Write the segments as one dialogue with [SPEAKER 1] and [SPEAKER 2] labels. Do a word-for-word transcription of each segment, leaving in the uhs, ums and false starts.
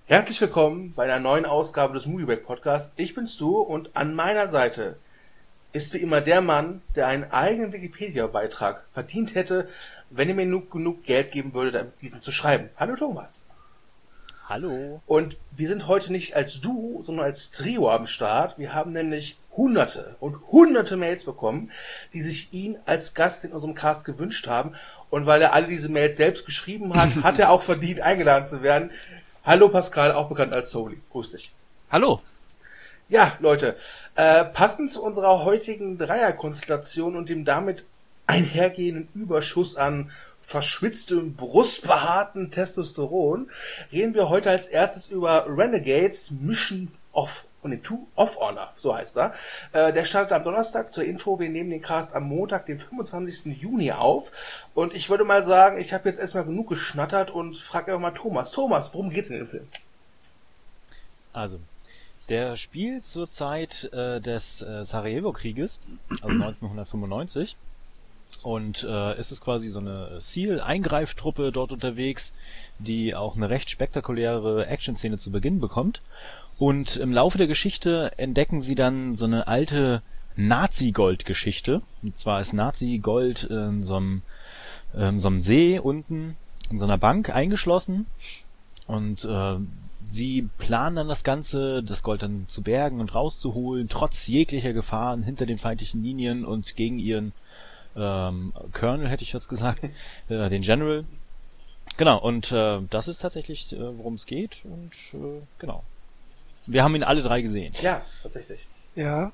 [SPEAKER 1] Herzlich willkommen bei einer neuen Ausgabe des Moviebreak Podcasts. Ich bin's du und an meiner Seite ist wie immer der Mann, der einen eigenen Wikipedia-Beitrag verdient hätte, wenn er mir nur genug Geld geben würde, diesen zu schreiben. Hallo Thomas.
[SPEAKER 2] Hallo.
[SPEAKER 1] Und wir sind heute nicht als Duo, sondern als Trio am Start. Wir haben nämlich hunderte und hunderte Mails bekommen, die sich ihn als Gast in unserem Cast gewünscht haben. Und weil er alle diese Mails selbst geschrieben hat, hat er auch verdient, eingeladen zu werden. Hallo Pascal, auch bekannt als Soli. Grüß dich.
[SPEAKER 2] Hallo.
[SPEAKER 1] Ja, Leute, äh, passend zu unserer heutigen Dreierkonstellation und dem damit einhergehenden Überschuss an verschwitztem, brustbehaarten Testosteron, reden wir heute als erstes über Renegades Mission of, oh nee, of Honor, so heißt er. Äh, der startet am Donnerstag. Zur Info, wir nehmen den Cast am Montag, den fünfundzwanzigsten Juni auf. Und ich würde mal sagen, ich habe jetzt erstmal genug geschnattert und frage einfach mal Thomas. Thomas, worum geht's in dem Film?
[SPEAKER 2] Also, der spielt zur Zeit äh, des äh, Sarajevo-Krieges, also neunzehnhundertfünfundneunzig. Und äh, es ist quasi so eine SEAL-Eingreiftruppe dort unterwegs, die auch eine recht spektakuläre Action-Szene zu Beginn bekommt. Und im Laufe der Geschichte entdecken sie dann so eine alte Nazi-Gold-Geschichte. Und zwar ist Nazi-Gold in so einem, in so einem See unten in so einer Bank eingeschlossen. Und äh, sie planen dann das Ganze, das Gold dann zu bergen und rauszuholen, trotz jeglicher Gefahren hinter den feindlichen Linien und gegen ihren ähm, Colonel, hätte ich jetzt gesagt, äh, den General. Genau, und äh, das ist tatsächlich, äh, worum es geht. Und äh, genau. Wir haben ihn alle drei gesehen.
[SPEAKER 1] Ja, tatsächlich.
[SPEAKER 3] Ja.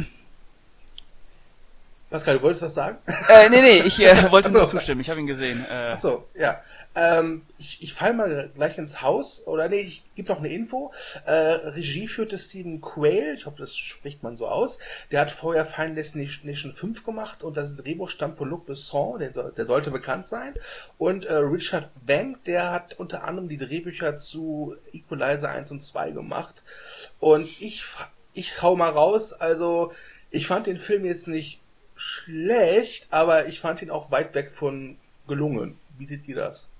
[SPEAKER 1] Pascal, du wolltest was sagen?
[SPEAKER 3] Äh, nee, nee, ich äh, wollte
[SPEAKER 1] Achso.
[SPEAKER 3] nur zustimmen. Ich habe ihn gesehen. Äh,
[SPEAKER 1] Achso, ja. Ähm, ich ich fall mal gleich ins Haus. Oder nee, ich gebe noch eine Info. Äh, Regie führte Steven Quayle. Ich hoffe, das spricht man so aus. Der hat vorher Final Destination fünf gemacht. Und das Drehbuch stammt von Luc Besson. Der, soll, der sollte bekannt sein. Und äh, Richard Bank, der hat unter anderem die Drehbücher zu Equalizer eins und zwei gemacht. Und ich, ich hau mal raus. Also, ich fand den Film jetzt nicht schlecht, aber ich fand ihn auch weit weg von gelungen. Wie seht ihr das?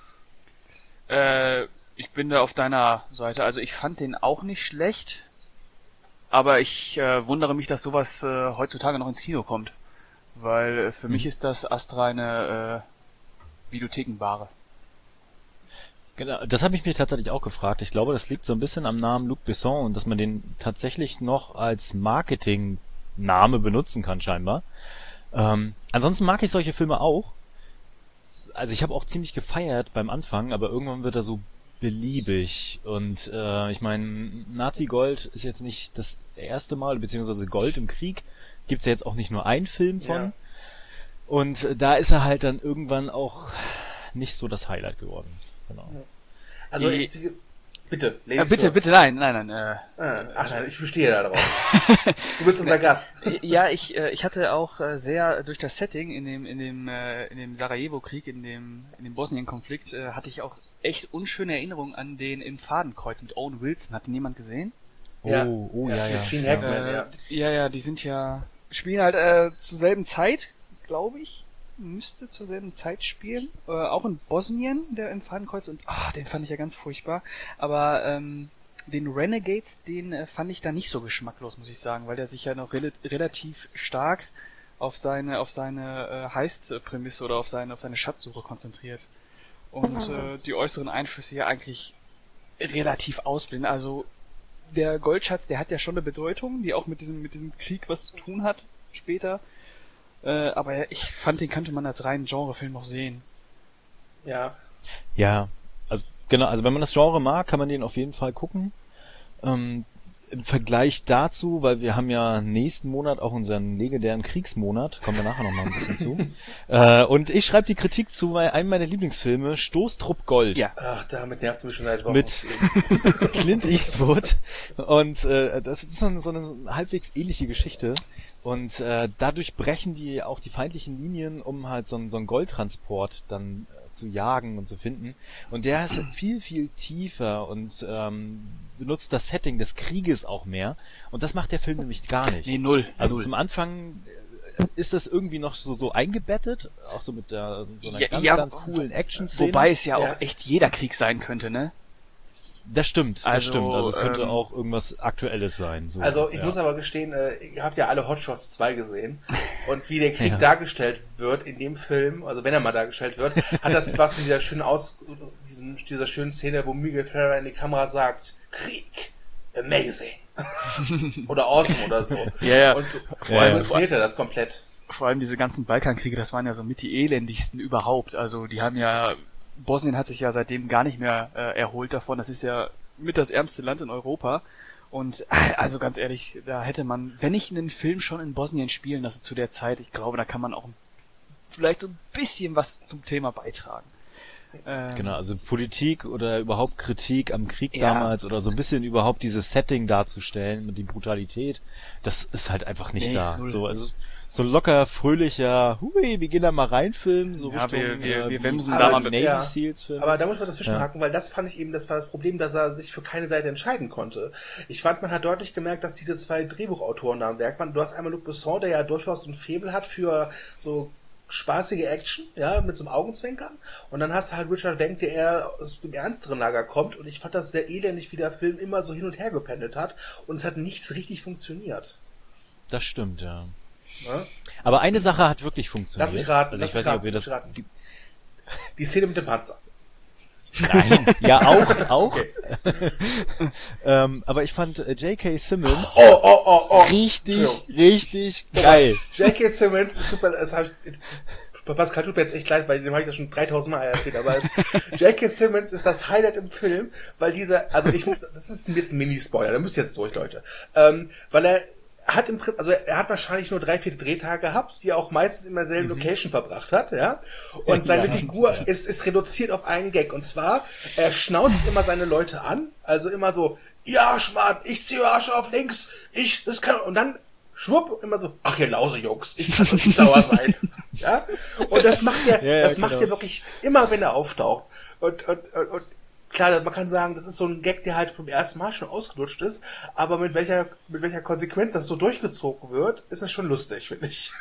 [SPEAKER 3] äh, ich bin da auf deiner Seite. Also ich fand den auch nicht schlecht, aber ich äh, wundere mich, dass sowas äh, heutzutage noch ins Kino kommt. Weil äh, für mhm. mich ist das astreine äh, Videothekenware.
[SPEAKER 2] Genau, das habe ich mich tatsächlich auch gefragt. Ich glaube, das liegt so ein bisschen am Namen Luc Besson und dass man den tatsächlich noch als Marketing Name benutzen kann scheinbar. Ähm, ansonsten mag ich solche Filme auch. Also ich habe auch ziemlich gefeiert beim Anfang, aber irgendwann wird er so beliebig. Und äh, ich meine, Nazi-Gold ist jetzt nicht das erste Mal, beziehungsweise Gold im Krieg gibt's ja jetzt auch nicht nur einen Film von. Ja. Und da ist er halt dann irgendwann auch nicht so das Highlight geworden. Genau.
[SPEAKER 1] Also
[SPEAKER 3] Die,
[SPEAKER 1] ich, Bitte,
[SPEAKER 3] äh, bitte, los. bitte, nein, nein, nein. Äh,
[SPEAKER 1] Ach nein, ich bestehe da drauf. Du bist unser Gast.
[SPEAKER 3] Ja, ich, äh, ich hatte auch äh, sehr durch das Setting in dem, in dem, äh, in dem Sarajevo-Krieg, in dem, in dem Bosnien-Konflikt, äh, hatte ich auch echt unschöne Erinnerungen an den im Fadenkreuz mit Owen Wilson. Hat den jemand gesehen?
[SPEAKER 1] Ja.
[SPEAKER 2] Oh, oh, ja, ja.
[SPEAKER 1] Mit Gene Hackman,
[SPEAKER 3] äh,
[SPEAKER 1] ja.
[SPEAKER 3] Ja, ja, die sind ja spielen halt äh, zur selben Zeit, glaube ich. Müsste zur selben Zeit spielen, äh, auch in Bosnien, der im Fadenkreuz, und ah, den fand ich ja ganz furchtbar, aber ähm, den Renegades, den äh, fand ich da nicht so geschmacklos, muss ich sagen, weil der sich ja noch rel- relativ stark auf seine auf seine äh, Heist-Prämisse oder auf seine auf seine Schatzsuche konzentriert und äh, die äußeren Einflüsse ja eigentlich relativ ausblenden. Also der Goldschatz, der hat ja schon eine Bedeutung, die auch mit diesem mit diesem Krieg was zu tun hat später. Äh, aber ich fand, den könnte man als reinen Genrefilm noch sehen.
[SPEAKER 1] Ja.
[SPEAKER 2] Ja, also genau, also wenn man das Genre mag, kann man den auf jeden Fall gucken. Ähm, im Vergleich dazu, weil wir haben ja nächsten Monat auch unseren legendären Kriegsmonat, kommen wir nachher noch mal ein bisschen zu. Äh, und ich schreibe die Kritik zu einem meiner Lieblingsfilme, Stoßtrupp Gold.
[SPEAKER 1] Ja. Ach, damit nervt mich schon seit Wochen.
[SPEAKER 2] Mit Clint Eastwood. Und äh, das ist so eine, so eine halbwegs ähnliche Geschichte. Und äh, dadurch brechen die auch die feindlichen Linien, um halt so einen, so einen Goldtransport dann äh, zu jagen und zu finden. Und der ist viel, viel tiefer und ähm, benutzt das Setting des Krieges auch mehr. Und das macht der Film nämlich gar nicht.
[SPEAKER 3] Nee, null.
[SPEAKER 2] Also
[SPEAKER 3] null.
[SPEAKER 2] zum Anfang ist das irgendwie noch so, so eingebettet, auch so mit der, so einer
[SPEAKER 3] ja,
[SPEAKER 2] ganz,
[SPEAKER 3] ja,
[SPEAKER 2] ganz coolen Action-Szene.
[SPEAKER 3] Wobei es ja,
[SPEAKER 1] ja
[SPEAKER 3] auch echt jeder Krieg sein könnte, ne?
[SPEAKER 2] Das stimmt, das
[SPEAKER 3] Also,
[SPEAKER 2] stimmt. Also es könnte
[SPEAKER 3] ähm,
[SPEAKER 2] auch irgendwas Aktuelles sein. So,
[SPEAKER 1] Also ich
[SPEAKER 2] ja.
[SPEAKER 1] muss aber gestehen, äh, ihr habt ja alle Hot Shots zwei gesehen und wie der Krieg
[SPEAKER 2] Ja.
[SPEAKER 1] dargestellt wird in dem Film, also wenn er mal dargestellt wird, hat das was von dieser schönen Aus, diesem, dieser schönen Szene, wo Miguel Ferrer in die Kamera sagt, Krieg, amazing oder awesome oder so.
[SPEAKER 3] Ja, ja.
[SPEAKER 1] Und so,
[SPEAKER 3] Vor
[SPEAKER 2] Ja,
[SPEAKER 1] so
[SPEAKER 2] ja.
[SPEAKER 1] funktioniert er das komplett.
[SPEAKER 3] Vor allem diese ganzen Balkankriege, das waren ja so mit die elendigsten überhaupt. Also die haben ja, Bosnien hat sich ja seitdem gar nicht mehr äh, erholt davon. Das ist ja mit das ärmste Land in Europa. Und äh, also ganz ehrlich, da hätte man, wenn ich einen Film schon in Bosnien spielen lasse zu der Zeit, ich glaube, da kann man auch vielleicht so ein bisschen was zum Thema beitragen. Ähm,
[SPEAKER 2] Genau, also Politik oder überhaupt Kritik am Krieg
[SPEAKER 3] Ja.
[SPEAKER 2] damals oder so ein bisschen überhaupt dieses Setting darzustellen und die Brutalität, das ist halt einfach nicht
[SPEAKER 3] Nee,
[SPEAKER 2] da.
[SPEAKER 3] null.
[SPEAKER 2] So, also so locker, fröhlicher, hui, wir gehen da mal reinfilmen, so
[SPEAKER 3] Ja,
[SPEAKER 2] Richtung,
[SPEAKER 3] wir- wir-
[SPEAKER 2] äh,
[SPEAKER 3] wir
[SPEAKER 2] wie
[SPEAKER 3] wemsen
[SPEAKER 1] da mal
[SPEAKER 2] Navy
[SPEAKER 1] mit- ja.
[SPEAKER 2] Seals Film.
[SPEAKER 1] Aber da muss man dazwischenhaken, weil das fand ich eben, das war das Problem, dass er sich für keine Seite entscheiden konnte. Ich fand, man hat deutlich gemerkt, dass diese zwei Drehbuchautoren da am Werk waren. Du hast einmal Luc Besson, der ja durchaus ein Faible hat für so spaßige Action, ja, mit so einem Augenzwinkern. Und dann hast du halt Richard Wenk, der eher aus dem ernsteren Lager kommt. Und ich fand das sehr elendig, wie der Film immer so hin und her gependelt hat. Und es hat nichts richtig funktioniert.
[SPEAKER 2] Das stimmt, ja.
[SPEAKER 1] Ne?
[SPEAKER 2] Aber eine Sache hat wirklich funktioniert.
[SPEAKER 1] Lass mich raten,
[SPEAKER 2] Also
[SPEAKER 1] lass
[SPEAKER 2] ich
[SPEAKER 1] mich
[SPEAKER 2] weiß nicht,
[SPEAKER 1] raten,
[SPEAKER 2] ob wir das...
[SPEAKER 1] lass mich raten. Die Szene mit dem Panzer.
[SPEAKER 2] Nein, ja auch, auch.
[SPEAKER 1] Okay.
[SPEAKER 2] ähm, aber ich fand äh, J K. Simmons
[SPEAKER 1] Oh, oh, oh, oh.
[SPEAKER 2] richtig,
[SPEAKER 1] Entschuldigung.
[SPEAKER 2] richtig geil.
[SPEAKER 1] J K. Simmons ist super, das hab ich, jetzt, Pascal tut mir jetzt echt leid, weil dem habe ich das schon dreitausend Mal erzählt, aber es, J K. Simmons ist das Highlight im Film, weil dieser, also ich, das ist jetzt ein Mini-Spoiler, da müsst ihr jetzt durch, Leute, ähm, weil er hat im Prinzip, also er hat wahrscheinlich nur drei, vier Drehtage gehabt, die er auch meistens in derselben Location verbracht hat, ja, und seine
[SPEAKER 2] Ja.
[SPEAKER 1] Figur ist, ist reduziert auf einen Gag, und zwar, er schnauzt immer seine Leute an, also immer so, ja, Schmarrn, ich ziehe Arsch auf links, ich, das kann, und dann schwupp, immer so, ach ihr Lausejungs, ich kann doch nicht sauer sein. Ja? Und das macht er,
[SPEAKER 2] Ja, ja,
[SPEAKER 1] das macht
[SPEAKER 2] genau.
[SPEAKER 1] er wirklich immer, wenn er auftaucht. Und, und, und, und klar, man kann sagen, das ist so ein Gag, der halt vom ersten Mal schon ausgelutscht ist, aber mit welcher, mit welcher Konsequenz das so durchgezogen wird, ist es schon lustig, finde ich.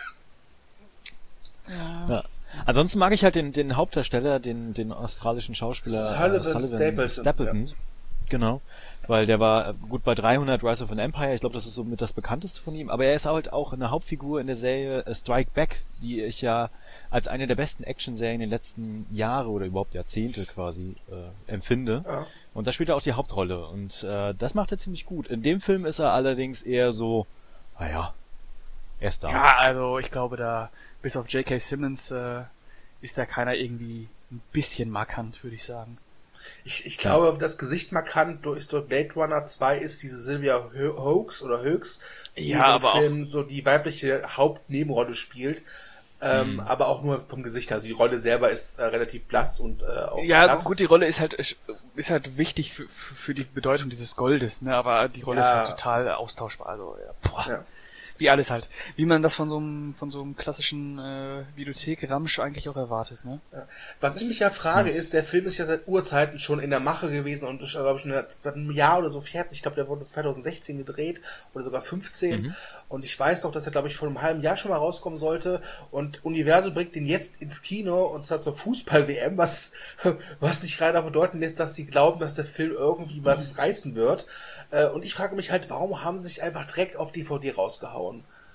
[SPEAKER 2] Ja. Ansonsten mag ich halt den, den Hauptdarsteller, den, den australischen Schauspieler
[SPEAKER 1] Sullivan
[SPEAKER 2] äh, Sullivan
[SPEAKER 1] Stapleton,
[SPEAKER 2] Stapleton. Genau. Weil der war äh, gut bei dreihundert Rise of an Empire. Ich glaube, das ist so mit das bekannteste von ihm. Aber er ist halt auch eine Hauptfigur in der Serie äh, Strike Back, die ich ja als eine der besten Action-Serien in den letzten Jahre oder überhaupt Jahrzehnte quasi äh, empfinde.
[SPEAKER 1] Ja.
[SPEAKER 2] Und da spielt er auch die Hauptrolle. Und äh, das macht er ziemlich gut. In dem Film ist er allerdings eher so, naja, er ist da.
[SPEAKER 3] Ja, also ich glaube, da bis auf J K. Simmons äh, ist da keiner irgendwie ein bisschen markant, würde ich sagen.
[SPEAKER 1] Ich, ich glaube, das Gesicht markant ist durch Blade Runner zwei ist diese Sylvia Hoeks oder Hoeks, die
[SPEAKER 3] Ja,
[SPEAKER 1] im
[SPEAKER 3] aber
[SPEAKER 1] Film so die weibliche Hauptnebenrolle spielt. Ähm,
[SPEAKER 2] Mhm.
[SPEAKER 1] aber auch nur vom Gesicht. Also die Rolle selber ist äh, relativ blass und äh, auch
[SPEAKER 3] Ja,
[SPEAKER 1] glatt.
[SPEAKER 3] gut, die Rolle ist halt ist halt wichtig für, für die Bedeutung dieses Goldes, ne? Aber die Rolle
[SPEAKER 1] Ja.
[SPEAKER 3] ist halt total austauschbar. Also ja, boah,
[SPEAKER 1] Ja.
[SPEAKER 3] wie alles halt, wie man das von so einem von so einem klassischen äh, Videothek-Ramsch eigentlich auch erwartet, ne?
[SPEAKER 1] Was ich mich ja frage, ist, der Film ist ja seit Urzeiten schon in der Mache gewesen und ist, glaube ich, schon seit einem Jahr oder so fertig. Ich glaube, der wurde zwanzig sechzehn gedreht oder sogar fünfzehn.
[SPEAKER 2] Mhm.
[SPEAKER 1] Und ich weiß doch, dass er, glaube ich, vor einem halben Jahr schon mal rauskommen sollte. Und Universum bringt den jetzt ins Kino und zwar zur Fußball-W M, was, was nicht gerade bedeuten lässt, dass sie glauben, dass der Film irgendwie was
[SPEAKER 3] Mhm.
[SPEAKER 1] reißen wird. Äh, Und ich frage mich halt, warum haben sie sich einfach direkt auf D V D rausgehauen?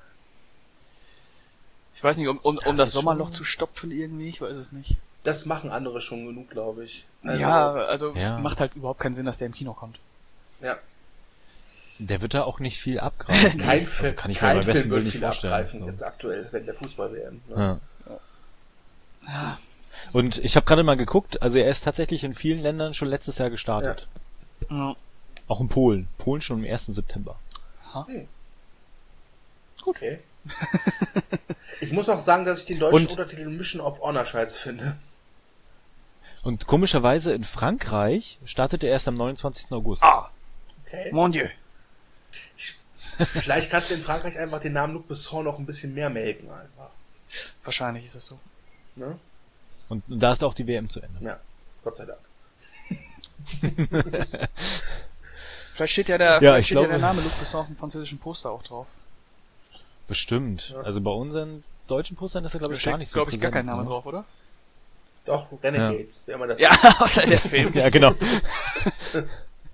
[SPEAKER 3] Ich weiß nicht, um, um, um
[SPEAKER 1] Das
[SPEAKER 3] das
[SPEAKER 1] ist
[SPEAKER 3] Sommerloch
[SPEAKER 1] schon-
[SPEAKER 3] zu stopfen irgendwie, ich weiß es nicht.
[SPEAKER 1] Das machen andere schon genug, glaube ich. Also,
[SPEAKER 3] ja, also
[SPEAKER 2] Ja.
[SPEAKER 3] es macht halt überhaupt keinen Sinn, dass der im Kino kommt.
[SPEAKER 1] ja.
[SPEAKER 2] Der wird da auch nicht viel abgreifen.
[SPEAKER 1] Kein,
[SPEAKER 2] Also
[SPEAKER 1] Film,
[SPEAKER 2] kann ich mir
[SPEAKER 1] kein
[SPEAKER 2] beim besten
[SPEAKER 1] Film wird
[SPEAKER 2] Willen nicht
[SPEAKER 1] viel
[SPEAKER 2] vorstellen.
[SPEAKER 1] abgreifen
[SPEAKER 2] So.
[SPEAKER 1] jetzt aktuell, wenn der Fußball-W M. Ne?
[SPEAKER 2] Ja.
[SPEAKER 3] Ja.
[SPEAKER 2] Und ich habe gerade mal geguckt, also er ist tatsächlich in vielen Ländern schon letztes Jahr gestartet.
[SPEAKER 3] Ja.
[SPEAKER 2] Auch in Polen. Polen schon am ersten September.
[SPEAKER 1] Okay. Ich muss auch sagen, dass ich den deutschen
[SPEAKER 2] Und-
[SPEAKER 1] Untertitel Mission of Honor scheiße finde.
[SPEAKER 2] Und komischerweise in Frankreich startet er erst am neunundzwanzigsten August.
[SPEAKER 3] Ah,
[SPEAKER 1] Okay.
[SPEAKER 3] mon Dieu.
[SPEAKER 1] Vielleicht kannst du in Frankreich einfach den Namen Luc Besson noch ein bisschen mehr melken einfach.
[SPEAKER 3] Wahrscheinlich ist es so.
[SPEAKER 1] Ne?
[SPEAKER 2] Und, und da ist auch die W M zu Ende.
[SPEAKER 1] Ja, Gott sei Dank.
[SPEAKER 3] Vielleicht steht ja der,
[SPEAKER 2] Ja,
[SPEAKER 3] vielleicht
[SPEAKER 2] ich
[SPEAKER 3] steht ja
[SPEAKER 2] glaube-
[SPEAKER 3] der Name Luc Besson auf dem französischen Poster auch drauf.
[SPEAKER 2] Bestimmt.
[SPEAKER 1] Ja.
[SPEAKER 2] Also bei unseren deutschen Postern ist er, glaube
[SPEAKER 3] Da
[SPEAKER 2] ich, gar
[SPEAKER 3] steht,
[SPEAKER 2] nicht so
[SPEAKER 3] glaube ich, gar
[SPEAKER 2] präsent,
[SPEAKER 3] kein Name
[SPEAKER 2] ne?
[SPEAKER 3] drauf, oder?
[SPEAKER 1] Doch, Renegades, wer immer das
[SPEAKER 3] Ja, außer der Film.
[SPEAKER 2] Ja, genau.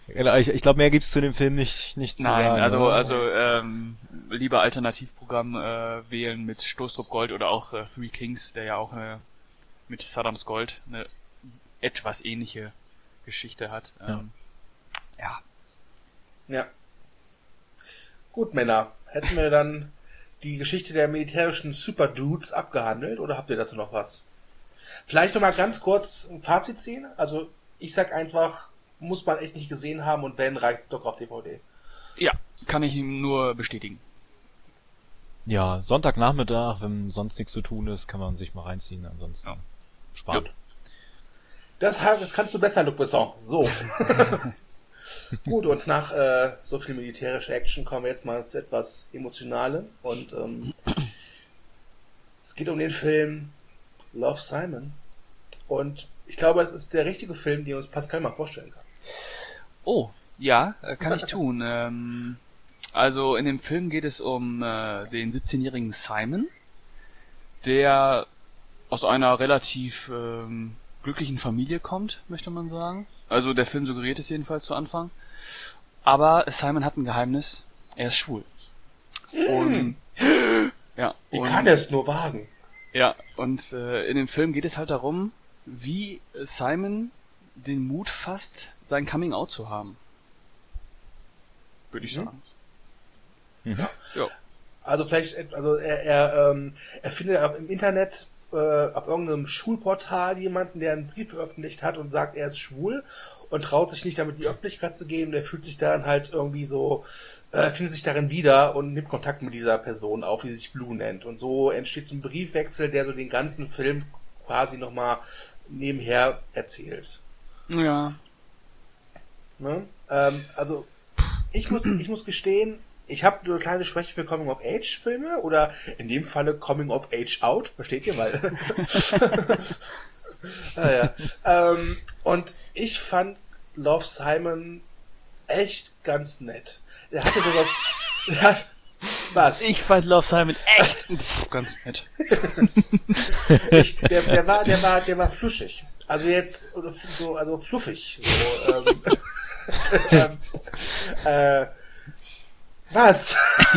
[SPEAKER 2] Genau, ich, ich glaube, mehr gibt's zu dem Film nicht, nicht zu
[SPEAKER 3] Nein,
[SPEAKER 2] sagen.
[SPEAKER 3] also
[SPEAKER 2] oder?
[SPEAKER 3] also ähm, lieber Alternativprogramm äh, wählen mit Stoßtrupp Gold oder auch äh, Three Kings, der ja auch äh, mit Saddams Gold eine etwas ähnliche Geschichte hat. Ähm, ja.
[SPEAKER 1] Ja. Gut, Männer. Hätten wir dann die Geschichte der militärischen Superdudes abgehandelt oder habt ihr dazu noch was? Vielleicht noch mal ganz kurz ein Fazit ziehen. Also ich sag einfach, muss man echt nicht gesehen haben und wenn, reicht's doch auf D V D.
[SPEAKER 3] Ja, kann ich ihm nur bestätigen.
[SPEAKER 2] Ja, Sonntagnachmittag, wenn sonst nichts zu tun ist, kann man sich mal reinziehen, ansonsten
[SPEAKER 3] Ja.
[SPEAKER 2] spart.
[SPEAKER 3] Jupp.
[SPEAKER 1] Das, das kannst du besser, Luc Besson. So. Gut, und nach äh, so viel militärischer Action kommen wir jetzt mal zu etwas Emotionalem. Und ähm, es geht um den Film Love, Simon. Und ich glaube, das ist der richtige Film, den uns Pascal mal vorstellen kann.
[SPEAKER 3] Oh, ja, äh, kann ich tun. Ähm, also in dem Film geht es um äh, den siebzehnjährigen Simon, der aus einer relativ ähm, glücklichen Familie kommt, möchte man sagen. Also der Film suggeriert es jedenfalls zu Anfang. Aber Simon hat ein Geheimnis, er ist schwul. Und ja,
[SPEAKER 1] Wie
[SPEAKER 3] und,
[SPEAKER 1] kann er es nur wagen?
[SPEAKER 3] ja, und äh, in dem Film geht es halt darum, wie Simon den Mut fasst, sein Coming Out zu haben. Würde ich
[SPEAKER 1] Mhm.
[SPEAKER 3] sagen.
[SPEAKER 2] Mhm.
[SPEAKER 3] Ja.
[SPEAKER 1] Also vielleicht, also er, er, ähm, er findet auch im Internet äh, auf irgendeinem Schulportal jemanden, der einen Brief veröffentlicht hat und sagt, er ist schwul und traut sich nicht damit in die Öffentlichkeit zu gehen. Der fühlt sich daran halt irgendwie so, äh, findet sich darin wieder und nimmt Kontakt mit dieser Person auf, die sich Blue nennt. Und so entsteht so ein Briefwechsel, der so den ganzen Film quasi nochmal nebenher erzählt.
[SPEAKER 3] Ja.
[SPEAKER 1] Ne? Ähm, also ich muss, ich muss gestehen, ich habe eine kleine Schwäche für Coming-of-Age-Filme oder in dem Falle Coming-of-Age-Out, versteht ihr mal? ah, ja. ähm, und ich fand Love, Simon echt ganz nett. Der hatte sowas... Der hat, was?
[SPEAKER 3] Ich fand Love, Simon echt pff, ganz nett.
[SPEAKER 1] Ich, der, der war, der war, der war fluschig. Also jetzt, oder so, also fluffig. So, ähm, ähm, äh, was?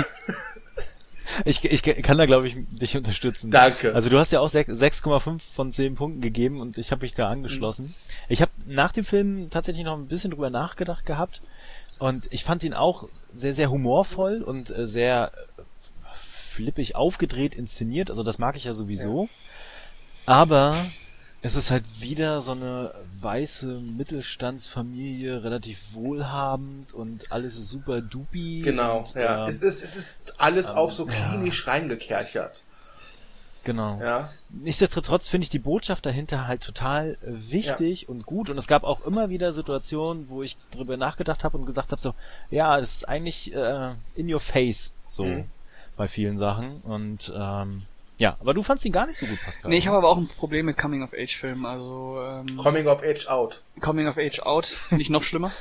[SPEAKER 2] Ich, ich kann da, glaube ich, dich unterstützen.
[SPEAKER 1] Danke.
[SPEAKER 2] Also du hast ja auch sechs Komma fünf von zehn Punkten gegeben und ich habe mich da angeschlossen. Mhm. Ich habe nach dem Film tatsächlich noch ein bisschen drüber nachgedacht gehabt und ich fand ihn auch sehr, sehr humorvoll und äh, sehr äh, flippig aufgedreht inszeniert. Also das mag ich ja sowieso. Ja. Aber es ist halt wieder so eine weiße Mittelstandsfamilie, relativ wohlhabend und alles ist super dupi.
[SPEAKER 1] Genau,
[SPEAKER 2] und,
[SPEAKER 1] ja.
[SPEAKER 2] Ähm,
[SPEAKER 1] es ist, es ist alles ähm, auf so klinisch
[SPEAKER 2] ja.
[SPEAKER 1] reingekerchert.
[SPEAKER 2] Genau.
[SPEAKER 1] Ja.
[SPEAKER 2] Nichtsdestotrotz finde ich die Botschaft dahinter halt total äh, wichtig ja. und gut. Und es gab auch immer wieder Situationen, wo ich drüber nachgedacht habe und gedacht habe, so, ja, das ist eigentlich äh, in your face, so mhm. bei vielen Sachen. Und ähm, ja, aber du fandst ihn gar nicht so gut, Pascal.
[SPEAKER 3] Nee, ich habe aber auch ein Problem mit Coming-of-Age-Filmen, also... Ähm,
[SPEAKER 1] Coming-of-Age-Out.
[SPEAKER 3] Coming-of-Age-Out, finde ich noch schlimmer.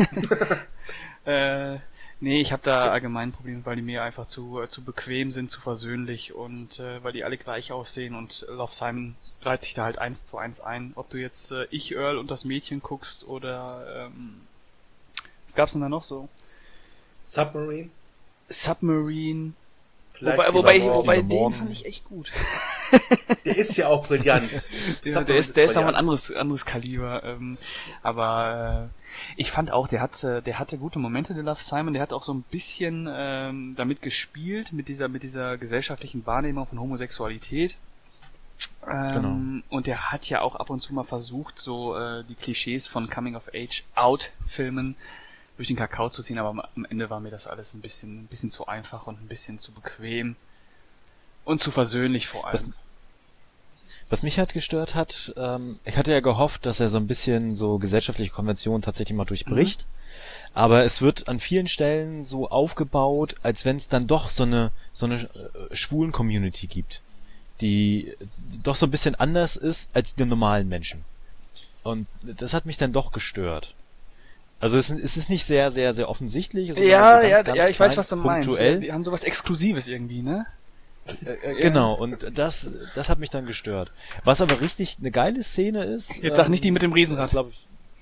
[SPEAKER 3] äh, nee, ich habe da allgemein Probleme, weil die mir einfach zu äh, zu bequem sind, zu versöhnlich und äh, weil die alle gleich aussehen und Love, Simon reiht sich da halt eins zu eins ein. Ob du jetzt äh, Ich, Earl und das Mädchen guckst oder... Ähm, was gab's denn da noch so?
[SPEAKER 1] Submarine.
[SPEAKER 3] Submarine...
[SPEAKER 1] Vielleicht
[SPEAKER 3] wobei, wobei,
[SPEAKER 1] morgen.
[SPEAKER 3] wobei den fand ich echt gut.
[SPEAKER 1] Der ist ja auch brillant.
[SPEAKER 3] der, der ist, der ist nochmal ein anderes, anderes Kaliber. Ähm, aber äh, ich fand auch, der hat, der hatte gute Momente, der Love, Simon. Der hat auch so ein bisschen ähm, damit gespielt, mit dieser, mit dieser gesellschaftlichen Wahrnehmung von Homosexualität. Ähm,
[SPEAKER 2] genau.
[SPEAKER 3] Und der hat ja auch ab und zu mal versucht, so äh, die Klischees von Coming-of-Age-Out-Filmen durch den Kakao zu ziehen, aber am Ende war mir das alles ein bisschen, ein bisschen zu einfach und ein bisschen zu bequem und zu versöhnlich vor allem.
[SPEAKER 2] Was, was mich halt gestört hat, ähm, ich hatte ja gehofft, dass er so ein bisschen so gesellschaftliche Konventionen tatsächlich mal durchbricht, mhm. aber es wird an vielen Stellen so aufgebaut, als wenn es dann doch so eine so eine äh, schwulen Community gibt, die doch so ein bisschen anders ist als die normalen Menschen. Und das hat mich dann doch gestört. Also es, es ist nicht sehr, sehr, sehr offensichtlich. Es ist
[SPEAKER 3] ja,
[SPEAKER 2] so ganz,
[SPEAKER 3] ja,
[SPEAKER 2] ganz
[SPEAKER 3] ja, ich
[SPEAKER 2] klein,
[SPEAKER 3] weiß, was du
[SPEAKER 2] punktuell.
[SPEAKER 3] meinst. Die haben sowas Exklusives irgendwie, ne?
[SPEAKER 2] Genau, und das, das hat mich dann gestört. Was aber richtig eine geile Szene ist...
[SPEAKER 3] Jetzt sag
[SPEAKER 2] ähm,
[SPEAKER 3] nicht die mit dem Riesenrad.
[SPEAKER 2] Ist, glaub ich,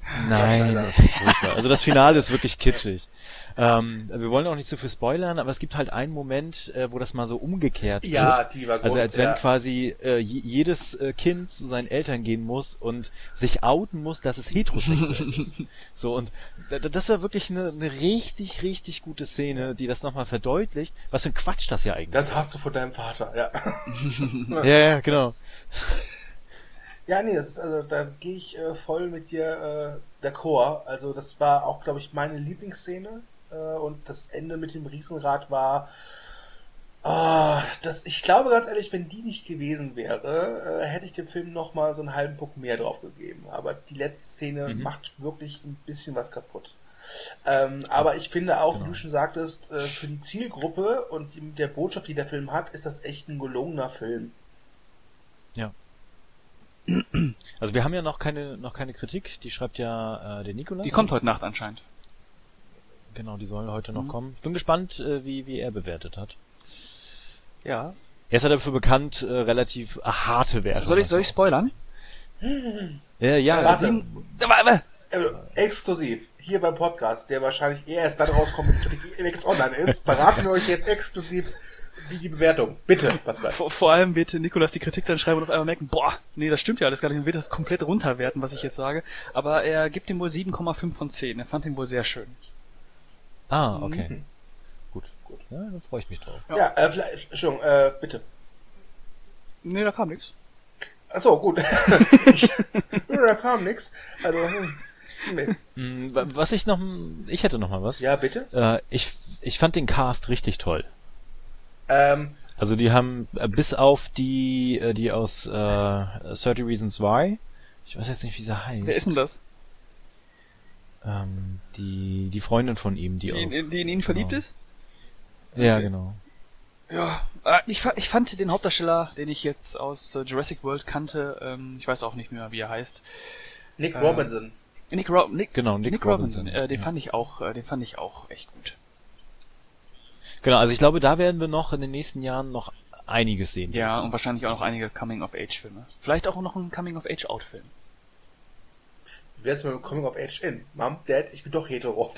[SPEAKER 2] Nein, das ist furchtbar. Also das Finale ist wirklich kitschig. Ähm, wir wollen auch nicht zu viel spoilern, aber es gibt halt einen Moment, äh, wo das mal so umgekehrt wird.
[SPEAKER 1] Ja, die war groß.
[SPEAKER 2] Also als wenn
[SPEAKER 1] ja.
[SPEAKER 2] quasi äh, jedes äh, Kind zu seinen Eltern gehen muss und sich outen muss, dass es heterosexuell ist. So, und das war wirklich eine, eine richtig, richtig gute Szene, die das nochmal verdeutlicht. Was für ein Quatsch das ja eigentlich
[SPEAKER 1] Das
[SPEAKER 2] ist.
[SPEAKER 1] hast du von deinem Vater, ja.
[SPEAKER 2] Ja, ja, genau.
[SPEAKER 1] Ja, nee, das ist, also, da gehe ich äh, voll mit dir äh, d'accord. Also, das war auch, glaube ich, meine Lieblingsszene. Äh, und das Ende mit dem Riesenrad war, oh, das, ich glaube ganz ehrlich, wenn die nicht gewesen wäre, äh, hätte ich dem Film nochmal so einen halben Punkt mehr drauf gegeben. Aber die letzte Szene
[SPEAKER 2] Mhm.
[SPEAKER 1] macht wirklich ein bisschen was kaputt. Ähm, aber ich finde auch,
[SPEAKER 2] Genau.
[SPEAKER 1] wie du schon sagtest, äh, für die Zielgruppe und die, der Botschaft, die der Film hat, ist das echt ein gelungener Film.
[SPEAKER 2] Ja. Also wir haben ja noch keine noch keine Kritik, die schreibt ja äh, der Nikolas.
[SPEAKER 3] Die kommt heute Nacht anscheinend.
[SPEAKER 2] Genau, die soll heute noch
[SPEAKER 3] Mhm.
[SPEAKER 2] kommen. Ich bin gespannt, äh, wie wie er bewertet hat.
[SPEAKER 3] Ja.
[SPEAKER 2] Er ist ja dafür bekannt, äh, relativ äh, harte Werte.
[SPEAKER 3] Soll ich, soll ich spoilern?
[SPEAKER 2] Ja, ja.
[SPEAKER 1] Warte.
[SPEAKER 3] Sieben- Warte.
[SPEAKER 1] Äh, exklusiv, hier beim Podcast, der wahrscheinlich eher erst dann rauskommt, wenn die Kritik X online ist, verraten wir euch jetzt exklusiv wie die Bewertung. Bitte, Pascal.
[SPEAKER 3] Vor, vor allem wird Nikolas die Kritik dann schreiben und auf einmal merken, boah, nee, das stimmt ja alles gar nicht und wird das komplett runterwerten, was ich jetzt sage. Aber er gibt ihm wohl sieben Komma fünf von zehn. Er fand ihn wohl sehr schön.
[SPEAKER 2] Ah, okay.
[SPEAKER 1] Mhm.
[SPEAKER 2] Gut, gut. Ja, dann freue ich mich drauf.
[SPEAKER 3] Ja.
[SPEAKER 1] Ja, äh, vielleicht, Entschuldigung, äh, bitte.
[SPEAKER 3] Nee, da kam nichts.
[SPEAKER 1] Achso, gut. ich, da kam nix. Also, hm, nee.
[SPEAKER 2] Mm, wa- Was ich noch, ich hätte noch mal was.
[SPEAKER 1] Ja, bitte.
[SPEAKER 2] Äh, ich ich fand den Cast richtig toll.
[SPEAKER 1] Ähm,
[SPEAKER 2] Also die haben äh, bis auf die äh, die aus äh, thirty Reasons Why, ich weiß jetzt nicht, wie sie heißt.
[SPEAKER 3] Wer ist denn das?
[SPEAKER 2] Ähm, die die Freundin von ihm, die,
[SPEAKER 3] Die,
[SPEAKER 2] auch.
[SPEAKER 3] in, die in ihn verliebt
[SPEAKER 2] Genau.
[SPEAKER 3] ist?
[SPEAKER 2] Ja,
[SPEAKER 3] Okay.
[SPEAKER 2] genau.
[SPEAKER 3] Ja, äh, ich, fa- ich fand den Hauptdarsteller, den ich jetzt aus äh, Jurassic World kannte, ähm, ich weiß auch nicht mehr, wie er heißt.
[SPEAKER 1] Nick
[SPEAKER 3] Äh,
[SPEAKER 1] Robinson.
[SPEAKER 3] Nick, Ro Nick,
[SPEAKER 2] Genau, Nick,
[SPEAKER 3] Nick Robinson.
[SPEAKER 2] Robinson.
[SPEAKER 3] Äh, den
[SPEAKER 2] ja.
[SPEAKER 3] fand ich auch, äh, den fand ich auch echt gut.
[SPEAKER 2] Genau, also ich glaube, da werden wir noch in den nächsten Jahren noch einiges sehen.
[SPEAKER 3] Ja, und wahrscheinlich auch noch einige Coming-of-Age-Filme. Vielleicht auch noch ein Coming-of-Age-Out-Film.
[SPEAKER 1] Wie wär's mit dem Coming of Age in? Mom, Dad, ich bin doch hetero.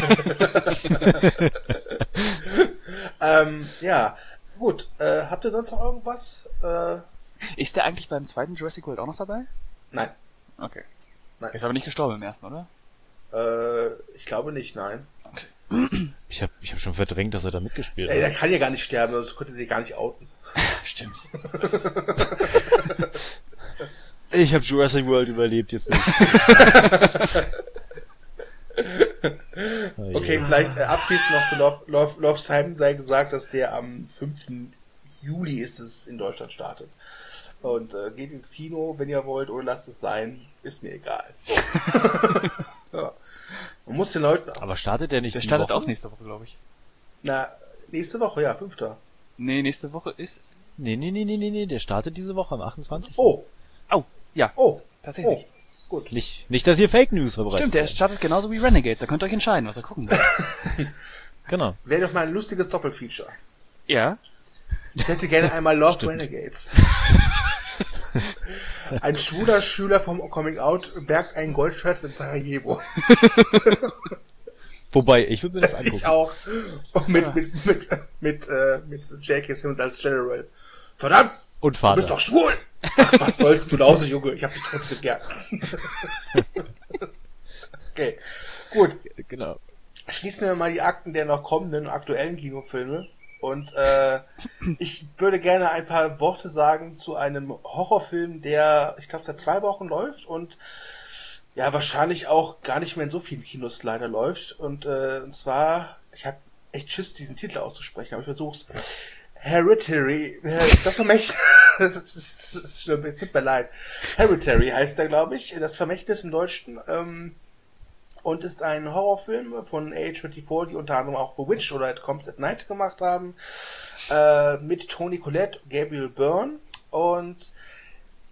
[SPEAKER 1] ähm, ja, gut. Äh, habt ihr sonst noch irgendwas? Äh,
[SPEAKER 3] Ist der eigentlich beim zweiten Jurassic World auch noch dabei?
[SPEAKER 1] nein.
[SPEAKER 3] Okay.
[SPEAKER 1] Nein.
[SPEAKER 3] Ist aber nicht gestorben im ersten, oder?
[SPEAKER 1] Äh, ich glaube nicht, nein.
[SPEAKER 3] Okay.
[SPEAKER 2] Ich habe ich hab schon verdrängt, dass er da mitgespielt
[SPEAKER 1] Ey, der
[SPEAKER 2] hat.
[SPEAKER 1] kann ja gar nicht sterben, sonst könnte sie gar nicht outen.
[SPEAKER 3] Stimmt.
[SPEAKER 2] Ich habe Jurassic World überlebt, jetzt bin ich. Oh
[SPEAKER 1] Okay,
[SPEAKER 2] je.
[SPEAKER 1] vielleicht äh, abschließend noch zu Love, Love, Love Simon sei gesagt, dass der am fünften Juli ist es in Deutschland startet. Und äh, geht ins Kino, wenn ihr wollt, oder lasst es sein. Ist mir egal. So. Ja. Man muss den Leuten...
[SPEAKER 2] Aber startet der nicht
[SPEAKER 3] Der
[SPEAKER 2] die
[SPEAKER 3] startet
[SPEAKER 2] Woche?
[SPEAKER 3] auch nächste Woche, glaube ich.
[SPEAKER 1] Na, nächste Woche, ja, fünfter.
[SPEAKER 3] Nee, nächste Woche ist...
[SPEAKER 2] Nee, nee, nee, nee, nee, nee, der startet diese Woche am achtundzwanzigsten
[SPEAKER 1] Oh,
[SPEAKER 3] Oh, ja,
[SPEAKER 1] oh,
[SPEAKER 3] tatsächlich.
[SPEAKER 1] oh, gut.
[SPEAKER 2] Nicht, nicht, dass ihr Fake News verbreitet.
[SPEAKER 3] Stimmt, der startet genauso wie Renegades. Da könnt ihr euch entscheiden, was ihr gucken wollt.
[SPEAKER 2] Genau.
[SPEAKER 1] Wäre doch mal ein lustiges Doppelfeature.
[SPEAKER 3] Ja.
[SPEAKER 1] Ich hätte gerne einmal Love
[SPEAKER 2] Stimmt.
[SPEAKER 1] Renegades. Ein schwuler Schüler vom Coming Out bergt einen Goldschatz in Sarajevo.
[SPEAKER 2] Wobei, ich würde mir das angucken.
[SPEAKER 1] Ich auch. Und mit, mit, mit, mit, äh, mit J K. Simmons als General. Verdammt!
[SPEAKER 2] Und
[SPEAKER 1] Du
[SPEAKER 2] Vater.
[SPEAKER 1] bist doch schwul! Ach, was sollst du, Lause, Junge? Ich hab dich trotzdem gern. Okay. Gut.
[SPEAKER 2] Genau.
[SPEAKER 1] Schließen wir mal die Akten der noch kommenden aktuellen Kinofilme. Und äh, ich würde gerne ein paar Worte sagen zu einem Horrorfilm, der, ich glaube, seit zwei Wochen läuft und ja, wahrscheinlich auch gar nicht mehr in so vielen Kinos leider läuft. Und, äh, und zwar, ich habe echt Schiss, diesen Titel auszusprechen, aber ich versuch's. Hereditary, äh, das Vermächtnis, das ist, das ist schlimm, es tut mir leid. Hereditary heißt er, glaube ich, das Vermächtnis im Deutschen. Ähm, und ist ein Horrorfilm von A vierundzwanzig, die unter anderem auch The Witch oder It Comes at Night gemacht haben, äh, mit Toni Collette, Gabriel Byrne, und ich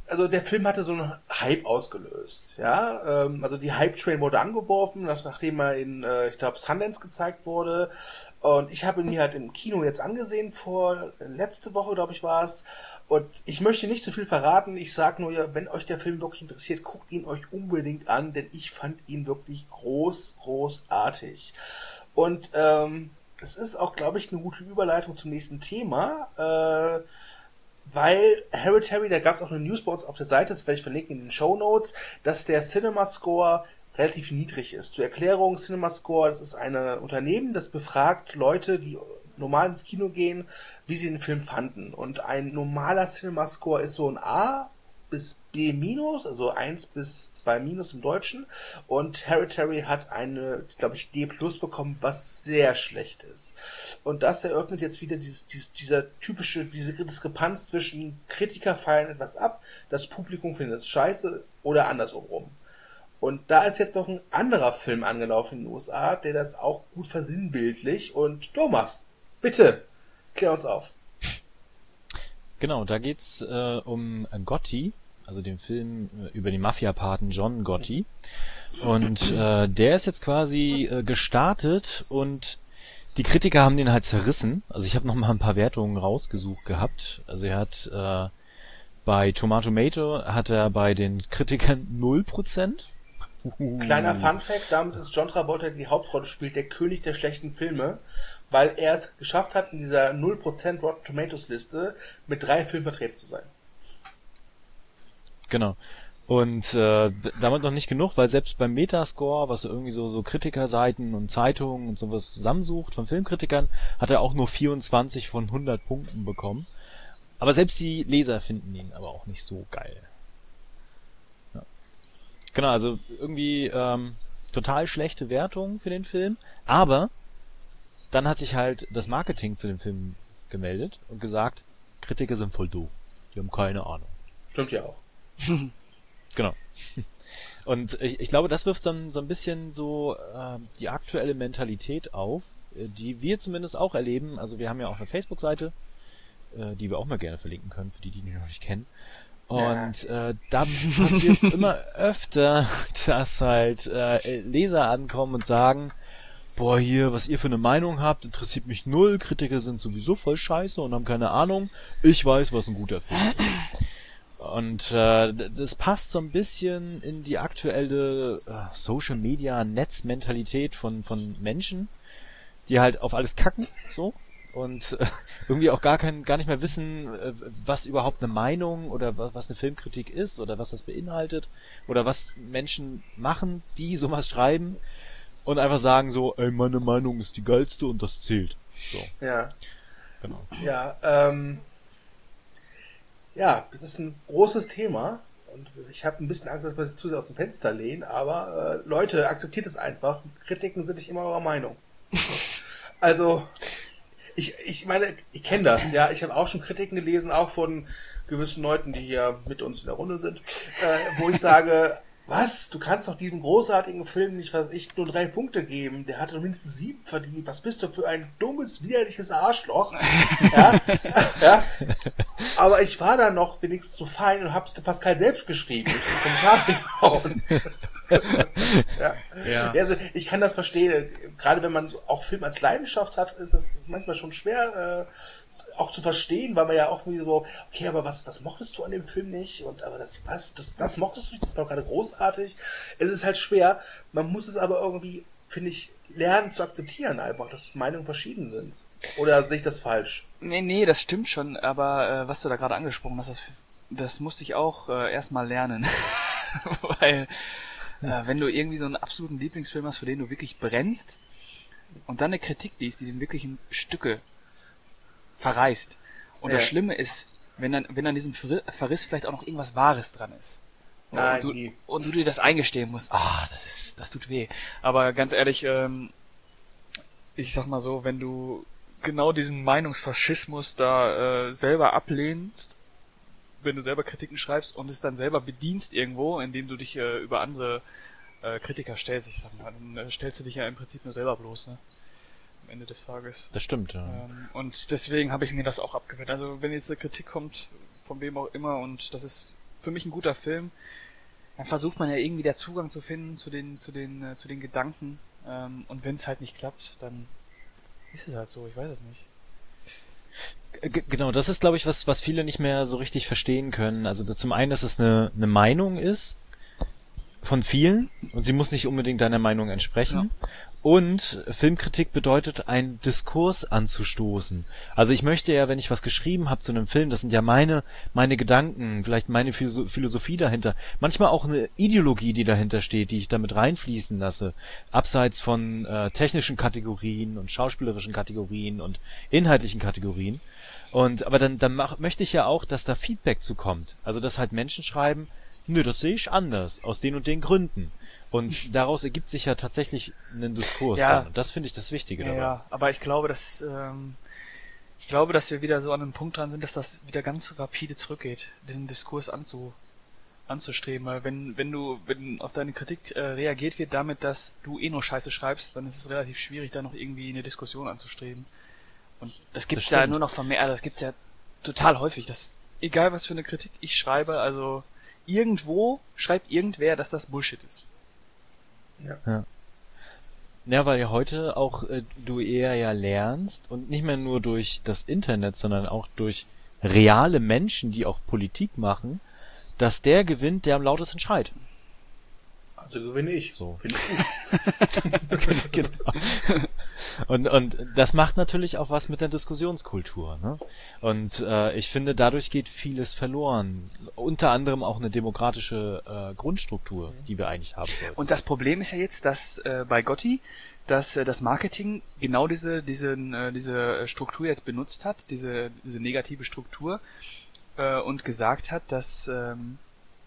[SPEAKER 1] also der Film hatte so einen Hype ausgelöst, ja, ähm, also die Hype-Train wurde angeworfen, nach, nachdem er in, äh, ich glaube, Sundance gezeigt wurde, und ich habe ihn mir halt im Kino jetzt angesehen, vor, letzte Woche, glaube ich, war es, und ich möchte nicht zu viel verraten, ich sag nur, ja, wenn euch der Film wirklich interessiert, guckt ihn euch unbedingt an, denn ich fand ihn wirklich groß, großartig. Und, ähm, es ist auch, glaube ich, eine gute Überleitung zum nächsten Thema, äh, weil Hereditary, da gab es auch eine News bei uns auf der Seite, das werde ich verlinken in den Shownotes, dass der CinemaScore relativ niedrig ist. Zur Erklärung, CinemaScore, das ist ein Unternehmen, das befragt Leute, die normal ins Kino gehen, wie sie den Film fanden. Und ein normaler CinemaScore ist so ein A bis B minus, also eins bis zwei minus im Deutschen. Und Hereditary hat eine, glaube ich, D plus bekommen, was sehr schlecht ist. Und das eröffnet jetzt wieder dieses, dieses, dieser typische, diese Diskrepanz zwischen Kritiker feiern etwas ab, das Publikum findet es scheiße oder andersrum. Und da ist jetzt noch ein anderer Film angelaufen in den U S A, der das auch gut versinnbildlich. Und Thomas, bitte, klär uns auf.
[SPEAKER 2] Genau, da geht's äh, um Gotti, also den Film äh, über den Mafia-Paten John Gotti. Und äh, der ist jetzt quasi äh, gestartet und die Kritiker haben den halt zerrissen. Also ich habe noch mal ein paar Wertungen rausgesucht gehabt. Also er hat äh, bei Tomato Tomato hat er bei den Kritikern null Prozent.
[SPEAKER 1] Uh. Kleiner Funfact, damit ist John Travolta, der die Hauptrolle spielt, der König der schlechten Filme, weil er es geschafft hat, in dieser null Prozent Rotten Tomatoes Liste mit drei Filmen vertreten zu sein.
[SPEAKER 2] Genau. Und äh, damit noch nicht genug, weil selbst beim Metascore, was irgendwie so so Kritikerseiten und Zeitungen und sowas zusammensucht von Filmkritikern, hat er auch nur vierundzwanzig von hundert Punkten bekommen. Aber selbst die Leser finden ihn aber auch nicht so geil. Ja. Genau, also irgendwie ähm, total schlechte Wertung für den Film, aber dann hat sich halt das Marketing zu dem Film gemeldet und gesagt, Kritiker sind voll doof. Die haben keine Ahnung.
[SPEAKER 1] Stimmt ja auch.
[SPEAKER 2] Genau. Und ich, ich glaube, das wirft dann so ein bisschen so äh, die aktuelle Mentalität auf, äh, die wir zumindest auch erleben. Also wir haben ja auch eine Facebook-Seite, äh, die wir auch mal gerne verlinken können, für die, die ihn noch nicht kennen. Und ja. äh, da passiert es immer öfter, dass halt äh, Leser ankommen und sagen, boah, hier, was ihr für eine Meinung habt, interessiert mich null, Kritiker sind sowieso voll scheiße und haben keine Ahnung, ich weiß, was ein guter Film ist. Und äh, das passt so ein bisschen in die aktuelle äh, Social-Media-Netz-Mentalität von von Menschen, die halt auf alles kacken, so, und äh, irgendwie auch gar kein, gar nicht mehr wissen, äh, was überhaupt eine Meinung oder was, was eine Filmkritik ist oder was das beinhaltet oder was Menschen machen, die sowas schreiben und einfach sagen so, ey, meine Meinung ist die geilste und das zählt. So.
[SPEAKER 1] Ja.
[SPEAKER 2] Genau.
[SPEAKER 1] Ja, ähm... Ja, das ist ein großes Thema und ich habe ein bisschen Angst, dass wir sich zu sehr aus dem Fenster lehnen, aber äh, Leute, akzeptiert es einfach. Kritiken sind nicht immer eure Meinung. Also, ich, ich meine, ich kenne das, ja. Ich habe auch schon Kritiken gelesen, auch von gewissen Leuten, die hier mit uns in der Runde sind, äh, wo ich sage, was? Du kannst doch diesem großartigen Film nicht, was ich, nur drei Punkte geben. Der hatte mindestens sieben verdient. Was bist du für ein dummes, widerliches Arschloch? Ja, ja. Aber ich war da noch wenigstens so fein und hab's der Pascal selbst geschrieben. Ich einen Kommentar gehauen. Ja. Ja. Also ich kann das verstehen. Gerade wenn man auch Film als Leidenschaft hat, ist es manchmal schon schwer, äh, auch zu verstehen, weil man ja auch irgendwie so, okay, aber was, was mochtest du an dem Film nicht? Und aber das, was, das, das mochtest du nicht, das war gerade großartig. Es ist halt schwer. Man muss es aber irgendwie, finde ich, lernen zu akzeptieren einfach, dass Meinungen verschieden sind. Oder sehe ich das falsch?
[SPEAKER 3] Nee, nee, das stimmt schon, aber äh, was du da gerade angesprochen hast, das, das musste ich auch äh, erstmal lernen. Weil äh, wenn du irgendwie so einen absoluten Lieblingsfilm hast, für den du wirklich brennst und dann eine Kritik liest, die den wirklich in Stücke verreißt. Und ja. Das Schlimme ist, wenn dann, wenn an diesem Verriss vielleicht auch noch irgendwas Wahres dran ist.
[SPEAKER 1] Nein,
[SPEAKER 3] und, du, und du dir das eingestehen musst, ah, das ist, das tut weh. Aber ganz ehrlich, ähm, ich sag mal so, wenn du genau diesen Meinungsfaschismus da äh, selber ablehnst, wenn du selber Kritiken schreibst und es dann selber bedienst irgendwo, indem du dich äh, über andere äh, Kritiker stellst, ich sag mal, dann äh, stellst du dich ja im Prinzip nur selber bloß, ne? Im Ende des Tages.
[SPEAKER 2] Das stimmt, ja.
[SPEAKER 3] Ähm, und deswegen habe ich mir das auch abgewöhnt. Also wenn jetzt eine Kritik kommt, von wem auch immer, und das ist für mich ein guter Film, dann versucht man ja irgendwie der Zugang zu finden zu den, zu den, äh, zu den Gedanken. Ähm, und wenn es halt nicht klappt, dann ist es halt so, ich weiß es nicht.
[SPEAKER 2] G- Genau, das ist, glaube ich, was, was viele nicht mehr so richtig verstehen können. Also das, zum einen, dass es eine, eine Meinung ist von vielen und sie muss nicht unbedingt deiner Meinung entsprechen. Ja. Und Filmkritik bedeutet, einen Diskurs anzustoßen. Also ich möchte ja, wenn ich was geschrieben habe zu einem Film, das sind ja meine meine Gedanken, vielleicht meine Philosoph- Philosophie dahinter, manchmal auch eine Ideologie, die dahinter steht, die ich damit reinfließen lasse, abseits von äh, technischen Kategorien und schauspielerischen Kategorien und inhaltlichen Kategorien. Und aber dann dann mach, möchte ich ja auch, dass da Feedback zu kommt. Also dass halt Menschen schreiben, nö, das sehe ich anders, aus den und den Gründen. Und daraus ergibt sich ja tatsächlich ein Diskurs.
[SPEAKER 3] Ja.
[SPEAKER 2] Dann. Und das finde ich das Wichtige
[SPEAKER 3] Ja,
[SPEAKER 2] dabei.
[SPEAKER 3] ja, aber ich glaube, dass ähm, ich glaube, dass wir wieder so an einem Punkt dran sind, dass das wieder ganz rapide zurückgeht, diesen Diskurs anzu, anzustreben. Weil wenn, wenn du, wenn auf deine Kritik äh, reagiert wird damit, dass du eh nur Scheiße schreibst, dann ist es relativ schwierig, da noch irgendwie eine Diskussion anzustreben. Und das gibt's
[SPEAKER 2] Das
[SPEAKER 3] ja
[SPEAKER 2] stimmt.
[SPEAKER 3] nur noch vermehrt, also das gibt's ja total häufig. Das, egal was für eine Kritik ich schreibe, also irgendwo schreibt irgendwer, dass das Bullshit ist.
[SPEAKER 1] Ja.
[SPEAKER 2] Ja. Ja, weil ja heute auch äh, du eher ja lernst und nicht mehr nur durch das Internet, sondern auch durch reale Menschen, die auch Politik machen, dass der gewinnt, der am lautesten schreit.
[SPEAKER 1] Also gewinne ich.
[SPEAKER 2] So.
[SPEAKER 1] Finde ich gut.
[SPEAKER 2] Genau. Und, und das macht natürlich auch was mit der Diskussionskultur. Ne? Und äh, ich finde, dadurch geht vieles verloren. Unter anderem auch eine demokratische äh, Grundstruktur, die wir eigentlich haben sollten.
[SPEAKER 3] Und das Problem ist ja jetzt, dass äh, bei Gotti, dass äh, das Marketing genau diese diese äh, diese Struktur jetzt benutzt hat, diese diese negative Struktur, äh, und gesagt hat, dass ähm,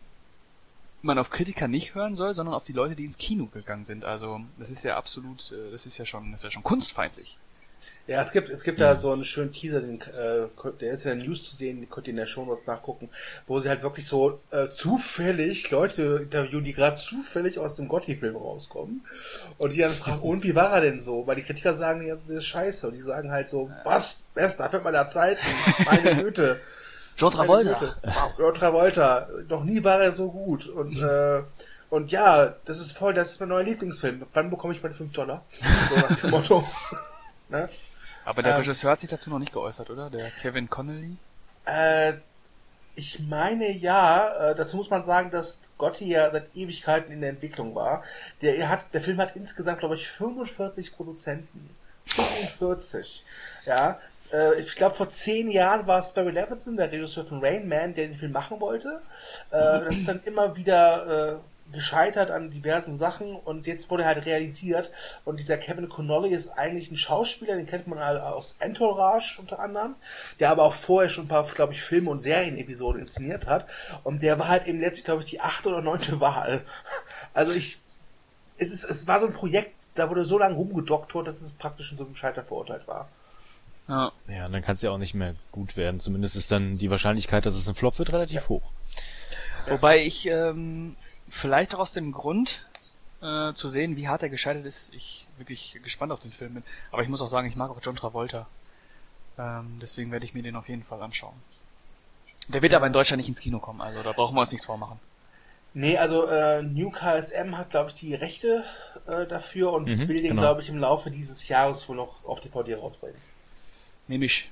[SPEAKER 3] man auf Kritiker nicht hören soll, sondern auf die Leute, die ins Kino gegangen sind. Also das ist ja absolut, äh, das ist ja schon, das ist ja schon kunstfeindlich.
[SPEAKER 1] Ja, es gibt, es gibt da so einen schönen Teaser, den, äh, der ist in der News zu sehen, den könnt ihr in der Shownotes nachgucken, wo sie halt wirklich so äh, zufällig Leute interviewen, die gerade zufällig aus dem Gotti-Film rauskommen und die dann fragen, und wie war er denn so? Weil die Kritiker sagen, ja, das ist scheiße, und die sagen halt so, was, bester Film meiner Zeiten, meine Güte.
[SPEAKER 3] John Travolta.
[SPEAKER 1] Wow, John Travolta, noch nie war er so gut, und äh, und ja, das ist voll, das ist mein neuer Lieblingsfilm, wann bekomme ich meine fünf Dollar? So nach dem Motto. Ne?
[SPEAKER 3] Aber der
[SPEAKER 1] ähm,
[SPEAKER 3] Regisseur hat sich dazu noch nicht geäußert, oder? Der Kevin Connolly?
[SPEAKER 1] Äh, ich meine ja, äh, dazu muss man sagen, dass Gotti ja seit Ewigkeiten in der Entwicklung war. Der, er hat, der Film hat insgesamt, glaube ich, fünfundvierzig Produzenten. fünfundvierzig. Ja. Äh, ich glaube, vor zehn Jahren war es Barry Levinson, der Regisseur von Rain Man, der den Film machen wollte. Äh, das ist dann immer wieder äh, gescheitert an diversen Sachen, und jetzt wurde er halt realisiert, und dieser Kevin Connolly ist eigentlich ein Schauspieler, den kennt man aus Entourage unter anderem, der aber auch vorher schon ein paar, glaube ich, Filme und Serienepisoden inszeniert hat, und der war halt eben letztlich, glaube ich, die achte oder neunte Wahl. Also ich, es ist, es war so ein Projekt, da wurde so lange rumgedoktert, dass es praktisch schon so ein Scheitern verurteilt war.
[SPEAKER 3] Ja.
[SPEAKER 2] Ja, dann kann es ja auch nicht mehr gut werden. Zumindest ist dann die Wahrscheinlichkeit, dass es ein Flop wird, relativ
[SPEAKER 1] Ja.
[SPEAKER 2] hoch.
[SPEAKER 1] Ja.
[SPEAKER 3] Wobei ich ähm, vielleicht auch aus dem Grund äh, zu sehen, wie hart er gescheitert ist, ich wirklich gespannt auf den Film bin. Aber ich muss auch sagen, ich mag auch John Travolta. Ähm, deswegen werde ich mir den auf jeden Fall anschauen. Der wird
[SPEAKER 1] Ja.
[SPEAKER 3] aber in Deutschland nicht ins Kino kommen, also da brauchen wir uns nichts vormachen.
[SPEAKER 1] Nee, also äh, New K S M hat, glaube ich, die Rechte äh, dafür und
[SPEAKER 2] Mhm,
[SPEAKER 1] will den,
[SPEAKER 2] genau.
[SPEAKER 1] glaube ich, im Laufe dieses Jahres wohl noch auf D V D rausbringen.
[SPEAKER 3] Nehm ich.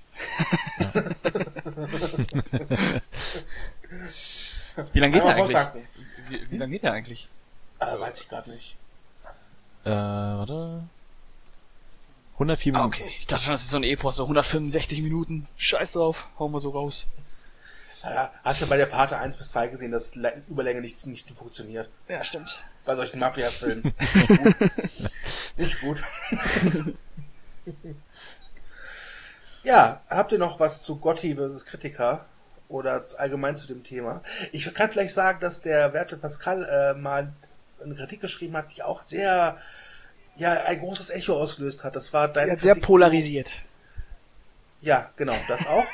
[SPEAKER 3] Wie lange geht der
[SPEAKER 1] Einmal
[SPEAKER 3] eigentlich?
[SPEAKER 1] vortanken.
[SPEAKER 3] Wie, wie lange geht der eigentlich?
[SPEAKER 1] Äh, weiß ich gerade nicht.
[SPEAKER 2] Äh, warte. hundertvier
[SPEAKER 3] Ah,
[SPEAKER 2] Minuten.
[SPEAKER 3] okay. Ich dachte schon, das ist so ein Epos, so hundertfünfundsechzig Minuten. Scheiß drauf, hauen wir so raus.
[SPEAKER 1] Äh, hast du bei der Pate eins bis zwei gesehen, dass Lä- Überlänge nicht, nicht funktioniert?
[SPEAKER 3] Ja, stimmt.
[SPEAKER 1] Bei solchen Mafia-Filmen. Nicht gut. Ja, habt ihr noch was zu Gotti versus Kritiker? Oder zu- allgemein zu dem Thema? Ich kann vielleicht sagen, dass der werte Pascal äh, mal eine Kritik geschrieben hat, die auch sehr, ja, ein großes Echo ausgelöst hat. Das war deine
[SPEAKER 3] Er hat sehr
[SPEAKER 1] Kritik
[SPEAKER 3] polarisiert.
[SPEAKER 1] Zu, ja, genau, das auch.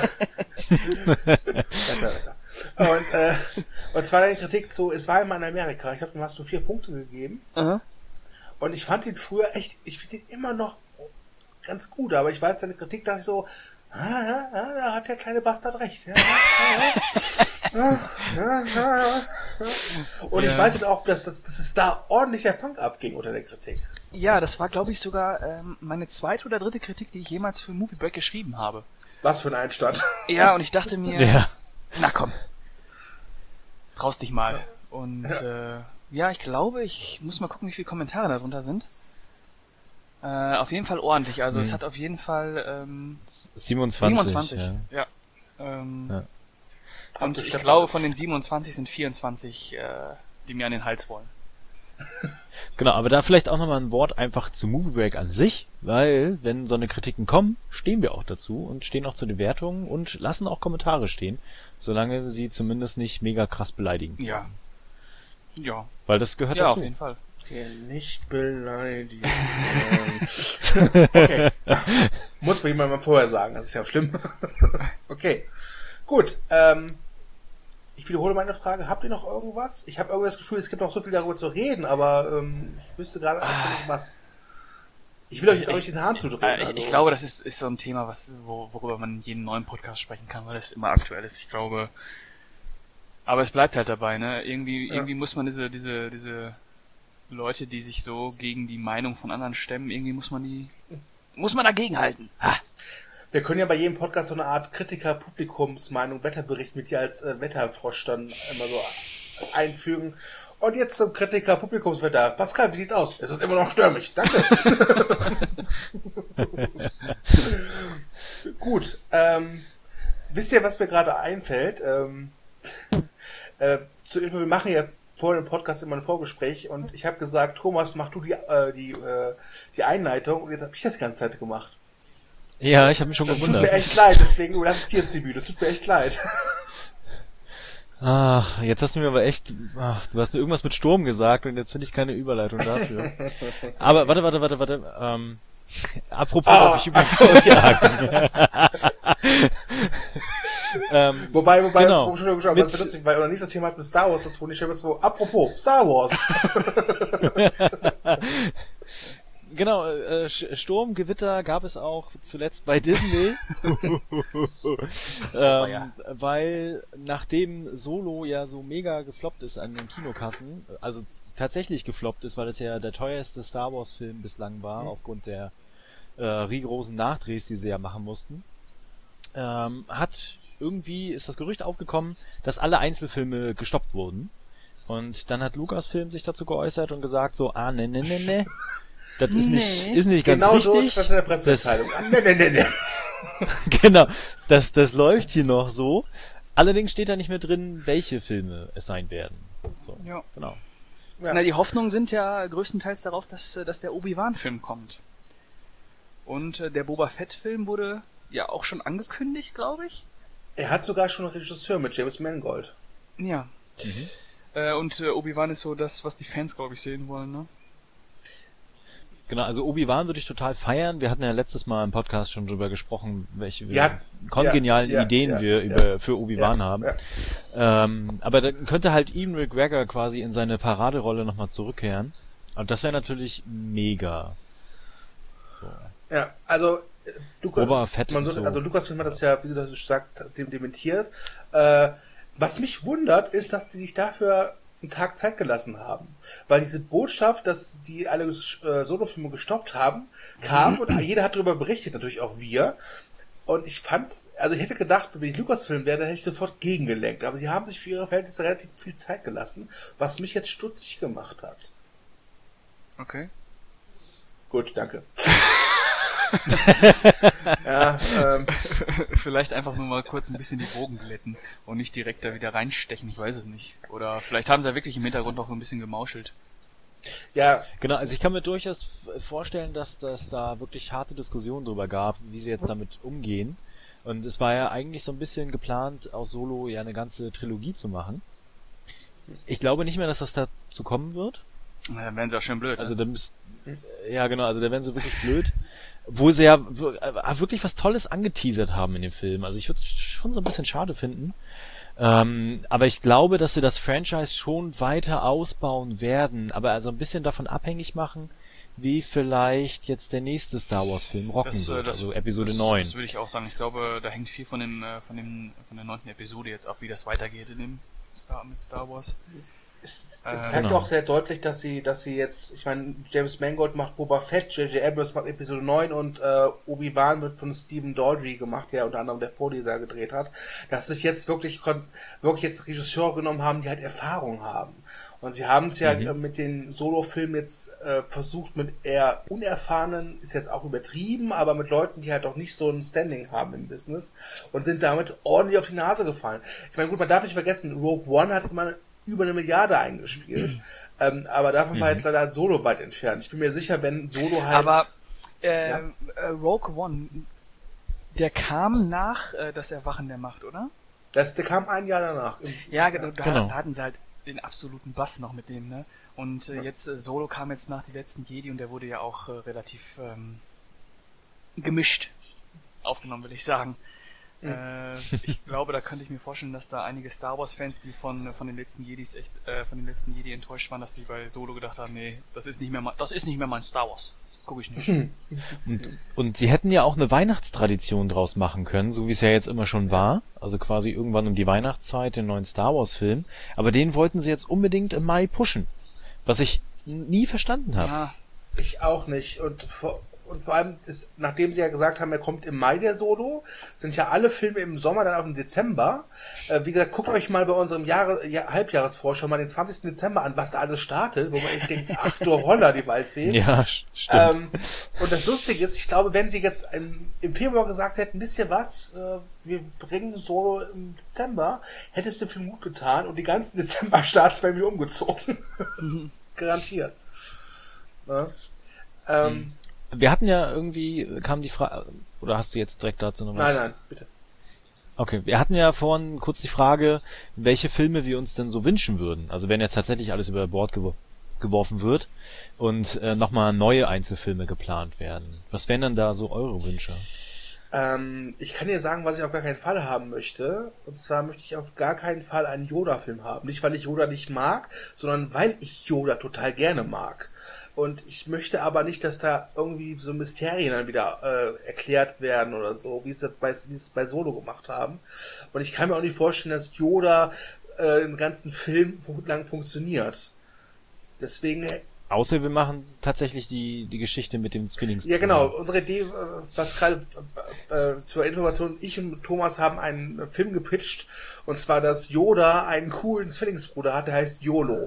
[SPEAKER 1] besser, besser. Und, äh, und zwar deine Kritik zu, es war immer in Amerika. Ich glaube, du hast nur vier Punkte gegeben.
[SPEAKER 3] Aha.
[SPEAKER 1] Und ich fand ihn früher echt, ich finde ihn immer noch ganz gut, aber ich weiß, deine Kritik, dachte ich so, ah, ja, ja, da hat der kleine Bastard recht. Ja, ja, ja, ja, ja. Und ja. ich weiß jetzt auch, dass, dass, dass es da ordentlich der Punk abging unter der Kritik.
[SPEAKER 3] Ja, das war, glaube ich, sogar ähm, meine zweite oder dritte Kritik, die ich jemals für Movie Break geschrieben habe.
[SPEAKER 1] Was für ein Einstand.
[SPEAKER 3] Ja, und ich dachte mir,
[SPEAKER 2] ja.
[SPEAKER 3] na komm, traust dich mal. Und ja. Äh, ja, ich glaube, ich muss mal gucken, wie viele Kommentare darunter sind. Äh, auf jeden Fall ordentlich, also hm. es hat auf jeden Fall ähm,
[SPEAKER 2] siebenundzwanzig.
[SPEAKER 3] siebenundzwanzig, ja. ja. Ähm,
[SPEAKER 2] ja.
[SPEAKER 3] Und ich glaube, von den siebenundzwanzig sind vierundzwanzig, äh, die mir an den Hals wollen.
[SPEAKER 2] Genau, aber da vielleicht auch nochmal ein Wort einfach zu Movie Break an sich, weil, wenn so eine Kritiken kommen, stehen wir auch dazu und stehen auch zu den Wertungen und lassen auch Kommentare stehen, solange sie zumindest nicht mega krass beleidigen.
[SPEAKER 3] Ja. Ja.
[SPEAKER 2] Weil das gehört
[SPEAKER 3] ja,
[SPEAKER 2] dazu.
[SPEAKER 3] Ja, auf jeden Fall.
[SPEAKER 1] Okay, nicht beleidigen. Okay. Muss mir jemand mal vorher sagen, das ist ja schlimm. Okay. Gut, ähm, ich wiederhole meine Frage. Habt ihr noch irgendwas? Ich habe irgendwie das Gefühl, es gibt noch so viel darüber zu reden, aber ähm, ich wüsste gerade einfach nicht was. Ich will euch, euch den Hahn zudrehen.
[SPEAKER 3] Äh, ich, also. ich glaube, das ist, ist so ein Thema, was, wo, worüber man in jedem neuen Podcast sprechen kann, weil das immer aktuell ist. Ich glaube, aber es bleibt halt dabei, ne? Irgendwie, ja. irgendwie muss man diese, diese, diese Leute, die sich so gegen die Meinung von anderen stemmen, irgendwie muss man die, muss man dagegen halten. Ha.
[SPEAKER 1] Wir können ja bei jedem Podcast so eine Art Kritiker-Publikumsmeinung, Wetterbericht mit dir als äh, Wetterfrosch dann immer so einfügen. Und jetzt zum Kritiker-Publikumswetter. Pascal, wie sieht's aus? Es ist immer noch stürmisch. Danke. Gut. Ähm, wisst ihr, was mir gerade einfällt? Ähm, äh, zu Info, wir machen ja vor dem Podcast immer ein Vorgespräch und ich habe gesagt, Thomas, mach du die, äh, die, äh, die Einleitung und jetzt habe ich das die ganze Zeit gemacht.
[SPEAKER 2] Ja, ich habe mich schon
[SPEAKER 1] das
[SPEAKER 2] gewundert.
[SPEAKER 1] Das tut mir echt leid, deswegen überlasse ich dir jetzt die Bühne. Das tut mir echt leid.
[SPEAKER 2] Ach, jetzt hast du mir aber echt... Ach, du hast irgendwas mit Sturm gesagt und jetzt finde ich keine Überleitung dafür. Aber warte, warte, warte, warte. Ähm, apropos,
[SPEAKER 1] oh,
[SPEAKER 2] darf ich übrigens
[SPEAKER 1] so,
[SPEAKER 2] sagen. ähm,
[SPEAKER 1] wobei, wobei,
[SPEAKER 2] genau.
[SPEAKER 1] oh, schon, schon, was wird lustig, weil oder nicht das Thema hat mit Star Wars zu tun. Ich habe jetzt so, apropos, Star Wars.
[SPEAKER 2] Genau, äh, Sturmgewitter gab es auch zuletzt bei Disney, ähm, ja. weil nachdem Solo ja so mega gefloppt ist an den Kinokassen, also tatsächlich gefloppt ist, weil es ja der teuerste Star Wars Film bislang war, mhm. aufgrund der äh, rigorosen Nachdrehs, die sie ja machen mussten, ähm, hat irgendwie, ist das Gerücht aufgekommen, dass alle Einzelfilme gestoppt wurden. Und dann hat Lucasfilm sich dazu geäußert und gesagt so, ah, ne, ne, ne, ne. Das ist
[SPEAKER 3] nee.
[SPEAKER 2] nicht, ist nicht ganz
[SPEAKER 1] genau
[SPEAKER 2] richtig.
[SPEAKER 1] Genau so ist das in der Pressemitteilung.
[SPEAKER 2] Das,
[SPEAKER 1] nee, nee, nee, nee.
[SPEAKER 2] Genau, das, das läuft hier noch so. Allerdings steht da nicht mehr drin, welche Filme es sein werden. So,
[SPEAKER 3] ja.
[SPEAKER 2] Genau.
[SPEAKER 3] Ja. Na, die Hoffnungen sind ja größtenteils darauf, dass, dass der Obi-Wan-Film kommt. Und äh, der Boba Fett-Film wurde ja auch schon angekündigt, glaube ich.
[SPEAKER 1] Er hat sogar schon einen Regisseur mit James Mangold.
[SPEAKER 3] Ja.
[SPEAKER 2] Mhm.
[SPEAKER 3] Äh, und äh, Obi-Wan ist so das, was die Fans, glaube ich, sehen wollen, ne?
[SPEAKER 2] Genau, also Obi-Wan würde ich total feiern. Wir hatten ja letztes Mal im Podcast schon drüber gesprochen, welche
[SPEAKER 1] ja,
[SPEAKER 2] kongenialen
[SPEAKER 1] ja,
[SPEAKER 2] Ideen
[SPEAKER 1] ja,
[SPEAKER 2] wir
[SPEAKER 1] ja,
[SPEAKER 2] über für Obi-Wan
[SPEAKER 1] ja,
[SPEAKER 2] haben.
[SPEAKER 1] Ja.
[SPEAKER 2] Ähm, aber dann könnte halt Ewan McGregor quasi in seine Paraderolle nochmal zurückkehren. Und das wäre natürlich mega. So.
[SPEAKER 1] Ja, also
[SPEAKER 2] Lukas,
[SPEAKER 1] man so, also Lucasfilm hat das ja, wie gesagt, sagt, dem dementiert. Äh, was mich wundert, ist, dass sie sich dafür einen Tag Zeit gelassen haben. Weil diese Botschaft, dass die alle äh, Solofilme gestoppt haben, kam und jeder hat darüber berichtet, natürlich auch wir. Und ich fand's, also ich hätte gedacht, wenn ich Lucasfilm wäre, dann hätte ich sofort gegengelenkt. Aber sie haben sich für ihre Verhältnisse relativ viel Zeit gelassen, was mich jetzt stutzig gemacht hat.
[SPEAKER 3] Okay.
[SPEAKER 1] Gut, danke. ja, ähm.
[SPEAKER 3] Vielleicht einfach nur mal kurz ein bisschen die Bogen glätten und nicht direkt da wieder reinstechen, ich weiß es nicht. Oder vielleicht haben sie ja wirklich im Hintergrund auch ein bisschen gemauschelt.
[SPEAKER 1] Ja.
[SPEAKER 2] Genau, also ich kann mir durchaus vorstellen, dass das da wirklich harte Diskussionen drüber gab, wie sie jetzt damit umgehen. Und es war ja eigentlich so ein bisschen geplant, aus Solo ja eine ganze Trilogie zu machen. Ich glaube nicht mehr, dass das dazu kommen wird.
[SPEAKER 3] Na, dann wären sie auch schön blöd.
[SPEAKER 2] Also da müsst, ja genau, also da wären sie wirklich blöd. Wo sie ja wirklich was Tolles angeteasert haben in dem Film. Also ich würde es schon so ein bisschen schade finden, Ähm, aber ich glaube, dass sie das Franchise schon weiter ausbauen werden, aber also ein bisschen davon abhängig machen, wie vielleicht jetzt der nächste Star Wars Film rocken
[SPEAKER 3] Das, äh,
[SPEAKER 2] wird,
[SPEAKER 3] das,
[SPEAKER 2] also Episode
[SPEAKER 3] das,
[SPEAKER 2] neun.
[SPEAKER 3] Das würde ich auch sagen. Ich glaube, da hängt viel von dem, äh, von dem, von der neunten Episode jetzt ab, wie das weitergeht in dem Star, mit Star Wars.
[SPEAKER 1] Es,
[SPEAKER 3] Äh,
[SPEAKER 1] es zeigt
[SPEAKER 2] genau.
[SPEAKER 1] auch sehr deutlich, dass sie, dass sie jetzt, ich meine, James Mangold macht Boba Fett, J J Abrams macht Episode neun und äh, Obi-Wan wird von Stephen Daldry gemacht, der unter anderem der Vorleser gedreht hat, dass sich jetzt wirklich kon- wirklich jetzt Regisseure genommen haben, die halt Erfahrung haben. Und sie haben es ja
[SPEAKER 2] Mhm.
[SPEAKER 1] äh, mit den Solo-Filmen jetzt äh, versucht, mit eher unerfahrenen, ist jetzt auch übertrieben, aber mit Leuten, die halt auch nicht so ein Standing haben im Business und sind damit ordentlich auf die Nase gefallen. Ich meine, gut, man darf nicht vergessen, Rogue One hat immer über eine Milliarde eingespielt. ähm, aber davon war
[SPEAKER 2] Mhm.
[SPEAKER 1] jetzt leider Solo weit entfernt. Ich bin mir sicher, wenn Solo halt...
[SPEAKER 3] Aber äh,
[SPEAKER 1] Ja.
[SPEAKER 3] äh, Rogue One, der kam nach äh, das Erwachen der Macht, oder?
[SPEAKER 1] das, der kam ein Jahr danach. Im,
[SPEAKER 3] Ja, genau. Da,
[SPEAKER 2] Genau.
[SPEAKER 3] da hatten sie halt den absoluten Bass noch mit dem, ne? Und äh, jetzt äh, Solo kam jetzt nach die letzten Jedi und der wurde ja auch äh, relativ ähm, gemischt aufgenommen, will ich sagen. Äh, ich glaube, da könnte ich mir vorstellen, dass da einige Star Wars Fans, die von von den letzten Jedis echt äh, von den letzten Jedi enttäuscht waren, dass die bei Solo gedacht haben, nee, das ist nicht mehr mein, das ist nicht mehr mein Star Wars. Guck ich nicht.
[SPEAKER 2] Und, und sie hätten ja auch eine Weihnachtstradition draus machen können, so wie es ja jetzt immer schon war. Also quasi irgendwann um die Weihnachtszeit den neuen Star Wars Film. Aber den wollten sie jetzt unbedingt im Mai pushen. Was ich nie verstanden habe.
[SPEAKER 3] Ja,
[SPEAKER 1] Ich auch nicht. Und vor, und vor allem, ist, nachdem sie ja gesagt haben, er kommt im Mai der Solo, sind ja alle Filme im Sommer, dann auch im Dezember. Äh, wie gesagt, guckt euch mal bei unserem Jahre, ja, Halbjahresvorschau mal den zwanzigsten Dezember an, was da alles startet, wo man echt denkt, ach du Holla, die Waldfee.
[SPEAKER 2] Ja, st- stimmt.
[SPEAKER 1] Ähm, und das Lustige ist, ich glaube, wenn sie jetzt im, im Februar gesagt hätten, wisst ihr was, äh, wir bringen Solo im Dezember, hätte es dem Film gut getan und die ganzen Dezember-Starts wären wieder umgezogen. Garantiert. Ne? Ähm,
[SPEAKER 2] Mhm. Wir hatten ja irgendwie, kam die Frage, oder hast du jetzt direkt dazu noch was?
[SPEAKER 1] Nein, nein, bitte.
[SPEAKER 2] Okay, wir hatten ja vorhin kurz die Frage, welche Filme wir uns denn so wünschen würden. Also wenn jetzt tatsächlich alles über Bord gewo- geworfen wird und äh, nochmal neue Einzelfilme geplant werden. Was wären denn da so eure Wünsche?
[SPEAKER 1] Ähm, ich kann dir sagen, was ich auf gar keinen Fall haben möchte. Und zwar möchte ich auf gar keinen Fall einen Yoda-Film haben. Nicht, weil ich Yoda nicht mag, sondern weil ich Yoda total gerne mag. Und ich möchte aber nicht, dass da irgendwie so Mysterien dann wieder äh, erklärt werden oder so, wie sie bei, wie sie es bei Solo gemacht haben. Und ich kann mir auch nicht vorstellen, dass Yoda äh, im ganzen Film lang funktioniert. Deswegen
[SPEAKER 2] Außer wir machen tatsächlich die, die Geschichte mit dem Zwillingsbruder.
[SPEAKER 1] Ja, genau. Unsere Idee, äh, was gerade äh, zur Information, ich und Thomas haben einen Film gepitcht, und zwar, dass Yoda einen coolen Zwillingsbruder hat, der heißt YOLO.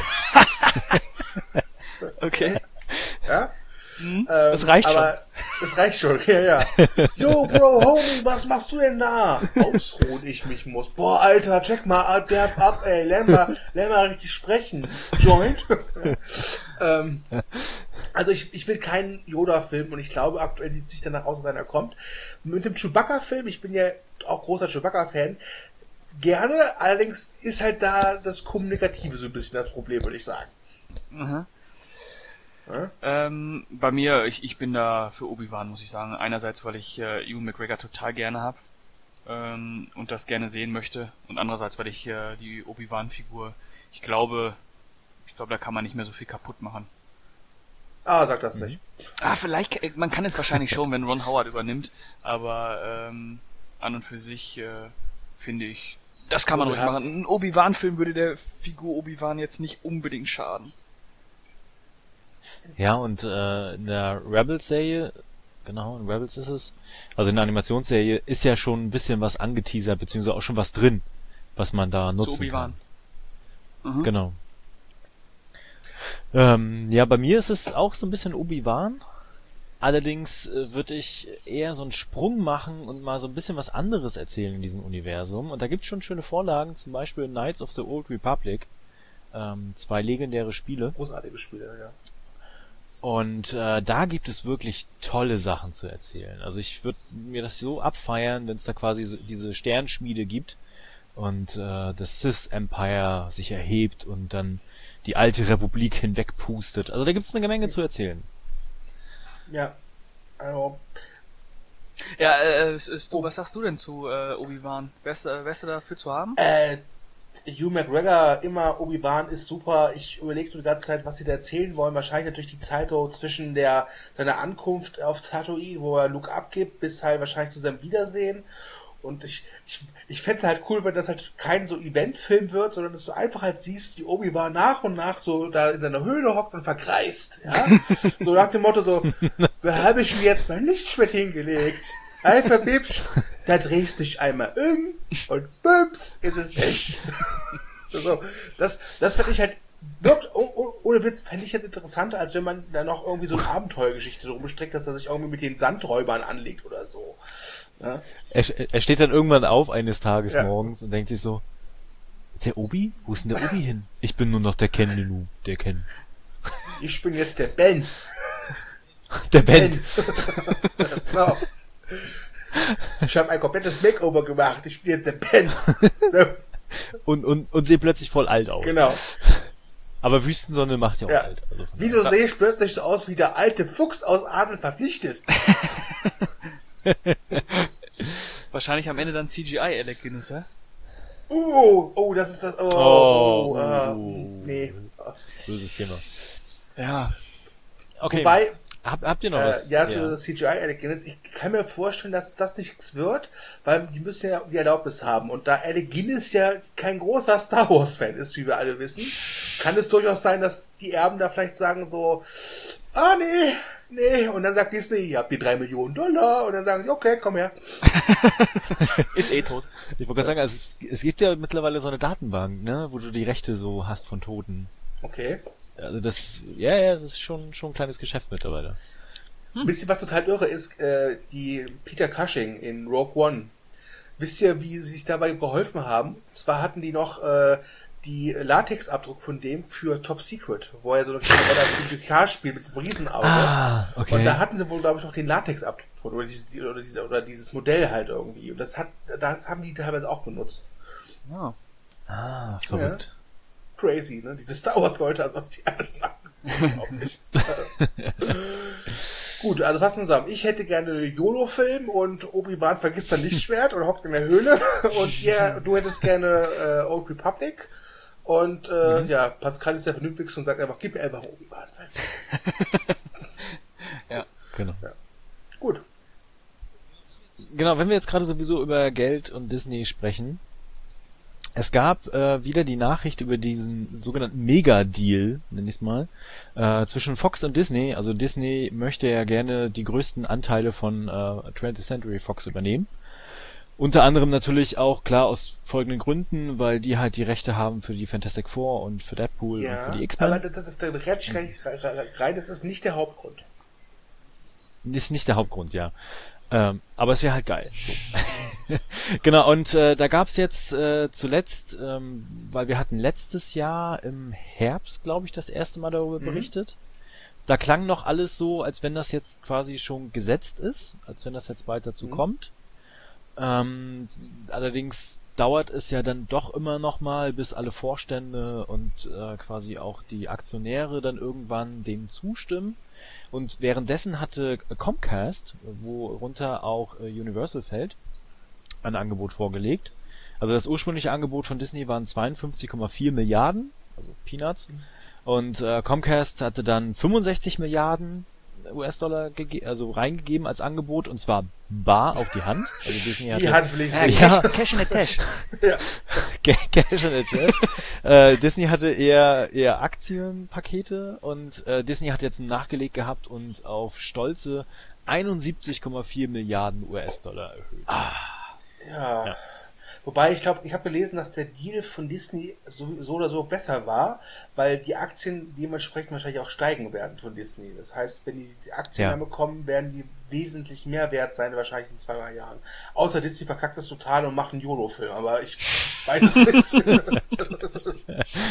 [SPEAKER 3] okay.
[SPEAKER 1] Ja?
[SPEAKER 3] Mhm.
[SPEAKER 1] Ähm,
[SPEAKER 3] Das reicht
[SPEAKER 1] aber das reicht schon, ja, ja. Yo, Bro, Homie, was machst du denn da? Ausruhen, ich mich muss. Boah, Alter, check mal, der ab, ey, lern mal, lern mal richtig sprechen. Joint? ähm, also ich, ich will keinen Yoda-Film, und ich glaube, aktuell sieht es nicht danach aus, dass einer kommt. Mit dem Chewbacca-Film, ich bin ja auch großer Chewbacca-Fan, gerne, allerdings ist halt da das Kommunikative so ein bisschen das Problem, würde ich sagen.
[SPEAKER 3] Mhm.
[SPEAKER 1] Ja?
[SPEAKER 3] Ähm, bei mir, ich, ich bin da für Obi-Wan, muss ich sagen. Einerseits, weil ich äh, Ewan McGregor total gerne habe ähm, und das gerne sehen möchte. Und andererseits, weil ich äh, die Obi-Wan-Figur, ich glaube, ich glaube, da kann man nicht mehr so viel kaputt machen.
[SPEAKER 1] Ah, sag das nicht.
[SPEAKER 3] Ah, vielleicht, äh, man kann es wahrscheinlich schon, wenn Ron Howard übernimmt, aber ähm, an und für sich äh, finde ich, das kann man
[SPEAKER 1] Oh,
[SPEAKER 3] ruhig
[SPEAKER 1] ja.
[SPEAKER 3] machen. Ein Obi-Wan-Film würde der Figur Obi-Wan jetzt nicht unbedingt schaden.
[SPEAKER 2] Ja, und äh, in der Rebels-Serie, genau, in Rebels ist es, also in der Animationsserie ist ja schon ein bisschen was angeteasert, beziehungsweise auch schon was drin, was man da nutzen
[SPEAKER 3] Zu Obi-Wan.
[SPEAKER 2] kann.
[SPEAKER 3] Mhm.
[SPEAKER 2] Genau. Ähm, ja, bei mir ist es auch so ein bisschen Obi-Wan. Allerdings äh, würde ich eher so einen Sprung machen und mal so ein bisschen was anderes erzählen in diesem Universum. Und da gibt's schon schöne Vorlagen, zum Beispiel Knights of the Old Republic. Ähm, zwei legendäre Spiele.
[SPEAKER 1] Großartige Spiele, ja.
[SPEAKER 2] Und äh, da gibt es wirklich tolle Sachen zu erzählen. Also ich würde mir das so abfeiern, wenn es da quasi so diese Sternschmiede gibt und äh, das Sith Empire sich erhebt und dann die alte Republik hinwegpustet. Also da gibt es eine Menge zu erzählen.
[SPEAKER 1] Ja. Also,
[SPEAKER 3] Ja, äh, ist, ist, du, was sagst du denn zu äh, Obi-Wan? Wärst, äh, wärst du dafür zu haben?
[SPEAKER 1] Äh, Hugh McGregor, immer Obi-Wan ist super. Ich überlege die ganze Zeit, was sie da erzählen wollen. Wahrscheinlich natürlich die Zeit so zwischen der seiner Ankunft auf Tatooine, wo er Luke abgibt, bis halt wahrscheinlich zu seinem Wiedersehen. Und ich, ich, ich fände es halt cool, wenn das halt kein so Eventfilm wird, sondern dass du einfach halt siehst, wie Obi-Wan nach und nach so da in seiner Höhle hockt und verkreist, ja. So nach dem Motto so, wo habe ich mir jetzt mein Lichtschwert hingelegt? Einfach bibst, da drehst du dich einmal um und bums, ist es weg. So, das, das fände ich halt, wirkt, oh, oh, ohne Witz, fände ich jetzt interessanter, als wenn man da noch irgendwie so eine Abenteuergeschichte drum streckt, dass er sich irgendwie mit den Sandräubern anlegt oder so. Ja?
[SPEAKER 2] Er, er steht dann irgendwann auf eines Tages
[SPEAKER 1] Ja.
[SPEAKER 2] morgens und denkt sich so, der Obi? Wo ist denn der Obi hin? Ich bin nur noch der Ken Nunu, der Ken.
[SPEAKER 1] Ich bin jetzt der Ben.
[SPEAKER 2] Der Ben.
[SPEAKER 1] So. Ich habe ein komplettes Makeover gemacht. Ich bin jetzt der Ben. So,
[SPEAKER 2] Und, und, und sehe plötzlich voll alt aus.
[SPEAKER 1] genau.
[SPEAKER 2] Aber Wüstensonne macht ja auch
[SPEAKER 1] Ja.
[SPEAKER 2] alt. Also von
[SPEAKER 1] Wieso
[SPEAKER 2] daher-
[SPEAKER 1] sehe ich plötzlich so aus wie der alte Fuchs aus Adel verpflichtet?
[SPEAKER 3] Wahrscheinlich am Ende dann C G I, Alec Guinness, ja?
[SPEAKER 1] Uh, oh, das ist das. Oh,
[SPEAKER 2] Oh,
[SPEAKER 1] oh, äh,
[SPEAKER 2] uh.
[SPEAKER 1] nee.
[SPEAKER 2] Böses Thema.
[SPEAKER 3] Ja.
[SPEAKER 2] Okay.
[SPEAKER 1] Wobei,
[SPEAKER 2] Hab, habt ihr noch
[SPEAKER 1] äh,
[SPEAKER 2] was?
[SPEAKER 1] ja, zu C G I-Alec Guinness, ich kann mir vorstellen, dass das nichts wird, weil die müssen ja die Erlaubnis haben. Und da Alec Guinness ja kein großer Star Wars-Fan ist, wie wir alle wissen, kann es durchaus sein, dass die Erben da vielleicht sagen so, ah, nee, nee, und dann sagt Disney, ihr habt die drei Millionen Dollar, und dann sagen sie, okay, komm her.
[SPEAKER 3] Ist eh tot.
[SPEAKER 2] Ich wollte gerade sagen, also es, es gibt ja mittlerweile so eine Datenbank, ne, wo du die Rechte so hast von Toten.
[SPEAKER 1] Okay.
[SPEAKER 2] Also das, ja, ja, das ist schon, schon ein kleines Geschäft mittlerweile.
[SPEAKER 1] Wisst ihr, was total irre ist? Äh, die Peter Cushing in Rogue One. Wisst ihr, wie sie sich dabei geholfen haben? Zwar hatten die noch äh, die Latexabdruck von dem für Top Secret, wo er so eine kleine Rolle als Bibliothekar spielt mit so einem Riesenauge.
[SPEAKER 2] Ah, okay.
[SPEAKER 1] Und da hatten sie wohl, glaube ich, noch den Latexabdruck von, oder dieses, oder, diese, oder dieses Modell halt irgendwie. Und das hat, das haben die teilweise auch benutzt.
[SPEAKER 3] Ja.
[SPEAKER 2] Ah, verrückt.
[SPEAKER 1] Crazy, ne? Diese Star Wars Leute, also was die alles machen, das ist unglaublich. Gut, also fassen wir zusammen. Ich hätte gerne YOLO-Film und Obi-Wan vergisst sein Lichtschwert und hockt in der Höhle. Und ihr, du hättest gerne äh, Old Republic. Und äh, mhm. ja, Pascal ist der Vernünftigste und sagt einfach, gib mir einfach einen Obi-Wan-Film.
[SPEAKER 3] Ja.
[SPEAKER 2] Genau.
[SPEAKER 1] Ja. Gut.
[SPEAKER 2] Genau, wenn wir jetzt gerade sowieso über Geld und Disney sprechen. Es gab äh, wieder die Nachricht über diesen sogenannten Mega-Deal, nenn ich's mal, äh, zwischen Fox und Disney. Also Disney möchte ja gerne die größten Anteile von äh, twentieth Century Fox übernehmen. Unter anderem natürlich auch, klar, aus folgenden Gründen, weil die halt die Rechte haben für die Fantastic Four und für Deadpool
[SPEAKER 1] Ja,
[SPEAKER 2] und für die X-Men.
[SPEAKER 1] aber das ist der Rätsch rein, das ist nicht der Hauptgrund.
[SPEAKER 2] Ist nicht der Hauptgrund, ja. Ähm, aber es wäre halt geil. So. Genau, und äh, da gab's jetzt äh, zuletzt, ähm, weil wir hatten letztes Jahr im Herbst, glaube ich, das erste Mal darüber
[SPEAKER 1] Mhm.
[SPEAKER 2] berichtet. Da klang noch alles so, als wenn das jetzt quasi schon gesetzt ist, als wenn das jetzt bald dazu
[SPEAKER 1] Mhm.
[SPEAKER 2] kommt. Ähm, allerdings dauert es ja dann doch immer noch mal, bis alle Vorstände und äh, quasi auch die Aktionäre dann irgendwann dem zustimmen. Und währenddessen hatte Comcast, worunter auch äh, Universal fällt, ein Angebot vorgelegt. Also das ursprüngliche Angebot von Disney waren zweiundfünfzig Komma vier Milliarden, also Peanuts. Und äh, Comcast hatte dann fünfundsechzig Milliarden U S-Dollar gege- also reingegeben als Angebot, und zwar bar auf die Hand. Also Disney
[SPEAKER 1] Die
[SPEAKER 2] hatte
[SPEAKER 1] Hand will ich
[SPEAKER 3] Ja,
[SPEAKER 1] sehen.
[SPEAKER 2] Ja.
[SPEAKER 3] Cash, Cash in the Tash.
[SPEAKER 1] Ja.
[SPEAKER 2] Cash in the Church. äh, Disney hatte eher eher Aktienpakete, und äh, Disney hat jetzt nachgelegt gehabt und auf stolze einundsiebzig Komma vier Milliarden U S-Dollar erhöht.
[SPEAKER 1] Ja.
[SPEAKER 2] Ja.
[SPEAKER 1] Wobei, ich glaube, ich habe gelesen, dass der Deal von Disney so, so oder so besser war, weil die Aktien dementsprechend wahrscheinlich auch steigen werden von Disney. Das heißt, wenn die, die Aktien
[SPEAKER 2] Ja.
[SPEAKER 1] dann bekommen, werden die wesentlich mehr wert sein, wahrscheinlich in zwei, drei Jahren. Außer Disney verkackt das total und macht einen YOLO-Film, aber ich weiß es nicht.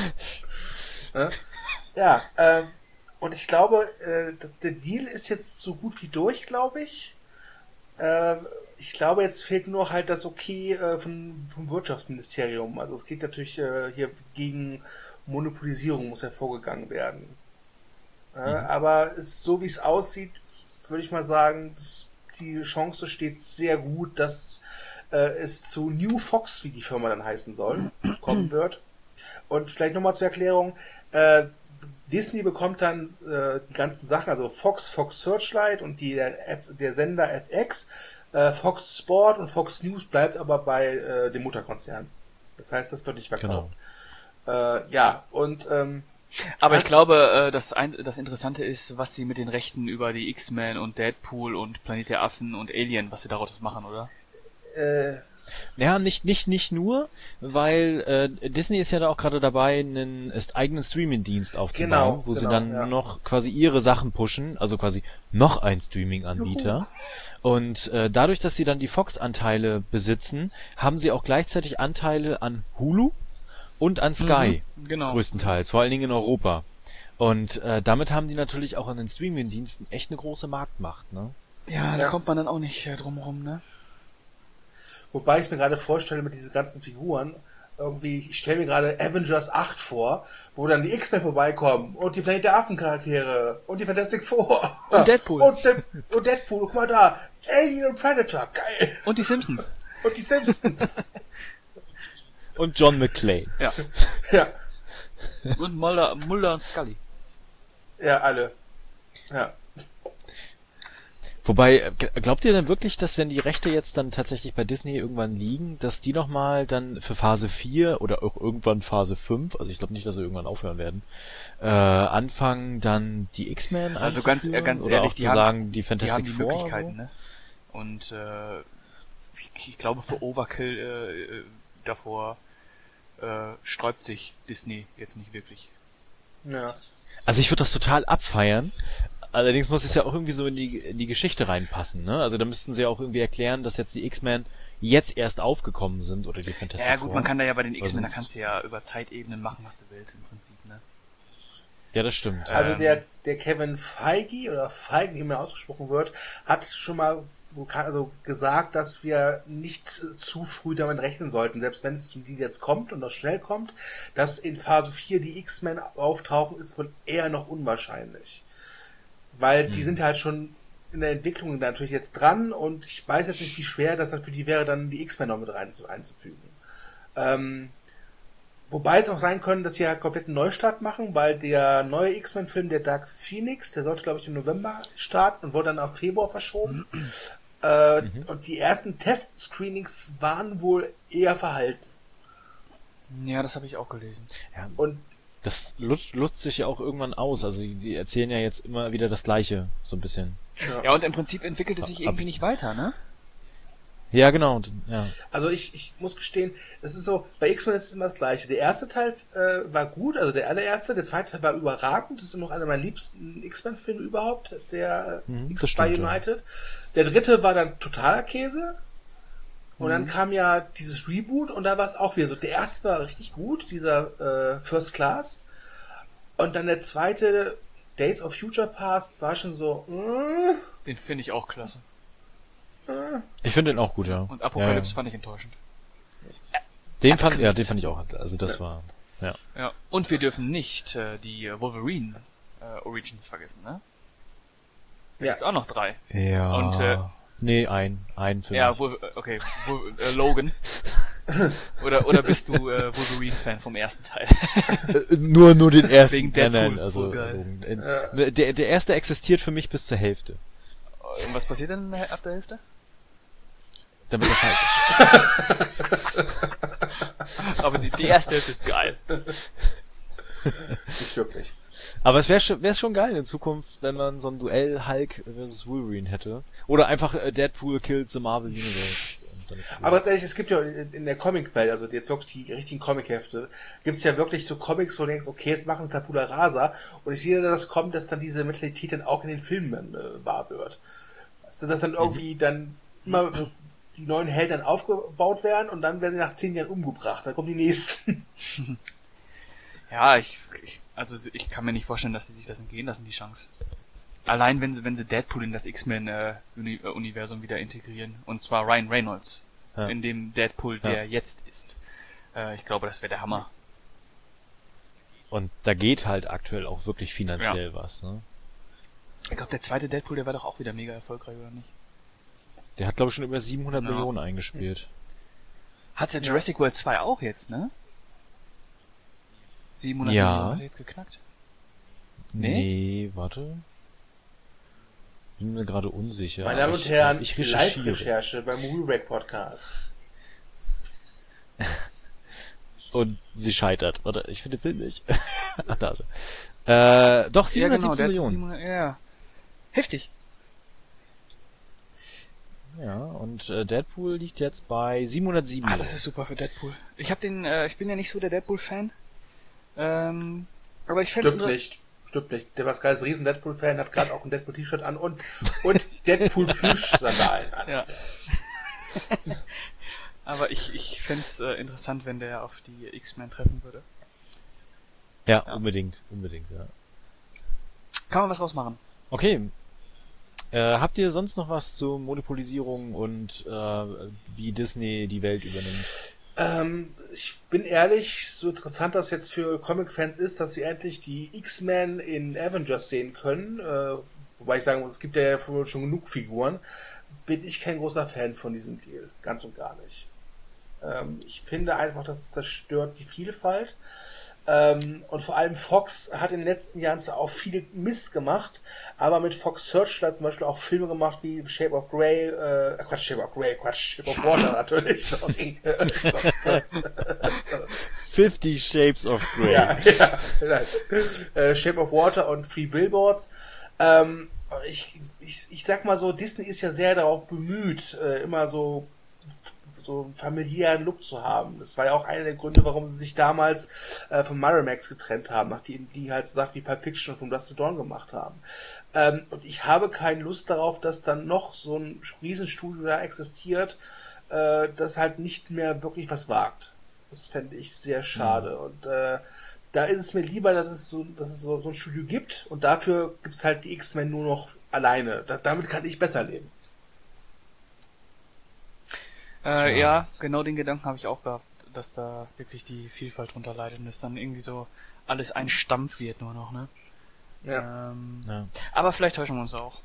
[SPEAKER 1] Ja, ja ähm, und ich glaube, äh, das, der Deal ist jetzt so gut wie durch, glaube ich. Äh, ich glaube, jetzt fehlt nur noch halt das Okay äh, von, vom Wirtschaftsministerium. Also es geht natürlich äh, hier gegen Monopolisierung muss hervorgegangen werden. Äh,
[SPEAKER 2] Mhm.
[SPEAKER 1] Aber es, so wie es aussieht, würde ich mal sagen, das, die Chance steht sehr gut, dass äh, es zu New Fox, wie die Firma dann heißen soll, kommen wird. Und vielleicht nochmal zur Erklärung, äh, Disney bekommt dann äh, die ganzen Sachen, also Fox, Fox Searchlight und die, der, F, der Sender F X, äh, Fox Sport und Fox News bleibt aber bei äh, dem Mutterkonzern. Das heißt, das wird nicht verkauft. Genau. Äh, ja, und ähm,
[SPEAKER 3] aber ich glaube, äh, das, ein, das Interessante ist, was sie mit den Rechten über die X-Men und Deadpool und Planet der Affen und Alien, was sie daraus machen, oder?
[SPEAKER 1] Äh,
[SPEAKER 2] Ja, nicht nicht nicht nur, weil äh, Disney ist ja da auch gerade dabei, einen ist eigenen Streaming-Dienst aufzubauen,
[SPEAKER 1] Genau,
[SPEAKER 2] wo sie
[SPEAKER 1] genau,
[SPEAKER 2] dann
[SPEAKER 1] ja.
[SPEAKER 2] noch quasi ihre Sachen pushen, also quasi noch ein Streaming-Anbieter. Und äh, dadurch, dass sie dann die Fox-Anteile besitzen, haben sie auch gleichzeitig Anteile an Hulu und an Sky,
[SPEAKER 3] Mhm, genau.
[SPEAKER 2] größtenteils, vor allen Dingen in Europa. Und äh, damit haben die natürlich auch an den Streaming-Diensten echt eine große Marktmacht, ne?
[SPEAKER 3] Ja, da
[SPEAKER 1] Ja.
[SPEAKER 3] kommt man dann auch nicht äh, drum rum, ne?
[SPEAKER 1] Wobei ich es mir gerade vorstelle mit diesen ganzen Figuren, irgendwie, ich stelle mir gerade Avengers acht vor, wo dann die X-Men vorbeikommen und die Planet der Affen Charaktere und die Fantastic Four.
[SPEAKER 3] Und Deadpool.
[SPEAKER 1] Und, De und Deadpool, guck mal da. Alien und Predator, geil.
[SPEAKER 3] Und die Simpsons.
[SPEAKER 1] Und die Simpsons.
[SPEAKER 2] Und John McClane.
[SPEAKER 3] Ja.
[SPEAKER 1] Ja,
[SPEAKER 3] Und Mulder, Mulder und Scully.
[SPEAKER 1] ja, alle. Ja.
[SPEAKER 2] Wobei, äh, g- glaubt ihr denn wirklich, dass wenn die Rechte jetzt dann tatsächlich bei Disney irgendwann liegen, dass die nochmal dann für Phase vier oder auch irgendwann Phase fünf, also ich glaube nicht, dass sie irgendwann aufhören werden, äh, anfangen dann die X-Men
[SPEAKER 3] Also ganz, äh,
[SPEAKER 2] einzuführen
[SPEAKER 3] ganz
[SPEAKER 2] oder
[SPEAKER 3] ehrlich,
[SPEAKER 2] auch
[SPEAKER 3] die
[SPEAKER 2] zu
[SPEAKER 3] haben,
[SPEAKER 2] sagen, die
[SPEAKER 3] die
[SPEAKER 2] Fantastic
[SPEAKER 3] haben die
[SPEAKER 2] Four
[SPEAKER 3] Möglichkeiten,
[SPEAKER 2] so?
[SPEAKER 3] ne? Und äh, ich, ich glaube, für Overkill äh, äh, davor äh, sträubt sich Disney jetzt nicht wirklich.
[SPEAKER 1] Ja.
[SPEAKER 2] Also ich würde das total abfeiern. Allerdings muss es ja auch irgendwie so in die, in die Geschichte reinpassen, ne? Also da müssten sie ja auch irgendwie erklären, dass jetzt die X-Men jetzt erst aufgekommen sind oder die Fantastic
[SPEAKER 3] Ja gut,
[SPEAKER 2] Four.
[SPEAKER 3] man kann da ja bei den
[SPEAKER 2] Weil
[SPEAKER 3] X-Men, da
[SPEAKER 2] sonst-
[SPEAKER 3] kannst du ja über Zeitebenen machen, was du willst im Prinzip, ne?
[SPEAKER 2] Ja, das stimmt.
[SPEAKER 1] Also
[SPEAKER 3] Ähm.
[SPEAKER 1] der, der Kevin Feige oder Feige, wie immer ausgesprochen wird, hat schon mal also gesagt, dass wir nicht zu früh damit rechnen sollten, selbst wenn es zum Deal jetzt kommt und das schnell kommt, dass in Phase vier die X-Men auftauchen, ist wohl eher noch unwahrscheinlich. Weil die
[SPEAKER 2] Hm.
[SPEAKER 1] sind halt schon in der Entwicklung natürlich jetzt dran und ich weiß jetzt nicht, wie schwer das dann für die wäre, dann die X-Men noch mit rein zu, einzufügen. Ähm, wobei es auch sein können, dass sie halt komplett einen Neustart machen, weil der neue X-Men-Film, der Dark Phoenix, der sollte, glaube ich, im November starten und wurde dann auf Februar verschoben. äh,
[SPEAKER 2] Mhm.
[SPEAKER 1] Und die ersten Test-Screenings waren wohl eher verhalten.
[SPEAKER 3] Ja, das habe ich auch gelesen.
[SPEAKER 2] Ja,
[SPEAKER 1] Und
[SPEAKER 2] das lut- lutzt sich ja auch irgendwann aus. Also die, die erzählen ja jetzt immer wieder das Gleiche, so ein bisschen.
[SPEAKER 1] ja.
[SPEAKER 3] Ja, und im Prinzip entwickelt es sich
[SPEAKER 2] Hab
[SPEAKER 3] irgendwie
[SPEAKER 2] ich-
[SPEAKER 3] nicht weiter, ne?
[SPEAKER 2] Ja, genau. Und, ja.
[SPEAKER 1] Also ich, ich muss gestehen, es ist so, bei X-Men ist es immer das Gleiche. Der erste Teil äh, war gut, also der allererste, der zweite Teil war überragend, das ist noch einer meiner liebsten X-Men-Filme überhaupt, der
[SPEAKER 2] Mhm,
[SPEAKER 1] X
[SPEAKER 2] das
[SPEAKER 1] zwei
[SPEAKER 2] stimmt, ja.
[SPEAKER 1] United. Der dritte war dann totaler Käse. Und
[SPEAKER 2] Mhm.
[SPEAKER 1] dann kam ja dieses Reboot und da war es auch wieder so. Der erste war richtig gut, dieser äh, First Class. Und dann der zweite, Days of Future Past, war schon so, äh,
[SPEAKER 3] Den finde ich auch klasse.
[SPEAKER 1] äh.
[SPEAKER 2] Ich finde den auch gut, ja.
[SPEAKER 3] Und Apocalypse
[SPEAKER 2] ja,
[SPEAKER 3] fand ich enttäuschend.
[SPEAKER 2] ja. Den fand, ja,
[SPEAKER 3] Apocalypse.
[SPEAKER 2] den fand ich auch. Also das war. Ja.
[SPEAKER 3] Ja. Und wir dürfen nicht äh, die äh, Wolverine äh, Origins vergessen, ne? Da
[SPEAKER 1] Ja.
[SPEAKER 3] gibt's auch noch drei.
[SPEAKER 2] Ja.
[SPEAKER 3] Und, äh,
[SPEAKER 2] nee, ein, ein für
[SPEAKER 3] Ja,
[SPEAKER 2] mich.
[SPEAKER 3] Wol äh, okay, Wol äh, Logan. oder oder bist du äh, Wolverine-Fan vom ersten Teil?
[SPEAKER 2] Äh, nur, nur den ersten.
[SPEAKER 3] Wegen
[SPEAKER 2] Nein,
[SPEAKER 3] Deadpool,
[SPEAKER 2] nein, also
[SPEAKER 3] voll geil.
[SPEAKER 2] äh, der, der erste existiert für mich bis zur Hälfte.
[SPEAKER 3] Und was passiert denn äh, ab der Hälfte?
[SPEAKER 2] Dann wird er scheiße.
[SPEAKER 3] Aber die, die erste Hälfte ist geil.
[SPEAKER 1] Nicht wirklich.
[SPEAKER 2] Aber es wäre schon, wär's schon geil in Zukunft, wenn man so ein Duell Hulk versus Wolverine hätte. Oder einfach äh, Deadpool kills the Marvel Universe. Und dann ist gut.
[SPEAKER 1] Aber tatsächlich, es gibt ja in in der Comic-Welt, also jetzt wirklich die richtigen Comic-Hefte, gibt's ja wirklich so Comics, wo du denkst, okay, jetzt machen sie Tabula Rasa. Und ich sehe, dass das kommt, dass dann diese Mentalität dann auch in den Filmen äh, wahr wird. Also, dass dann irgendwie dann immer so die neuen Helden dann aufgebaut werden und dann werden sie nach zehn Jahren umgebracht. Dann kommen die nächsten.
[SPEAKER 3] Ja, ich, ich also ich kann mir nicht vorstellen, dass sie sich das entgehen lassen, die Chance. Allein wenn sie wenn sie Deadpool in das X-Men äh, Uni äh, Universum wieder integrieren, und zwar Ryan Reynolds
[SPEAKER 2] Ja.
[SPEAKER 3] in dem Deadpool,
[SPEAKER 2] Ja.
[SPEAKER 3] der jetzt ist. Äh, ich glaube, das wäre der Hammer.
[SPEAKER 2] Und da geht halt aktuell auch wirklich finanziell was, ne?
[SPEAKER 3] Ich glaube, der zweite Deadpool, der war doch auch wieder mega erfolgreich, oder nicht?
[SPEAKER 2] Der hat, glaube ich, schon über siebenhundert
[SPEAKER 3] Genau.
[SPEAKER 2] Millionen eingespielt.
[SPEAKER 3] Hat der Jurassic World zwei auch jetzt, ne? siebenhundert
[SPEAKER 2] Ja.
[SPEAKER 3] Millionen hat er jetzt geknackt. Nee?
[SPEAKER 2] Nee, warte. Bin mir gerade unsicher.
[SPEAKER 1] Meine Damen
[SPEAKER 2] aber
[SPEAKER 1] und
[SPEAKER 2] ich-
[SPEAKER 1] Herren,
[SPEAKER 2] ich recherchiere.
[SPEAKER 1] Live-Recherche beim Movie Podcast.
[SPEAKER 2] Und sie scheitert. Warte, ich finde den Film nicht. Ach, da ist er. Äh, doch,
[SPEAKER 3] Ja, genau,
[SPEAKER 2] siebenhundertsiebzehn
[SPEAKER 3] der hat
[SPEAKER 2] Millionen.
[SPEAKER 3] siebenhundert, ja. Heftig.
[SPEAKER 2] Ja, und äh, Deadpool liegt jetzt bei siebenhundertsieben
[SPEAKER 3] Ah,
[SPEAKER 2] Millionen.
[SPEAKER 3] das ist super für Deadpool. Ich hab den, äh, ich bin ja nicht so der Deadpool-Fan. Ähm, aber ich fände
[SPEAKER 1] Stimmt nicht. Stimmt nicht. Der Pascal ist ein riesen Deadpool-Fan, hat gerade auch ein Deadpool-T-Shirt an und, und Deadpool-Plüsch-Sandalen an.
[SPEAKER 3] Ja. Aber ich, ich fände es äh, interessant, wenn der auf die X-Men treffen würde.
[SPEAKER 2] Ja,
[SPEAKER 3] Ja.
[SPEAKER 2] unbedingt, unbedingt, ja.
[SPEAKER 3] Kann man was rausmachen?
[SPEAKER 2] Okay. Äh, habt ihr sonst noch was zur Monopolisierung und äh, wie Disney die Welt übernimmt?
[SPEAKER 1] Ähm, ich bin ehrlich, so interessant das jetzt für Comic-Fans ist, dass sie endlich die X-Men in Avengers sehen können, äh, wobei ich sagen muss, es gibt ja wohl schon genug Figuren, bin ich kein großer Fan von diesem Deal. Ganz und gar nicht. Ähm, ich finde einfach, dass es zerstört die Vielfalt. Ähm, und vor allem Fox hat in den letzten Jahren zwar auch viel Mist gemacht, aber mit Fox Searchlight zum Beispiel auch Filme gemacht wie Shape of Grey, äh, Quatsch, Shape of Grey, Quatsch, Shape of Water natürlich, sorry.
[SPEAKER 2] Fifty Shapes of Grey.
[SPEAKER 1] Ja, ja, nein. Äh, Shape of Water und Three Billboards. Ähm, ich, ich, ich sag mal so, Disney ist ja sehr darauf bemüht, äh, immer so so einen familiären Look zu haben. Das war ja auch einer der Gründe, warum sie sich damals äh, von Miramax getrennt haben, nachdem die halt so Sachen wie Pulp Fiction und From Dusk to Dawn gemacht haben. Ähm, und ich habe keine Lust darauf, dass dann noch so ein Riesenstudio da existiert, äh, das halt nicht mehr wirklich was wagt. Das fände ich sehr schade. Mhm. Und äh, da ist es mir lieber, dass es so, dass es so, so ein Studio gibt und dafür gibt es halt die X-Men nur noch alleine. Da, damit kann ich besser leben.
[SPEAKER 3] Äh, ja, genau den Gedanken habe ich auch gehabt, dass da wirklich die Vielfalt drunter leidet und es dann irgendwie so alles ein Stampf wird nur noch, ne?
[SPEAKER 1] Ja.
[SPEAKER 3] Ähm,
[SPEAKER 2] Ja.
[SPEAKER 3] Aber vielleicht täuschen wir uns auch.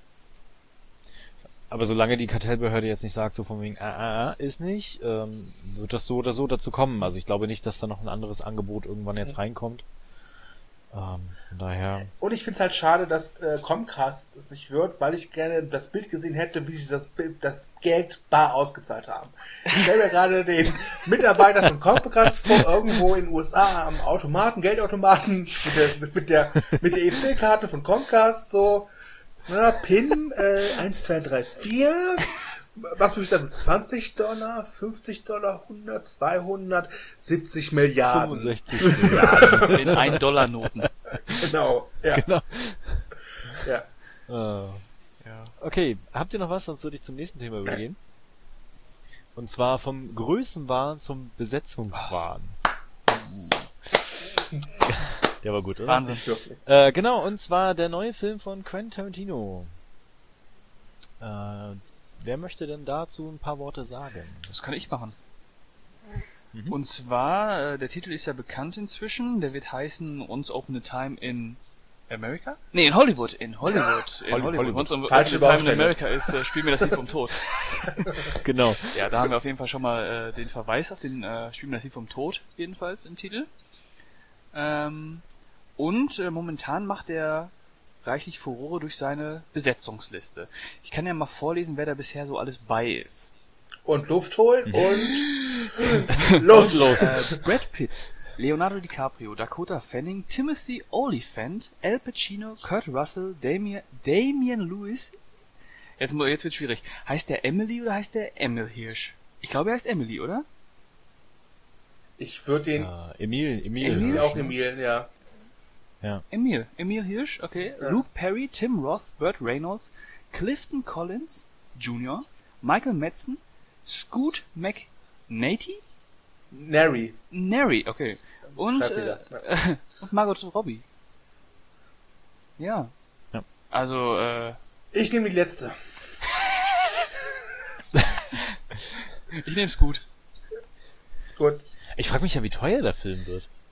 [SPEAKER 2] Aber solange die Kartellbehörde jetzt nicht sagt, so von wegen, ah, ah, ah, ist nicht, ähm, wird das so oder so dazu kommen. Also ich glaube nicht, dass da noch ein anderes Angebot irgendwann jetzt reinkommt. Ähm, von daher.
[SPEAKER 1] Und ich finde es halt schade, dass äh, Comcast es nicht wird, weil ich gerne das Bild gesehen hätte, wie sie das Bild, das Geld bar ausgezahlt haben. Ich stelle mir gerade den Mitarbeiter von Comcast vor, irgendwo in den U S A am Automaten, Geldautomaten, mit der, mit der, mit der E C-Karte von Comcast, so, na, PIN, äh, eins, zwei, drei, vier, was muss ich dann? zwanzig Dollar, fünfzig Dollar, hundert, zweihundert, siebzig Milliarden.
[SPEAKER 2] fünfundsechzig Milliarden.
[SPEAKER 3] In ein Dollar Noten.
[SPEAKER 1] Genau, ja.
[SPEAKER 2] Genau.
[SPEAKER 1] Ja.
[SPEAKER 2] Äh,
[SPEAKER 3] Ja.
[SPEAKER 2] okay, habt ihr noch was? Sonst würde ich zum nächsten Thema übergehen. Und zwar vom Größenwahn zum Besetzungswahn. Der war gut, oder?
[SPEAKER 3] Wahnsinn.
[SPEAKER 1] Nicht wirklich.
[SPEAKER 2] Äh, genau, und zwar der neue Film von Quentin Tarantino. Äh, wer möchte denn dazu ein paar Worte sagen?
[SPEAKER 3] Das kann ich machen.
[SPEAKER 2] Mhm.
[SPEAKER 3] Und zwar, äh, der Titel ist ja bekannt inzwischen, der wird heißen Once Upon a Time in America? Nee, in Hollywood, in Hollywood, in
[SPEAKER 2] Holly-
[SPEAKER 3] Hollywood.
[SPEAKER 2] Hollywood.
[SPEAKER 3] Once Upon
[SPEAKER 1] Falsche
[SPEAKER 3] a Time in
[SPEAKER 1] Baustelle.
[SPEAKER 3] America ist, äh, Spiel mir das Lied vom Tod.
[SPEAKER 2] Genau.
[SPEAKER 3] Ja, da haben wir auf jeden Fall schon mal äh, den Verweis auf den äh, Spiel mir das Lied vom Tod, jedenfalls im Titel. Ähm, und äh, momentan macht er reichlich Furore durch seine Besetzungsliste. Ich kann ja mal vorlesen, wer da bisher so alles bei ist.
[SPEAKER 1] Und Luft holen und los.
[SPEAKER 2] Und los.
[SPEAKER 3] Äh, Brad Pitt, Leonardo DiCaprio, Dakota Fanning, Timothy Olyphant, Al Pacino, Kurt Russell, Damien, Damian Lewis. Jetzt, mu- jetzt wird schwierig. Heißt der Emily oder heißt der Emil Hirsch? Ich glaube, er heißt Emily, oder?
[SPEAKER 1] Ich würde den
[SPEAKER 2] Äh, Emil, Emil.
[SPEAKER 1] ich will
[SPEAKER 2] Hirsch,
[SPEAKER 1] auch
[SPEAKER 2] ne?
[SPEAKER 1] Emil, ja.
[SPEAKER 2] Ja.
[SPEAKER 3] Emil. Emil Hirsch, okay.
[SPEAKER 1] Ja.
[SPEAKER 3] Luke Perry, Tim Roth, Burt Reynolds, Clifton Collins Junior, Michael Madsen, Scoot McNairy?
[SPEAKER 1] Neri.
[SPEAKER 3] Neri, okay. Und, äh,
[SPEAKER 1] Schreibfehler,
[SPEAKER 3] und Margot Robbie. Ja.
[SPEAKER 2] Ja.
[SPEAKER 3] Also, äh,
[SPEAKER 1] Ich nehme die letzte.
[SPEAKER 3] ich nehm's gut.
[SPEAKER 1] Gut.
[SPEAKER 2] Ich frage mich ja, wie teuer der Film wird.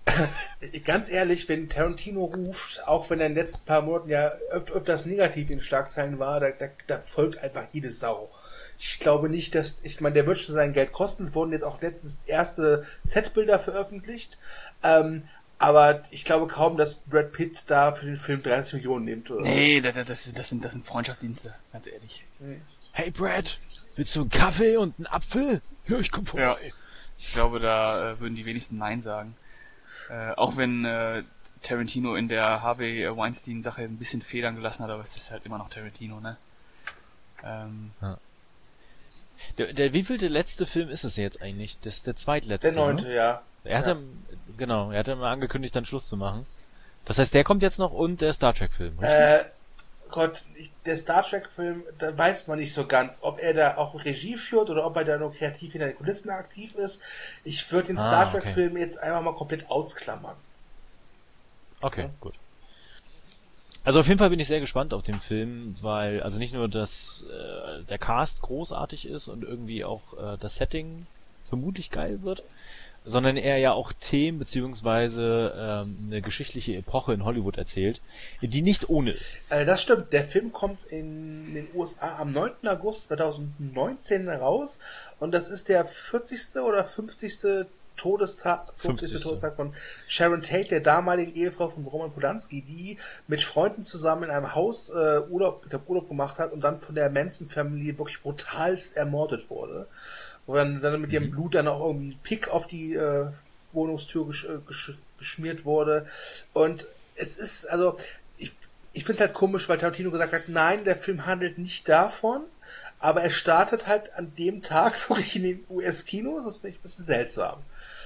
[SPEAKER 1] Ganz ehrlich, wenn Tarantino ruft, auch wenn er in den letzten paar Monaten ja öf- öfters negativ in Schlagzeilen war, da, da, da folgt einfach jede Sau. Ich glaube nicht, dass, ich meine, der wird schon sein Geld kosten. Es wurden jetzt auch letztens erste Setbilder veröffentlicht. Ähm, aber ich glaube kaum, dass Brad Pitt da für den Film dreißig Millionen nimmt, oder?
[SPEAKER 3] Nee, das, das, das, sind, das sind Freundschaftsdienste, ganz ehrlich.
[SPEAKER 1] Hm.
[SPEAKER 2] Hey Brad, willst du einen Kaffee und einen Apfel? Ja, ich komm vorbei.
[SPEAKER 3] Ja. Ich glaube, da äh, würden die wenigsten Nein sagen. Äh, auch wenn äh, Tarantino in der Harvey Weinstein-Sache ein bisschen Federn gelassen hat, aber es ist halt immer noch Tarantino, ne? Ähm,
[SPEAKER 2] ja. Der, der wievielte letzte Film ist es jetzt eigentlich? Das ist der zweitletzte.
[SPEAKER 1] Der neunte,
[SPEAKER 2] ne?
[SPEAKER 1] ja.
[SPEAKER 2] Er hat
[SPEAKER 1] ja.
[SPEAKER 2] ja. genau, er hat ja mal angekündigt, dann Schluss zu machen. Das heißt, der kommt jetzt noch und der Star Trek-Film, richtig?
[SPEAKER 1] Äh, Gott, ich, der Star Trek-Film, da weiß man nicht so ganz, ob er da auch Regie führt oder ob er da nur kreativ hinter den Kulissen aktiv ist. Ich würde den
[SPEAKER 2] Ah,
[SPEAKER 1] Star Trek-Film okay. jetzt einfach mal komplett ausklammern.
[SPEAKER 2] Okay, ja. gut. Also auf jeden Fall bin ich sehr gespannt auf den Film, weil also nicht nur, dass äh, der Cast großartig ist und irgendwie auch äh, das Setting vermutlich geil wird, sondern er ja auch Themen beziehungsweise ähm, eine geschichtliche Epoche in Hollywood erzählt, die nicht ohne ist.
[SPEAKER 1] Äh, das stimmt. Der Film kommt in den U S A am neunten August zweitausendneunzehn raus und das ist der vierzigste oder fünfzigste Todestag, fünfzigste Todestag von Sharon Tate, der damaligen Ehefrau von Roman Polanski, die mit Freunden zusammen in einem Haus äh, Urlaub, ich glaub, Urlaub gemacht hat und dann von der Manson-Familie wirklich brutalst ermordet wurde. Wo dann, dann mit ihrem Blut dann auch irgendwie Pick auf die äh, Wohnungstür gesch gesch geschmiert wurde. Und es ist, also, ich, ich finde es halt komisch, weil Tarantino gesagt hat, nein, der Film handelt nicht davon, aber er startet halt an dem Tag wirklich in den U S-Kinos, das finde ich ein bisschen seltsam.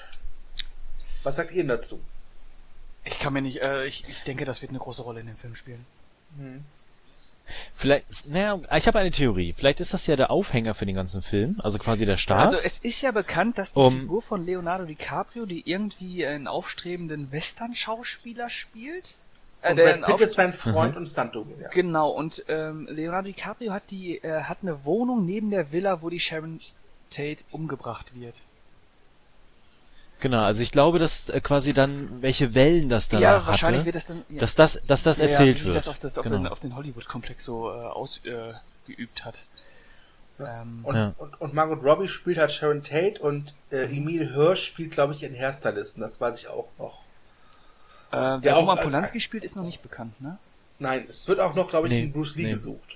[SPEAKER 1] Was sagt ihr dazu?
[SPEAKER 3] Ich kann mir nicht, äh, ich, ich denke, das wird eine große Rolle in dem Film spielen.
[SPEAKER 1] Hm.
[SPEAKER 2] Vielleicht, naja, ich habe eine Theorie. Vielleicht ist das ja der Aufhänger für den ganzen Film, also quasi der Start.
[SPEAKER 3] Also es ist ja bekannt, dass die
[SPEAKER 2] um,
[SPEAKER 3] Figur von Leonardo DiCaprio, die irgendwie einen aufstrebenden Western-Schauspieler spielt.
[SPEAKER 1] Und
[SPEAKER 3] äh,
[SPEAKER 1] Brad Pitt ist sein Freund mhm. und Stuntdouble, ja.
[SPEAKER 3] Genau, und ähm, Leonardo DiCaprio hat die äh, hat eine Wohnung neben der Villa, wo die Sharon Tate umgebracht wird.
[SPEAKER 2] Genau, also ich glaube, dass äh, quasi dann, welche Wellen das dann
[SPEAKER 3] ja,
[SPEAKER 2] hatte,
[SPEAKER 3] wahrscheinlich wird das dann, ja.
[SPEAKER 2] dass das, dass das
[SPEAKER 3] ja,
[SPEAKER 2] erzählt
[SPEAKER 3] ja,
[SPEAKER 2] wird.
[SPEAKER 3] Dass das auf, das, auf
[SPEAKER 2] genau.
[SPEAKER 3] den, auf den Hollywood-Komplex so äh, ausgeübt äh, hat.
[SPEAKER 1] Ja.
[SPEAKER 3] Ähm,
[SPEAKER 1] und,
[SPEAKER 2] ja.
[SPEAKER 1] und, und Margot Robbie spielt halt Sharon Tate und äh, Emil Hirsch spielt, glaube ich, ihren Hairstylisten, das weiß ich auch noch.
[SPEAKER 3] Äh, wer Roman Polanski äh, spielt, ist noch nicht bekannt, ne?
[SPEAKER 1] Nein, es wird auch noch, glaube ich,
[SPEAKER 2] nee,
[SPEAKER 1] in Bruce Lee nee. gesucht.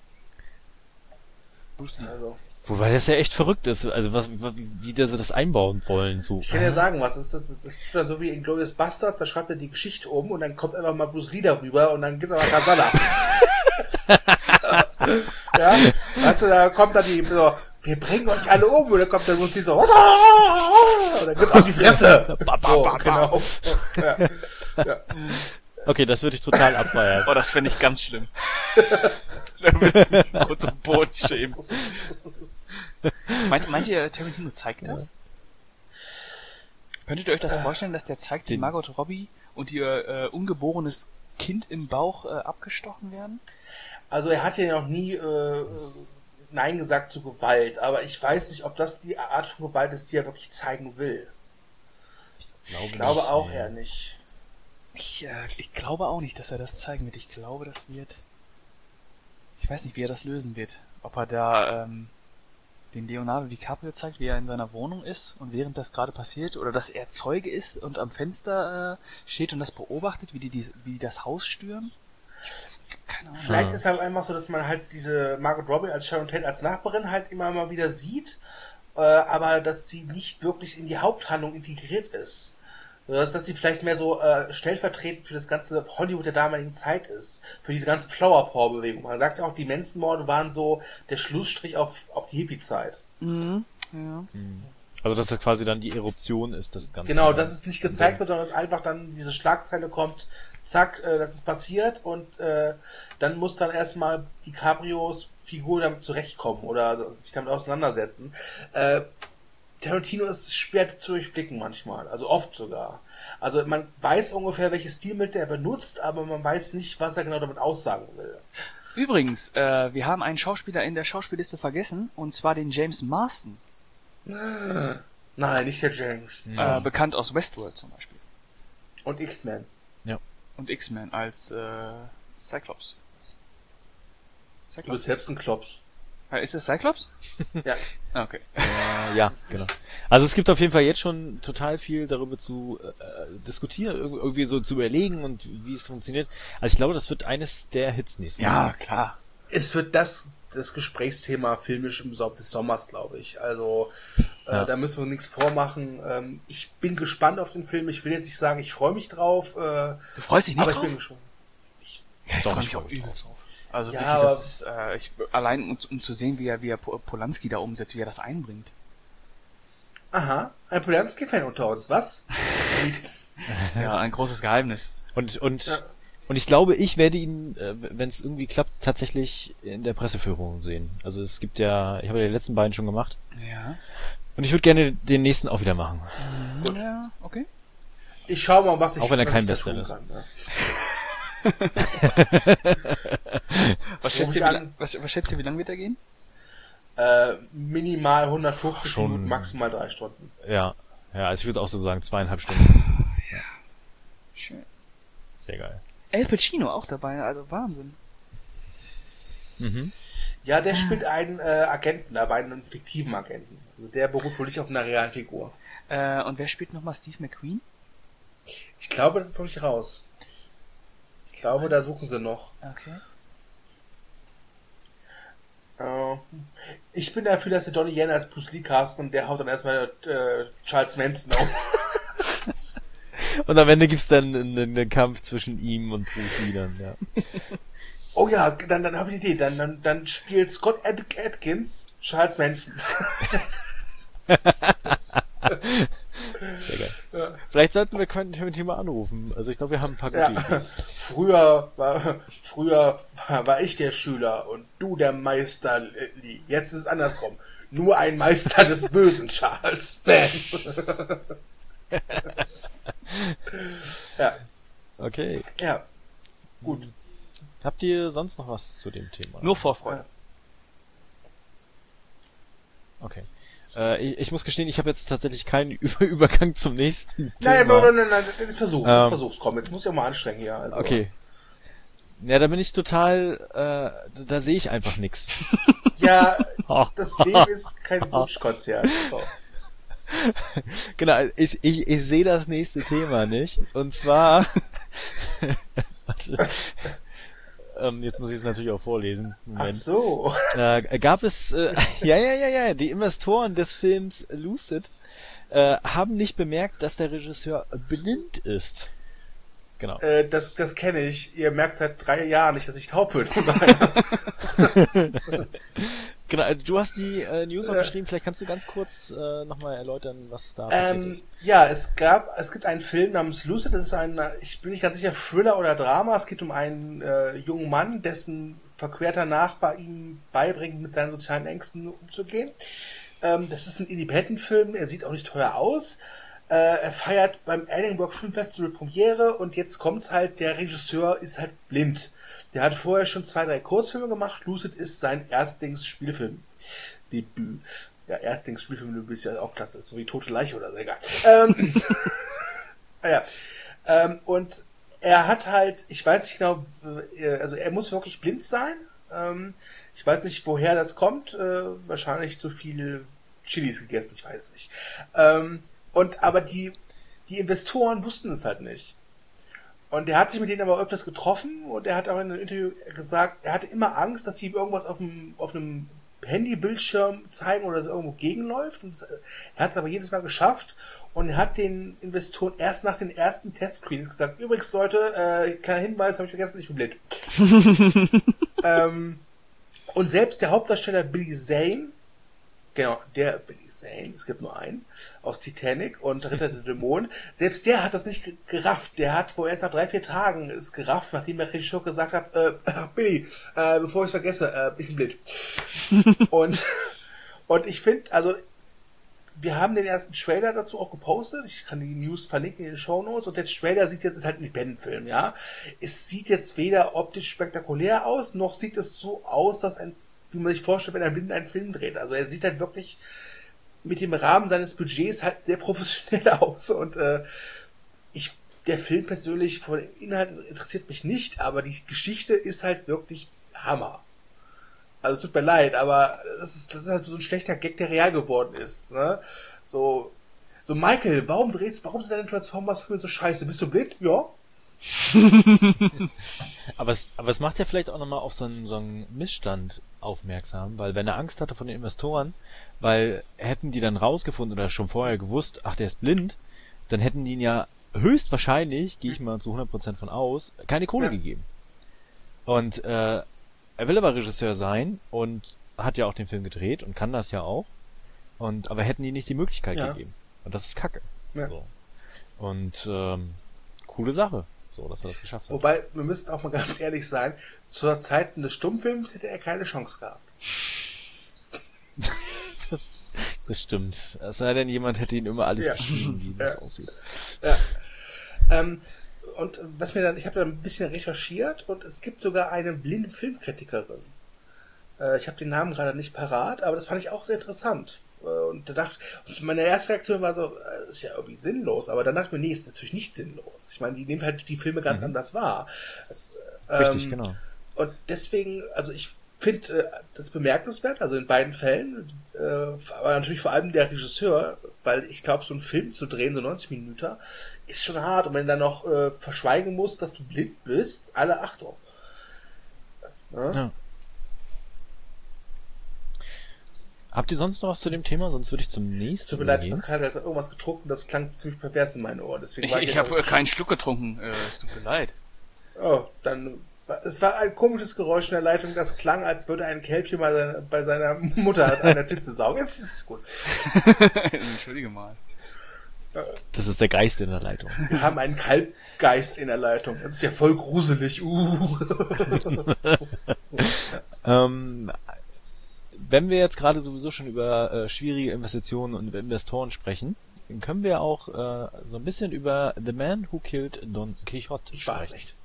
[SPEAKER 3] Bruce Lee.
[SPEAKER 1] Also.
[SPEAKER 2] Wobei das ja echt verrückt ist, also was, wie, wie die so das einbauen wollen. So.
[SPEAKER 1] Ich kann ja sagen, was ist das? Das ist dann so wie in Glorious Bastards, da schreibt er die Geschichte um und dann kommt einfach mal Bruce Lee darüber und dann gibt's aber Kasala. Ja, weißt du, da kommt dann die so, wir bringen euch alle um und dann kommt der Bruce Lee so und dann gibt's auf die Fresse. So, genau. Ja. Ja.
[SPEAKER 2] Okay, das würde ich total abfeiern.
[SPEAKER 3] Oh, das fände ich ganz schlimm. Da würde ich mich Grund und Boden schämen. Meint, meint ihr, Tarantino zeigt das? Könntet ihr euch das vorstellen, dass der zeigt, wie Margot Robbie und ihr äh, ungeborenes Kind im Bauch äh, abgestochen werden?
[SPEAKER 1] Also er hat ja noch nie äh, Nein gesagt zu Gewalt, aber ich weiß nicht, ob das die Art von Gewalt ist, die er wirklich zeigen will.
[SPEAKER 2] Ich glaube,
[SPEAKER 1] ich glaube
[SPEAKER 2] nicht,
[SPEAKER 1] auch
[SPEAKER 2] nee.
[SPEAKER 1] eher nicht.
[SPEAKER 3] Ich, äh, ich glaube auch nicht, dass er das zeigen wird. Ich glaube, das wird... Ich weiß nicht, wie er das lösen wird. Ob er da ähm, den Leonardo DiCaprio zeigt, wie er in seiner Wohnung ist und während das gerade passiert, oder dass er Zeuge ist und am Fenster äh, steht und das beobachtet, wie die, die wie die das Haus stürmen. Keine Ahnung.
[SPEAKER 1] Vielleicht
[SPEAKER 2] ja.
[SPEAKER 1] ist halt einfach so, dass man halt diese Margot Robbie als Sharon Tate als Nachbarin halt immer mal wieder sieht, äh, aber dass sie nicht wirklich in die Haupthandlung integriert ist. Dass, dass sie vielleicht mehr so äh, stellvertretend für das ganze Hollywood der damaligen Zeit ist. Für diese ganze Flower-Power-Bewegung. Man sagt ja auch, die Manson-Morde waren so der Schlussstrich auf, auf die Hippie-Zeit.
[SPEAKER 3] Mhm. Ja.
[SPEAKER 2] Also dass das quasi dann die Eruption ist, das Ganze.
[SPEAKER 1] Genau, dass es nicht gezeigt wird, sondern dass einfach dann diese Schlagzeile kommt, zack, äh, das ist passiert und äh, dann muss dann erstmal DiCaprios Figur damit zurechtkommen oder sich damit auseinandersetzen. Äh, Tarantino ist schwer zu durchblicken manchmal, also oft sogar. Also man weiß ungefähr, welche Stilmittel er benutzt, aber man weiß nicht, was er genau damit aussagen will.
[SPEAKER 3] Übrigens, äh, wir haben einen Schauspieler in der Schauspielliste vergessen, und zwar den James Marsden.
[SPEAKER 1] Nein, nicht der James.
[SPEAKER 3] Äh, bekannt aus Westworld zum Beispiel.
[SPEAKER 1] Und X-Men.
[SPEAKER 2] Ja.
[SPEAKER 3] Und X-Men als äh, Cyclops.
[SPEAKER 1] Du bist selbst ein Klops.
[SPEAKER 3] Ist das Cyclops?
[SPEAKER 1] Ja.
[SPEAKER 3] Ah, okay.
[SPEAKER 2] Äh, ja, genau. Also es gibt auf jeden Fall jetzt schon total viel darüber zu äh, diskutieren, irgendwie so zu überlegen und wie es funktioniert. Also ich glaube, das wird eines der Hits nächstes Jahr.
[SPEAKER 3] Ja, klar.
[SPEAKER 1] Es wird das das Gesprächsthema filmisch im Sommer des Sommers, glaube ich. Also äh,
[SPEAKER 2] Ja.
[SPEAKER 1] da müssen wir nichts vormachen. Ähm, ich bin gespannt auf den Film. Ich will jetzt nicht sagen, ich freue mich drauf. Äh,
[SPEAKER 3] Du freust dich nicht
[SPEAKER 1] aber
[SPEAKER 3] drauf?
[SPEAKER 1] ich bin gespannt.
[SPEAKER 3] Ja, ich
[SPEAKER 2] Doch,
[SPEAKER 3] freue
[SPEAKER 2] ich
[SPEAKER 3] mich
[SPEAKER 2] freu
[SPEAKER 3] auch
[SPEAKER 2] mich
[SPEAKER 3] übelst drauf. Also
[SPEAKER 1] Ja,
[SPEAKER 3] wirklich,
[SPEAKER 1] aber-
[SPEAKER 3] das ist, äh, ich, allein um, um zu sehen, wie er, wie er Po- Polanski da umsetzt, wie er das einbringt.
[SPEAKER 1] Aha, ein Polanski-Fan unter uns, was?
[SPEAKER 3] Ja, ein großes Geheimnis.
[SPEAKER 2] Und und
[SPEAKER 1] Ja.
[SPEAKER 2] und ich glaube, ich werde ihn, äh, wenn es irgendwie klappt, tatsächlich in der Presseführung sehen. Also es gibt ja, ich habe ja die letzten beiden schon gemacht
[SPEAKER 3] Ja.
[SPEAKER 2] und ich würde gerne den nächsten auch wieder machen.
[SPEAKER 1] Gut.
[SPEAKER 3] Ja, okay.
[SPEAKER 1] Ich schau mal, was ich
[SPEAKER 2] Auch wenn er
[SPEAKER 1] was
[SPEAKER 2] kein
[SPEAKER 1] ich da
[SPEAKER 2] Bestseller
[SPEAKER 1] tun
[SPEAKER 2] ist.
[SPEAKER 1] kann, ne?
[SPEAKER 3] Was
[SPEAKER 1] Ruf
[SPEAKER 3] schätzt,
[SPEAKER 1] ich
[SPEAKER 3] ihr, wie,
[SPEAKER 1] an.
[SPEAKER 3] lang- was, was schätzt ihr, wie lange wird er gehen?
[SPEAKER 1] Äh, minimal hundertfünfzig
[SPEAKER 2] Schon.
[SPEAKER 1] Minuten, maximal drei Stunden.
[SPEAKER 2] Ja, ja, also ich würde auch so sagen zweieinhalb Stunden.
[SPEAKER 3] Schön.
[SPEAKER 2] Sehr geil.
[SPEAKER 3] El Pacino auch dabei, also Wahnsinn.
[SPEAKER 2] Mhm.
[SPEAKER 1] Ja, der spielt einen äh, Agenten, aber einen fiktiven Agenten. Also der beruht wohl nicht auf einer realen Figur.
[SPEAKER 3] Äh, und wer spielt nochmal Steve McQueen?
[SPEAKER 1] Ich glaube, das ist noch nicht raus. Ich glaube, da suchen sie noch.
[SPEAKER 3] Okay.
[SPEAKER 1] Äh, ich bin dafür, dass sie Donnie Yen als Bruce Lee casten und der haut dann erstmal äh, Charles Manson auf.
[SPEAKER 2] Und am Ende gibt's dann einen, einen Kampf zwischen ihm und Bruce Lee dann, ja.
[SPEAKER 1] Oh ja, dann, dann habe ich eine Idee. Dann, dann, dann spielt Scott Ad Adkins Charles Manson.
[SPEAKER 2] Sehr geil.
[SPEAKER 1] Ja.
[SPEAKER 2] Vielleicht sollten wir Quentin mal anrufen. Also ich glaube, wir haben ein paar gute
[SPEAKER 1] Ja.
[SPEAKER 2] Ideen.
[SPEAKER 1] Früher war, früher war, war ich der Schüler und du der Meister, Lee. Jetzt ist es andersrum. Nur ein Meister des Bösen, Charles. Bam. Ja,
[SPEAKER 2] Okay.
[SPEAKER 1] ja. Gut.
[SPEAKER 2] Habt ihr sonst noch was zu dem Thema?
[SPEAKER 3] Nur Vorfreude.
[SPEAKER 2] Okay. Äh, ich, ich muss gestehen, ich habe jetzt tatsächlich keinen Über Übergang zum nächsten
[SPEAKER 1] Nein,
[SPEAKER 2] Thema.
[SPEAKER 1] nein, nein, nein, nein, das versuch's, das
[SPEAKER 2] Ähm,
[SPEAKER 1] versuch's, komm, jetzt muss ich auch mal anstrengen hier. Also.
[SPEAKER 2] Okay. Ja, da bin ich total, äh, da, da sehe ich einfach nix.
[SPEAKER 1] Ja, das Leben ist kein Wunschkonzert. So.
[SPEAKER 2] Genau, ich, ich, ich sehe das nächste Thema nicht. Und zwar, warte, ähm, jetzt muss ich es natürlich auch vorlesen.
[SPEAKER 1] Ach
[SPEAKER 2] Moment.
[SPEAKER 1] so.
[SPEAKER 2] Äh, gab es, äh, ja, ja, ja, ja, die Investoren des Films Lucid äh, haben nicht bemerkt, dass der Regisseur blind ist. Genau.
[SPEAKER 1] Äh, das das kenne ich. Ihr merkt seit drei Jahren nicht, dass ich taub bin. Von daher.
[SPEAKER 2] Genau, du hast die äh, News auch
[SPEAKER 1] Ja.
[SPEAKER 2] geschrieben, vielleicht kannst du ganz kurz äh, nochmal erläutern, was da passiert
[SPEAKER 1] ähm,
[SPEAKER 2] ist.
[SPEAKER 1] ja, es gab, es gibt einen Film namens Lucid. Das ist ein, ich bin nicht ganz sicher, Thriller oder Drama. Es geht um einen äh, jungen Mann, dessen verquerter Nachbar ihm beibringt, mit seinen sozialen Ängsten umzugehen. Ähm, das ist ein Independent-Film. Er sieht auch nicht teuer aus. Äh, er feiert beim Edinburgh Film Festival Premiere und jetzt kommt's halt, der Regisseur ist halt blind. Der hat vorher schon zwei, drei Kurzfilme gemacht. Lucid ist sein Erstlingsspielfilm-Debüt. Ja, Erstlingsspielfilm, du bist ja auch klasse, ist so wie Tote Leiche oder so, egal. ähm, ja, ähm, und er hat halt, ich weiß nicht genau, äh, also er muss wirklich blind sein. Ähm, ich weiß nicht, woher das kommt. Äh, wahrscheinlich zu viel Chilis gegessen, ich weiß nicht. Ähm, Und, aber die, die Investoren wussten es halt nicht. Und er hat sich mit denen aber öfters getroffen und er hat auch in einem Interview gesagt, er hatte immer Angst, dass sie ihm irgendwas auf dem, auf einem Handybildschirm zeigen oder so irgendwo gegenläuft. Und er hat es aber jedes Mal geschafft und er hat den Investoren erst nach den ersten Testscreenings gesagt, übrigens Leute, äh, kleiner Hinweis, habe ich vergessen, ich bin blind. ähm, und selbst der Hauptdarsteller Billy Zane, genau, der Billy Zane, es gibt nur einen, aus Titanic und Ritter der Dämonen. Selbst der hat das nicht ge- gerafft. Der hat wohl erst nach drei, vier Tagen es gerafft, nachdem der Regisseur gesagt hat, äh, Billy, äh, bevor ich es vergesse, äh, ich bin blind. und, und ich finde, also, wir haben den ersten Trailer dazu auch gepostet. Ich kann die News verlinken in den Shownotes. Und der Trailer sieht jetzt, ist halt ein Independent-Film, ja. Es sieht jetzt weder optisch spektakulär aus, noch sieht es so aus, dass ein wie man sich vorstellt, wenn ein Blinden einen Film dreht. Also er sieht halt wirklich mit dem Rahmen seines Budgets halt sehr professionell aus und äh, ich der Film persönlich von den Inhalten interessiert mich nicht, aber die Geschichte ist halt wirklich Hammer. Also es tut mir leid, aber das ist, das ist halt so ein schlechter Gag, der real geworden ist. Ne? So, so Michael, warum drehst, warum sind deine Transformers-Filme so scheiße? Bist du blind? Ja.
[SPEAKER 2] aber, es, aber es macht ja vielleicht auch nochmal auf so einen, so einen Missstand aufmerksam, weil wenn er Angst hatte von den Investoren, weil hätten die dann rausgefunden oder schon vorher gewusst, ach, der ist blind, dann hätten die ihn ja höchstwahrscheinlich, gehe ich mal zu hundert Prozent von aus, keine Kohle ja. gegeben. Und äh, er will aber Regisseur sein und hat ja auch den Film gedreht und kann das ja auch. Und aber hätten die nicht die Möglichkeit ja. gegeben. Und das ist Kacke. Ja. So. Und ähm, coole Sache. So, dass er das geschafft hat.
[SPEAKER 1] Wobei, wir müssten auch mal ganz ehrlich sein, zur Zeiten des Stummfilms hätte er keine Chance gehabt.
[SPEAKER 2] Das stimmt. Es sei denn, jemand hätte ihn immer alles ja. beschrieben, wie das
[SPEAKER 1] ja.
[SPEAKER 2] aussieht.
[SPEAKER 1] Ja. Ähm, und was mir dann, ich habe da ein bisschen recherchiert und es gibt sogar eine blinde Filmkritikerin. Äh, ich habe den Namen gerade nicht parat, aber das fand ich auch sehr interessant. Und da dachte, und meine erste Reaktion war so, das ist ja irgendwie sinnlos, aber dann dachte ich mir, nee, ist natürlich nicht sinnlos. Ich meine, die nehmen halt die Filme ganz mhm. anders wahr. Das, ähm,
[SPEAKER 2] Richtig, genau.
[SPEAKER 1] Und deswegen, also ich finde äh, das bemerkenswert, also in beiden Fällen, äh, aber natürlich vor allem der Regisseur, weil ich glaube, so einen Film zu drehen, so neunzig Minuten, ist schon hart. Und wenn du dann noch äh, verschweigen musst, dass du blind bist, alle Achtung. Ja? Ja.
[SPEAKER 2] Habt ihr sonst noch was zu dem Thema? Sonst würde ich zum nächsten.
[SPEAKER 1] Tut mir leid, Pascal hat irgendwas getrunken, das klang ziemlich pervers in meinen Ohren. Deswegen
[SPEAKER 3] ich
[SPEAKER 1] war
[SPEAKER 3] ich, ich habe keinen Schluck getrunken, äh, es tut mir leid.
[SPEAKER 1] Oh, dann. Es war ein komisches Geräusch in der Leitung, das klang, als würde ein Kälbchen bei seiner, bei seiner Mutter an der Zitze saugen. Jetzt ist es gut.
[SPEAKER 3] Entschuldige mal.
[SPEAKER 2] Das ist der Geist in der Leitung.
[SPEAKER 1] Wir haben einen Kalbgeist in der Leitung. Das ist ja voll gruselig. Uh.
[SPEAKER 2] ähm. Wenn wir jetzt gerade sowieso schon über äh, schwierige Investitionen und Investoren sprechen, dann können wir auch äh, so ein bisschen über The Man Who Killed Don Quixote
[SPEAKER 1] ich sprechen. Ich weiß nicht.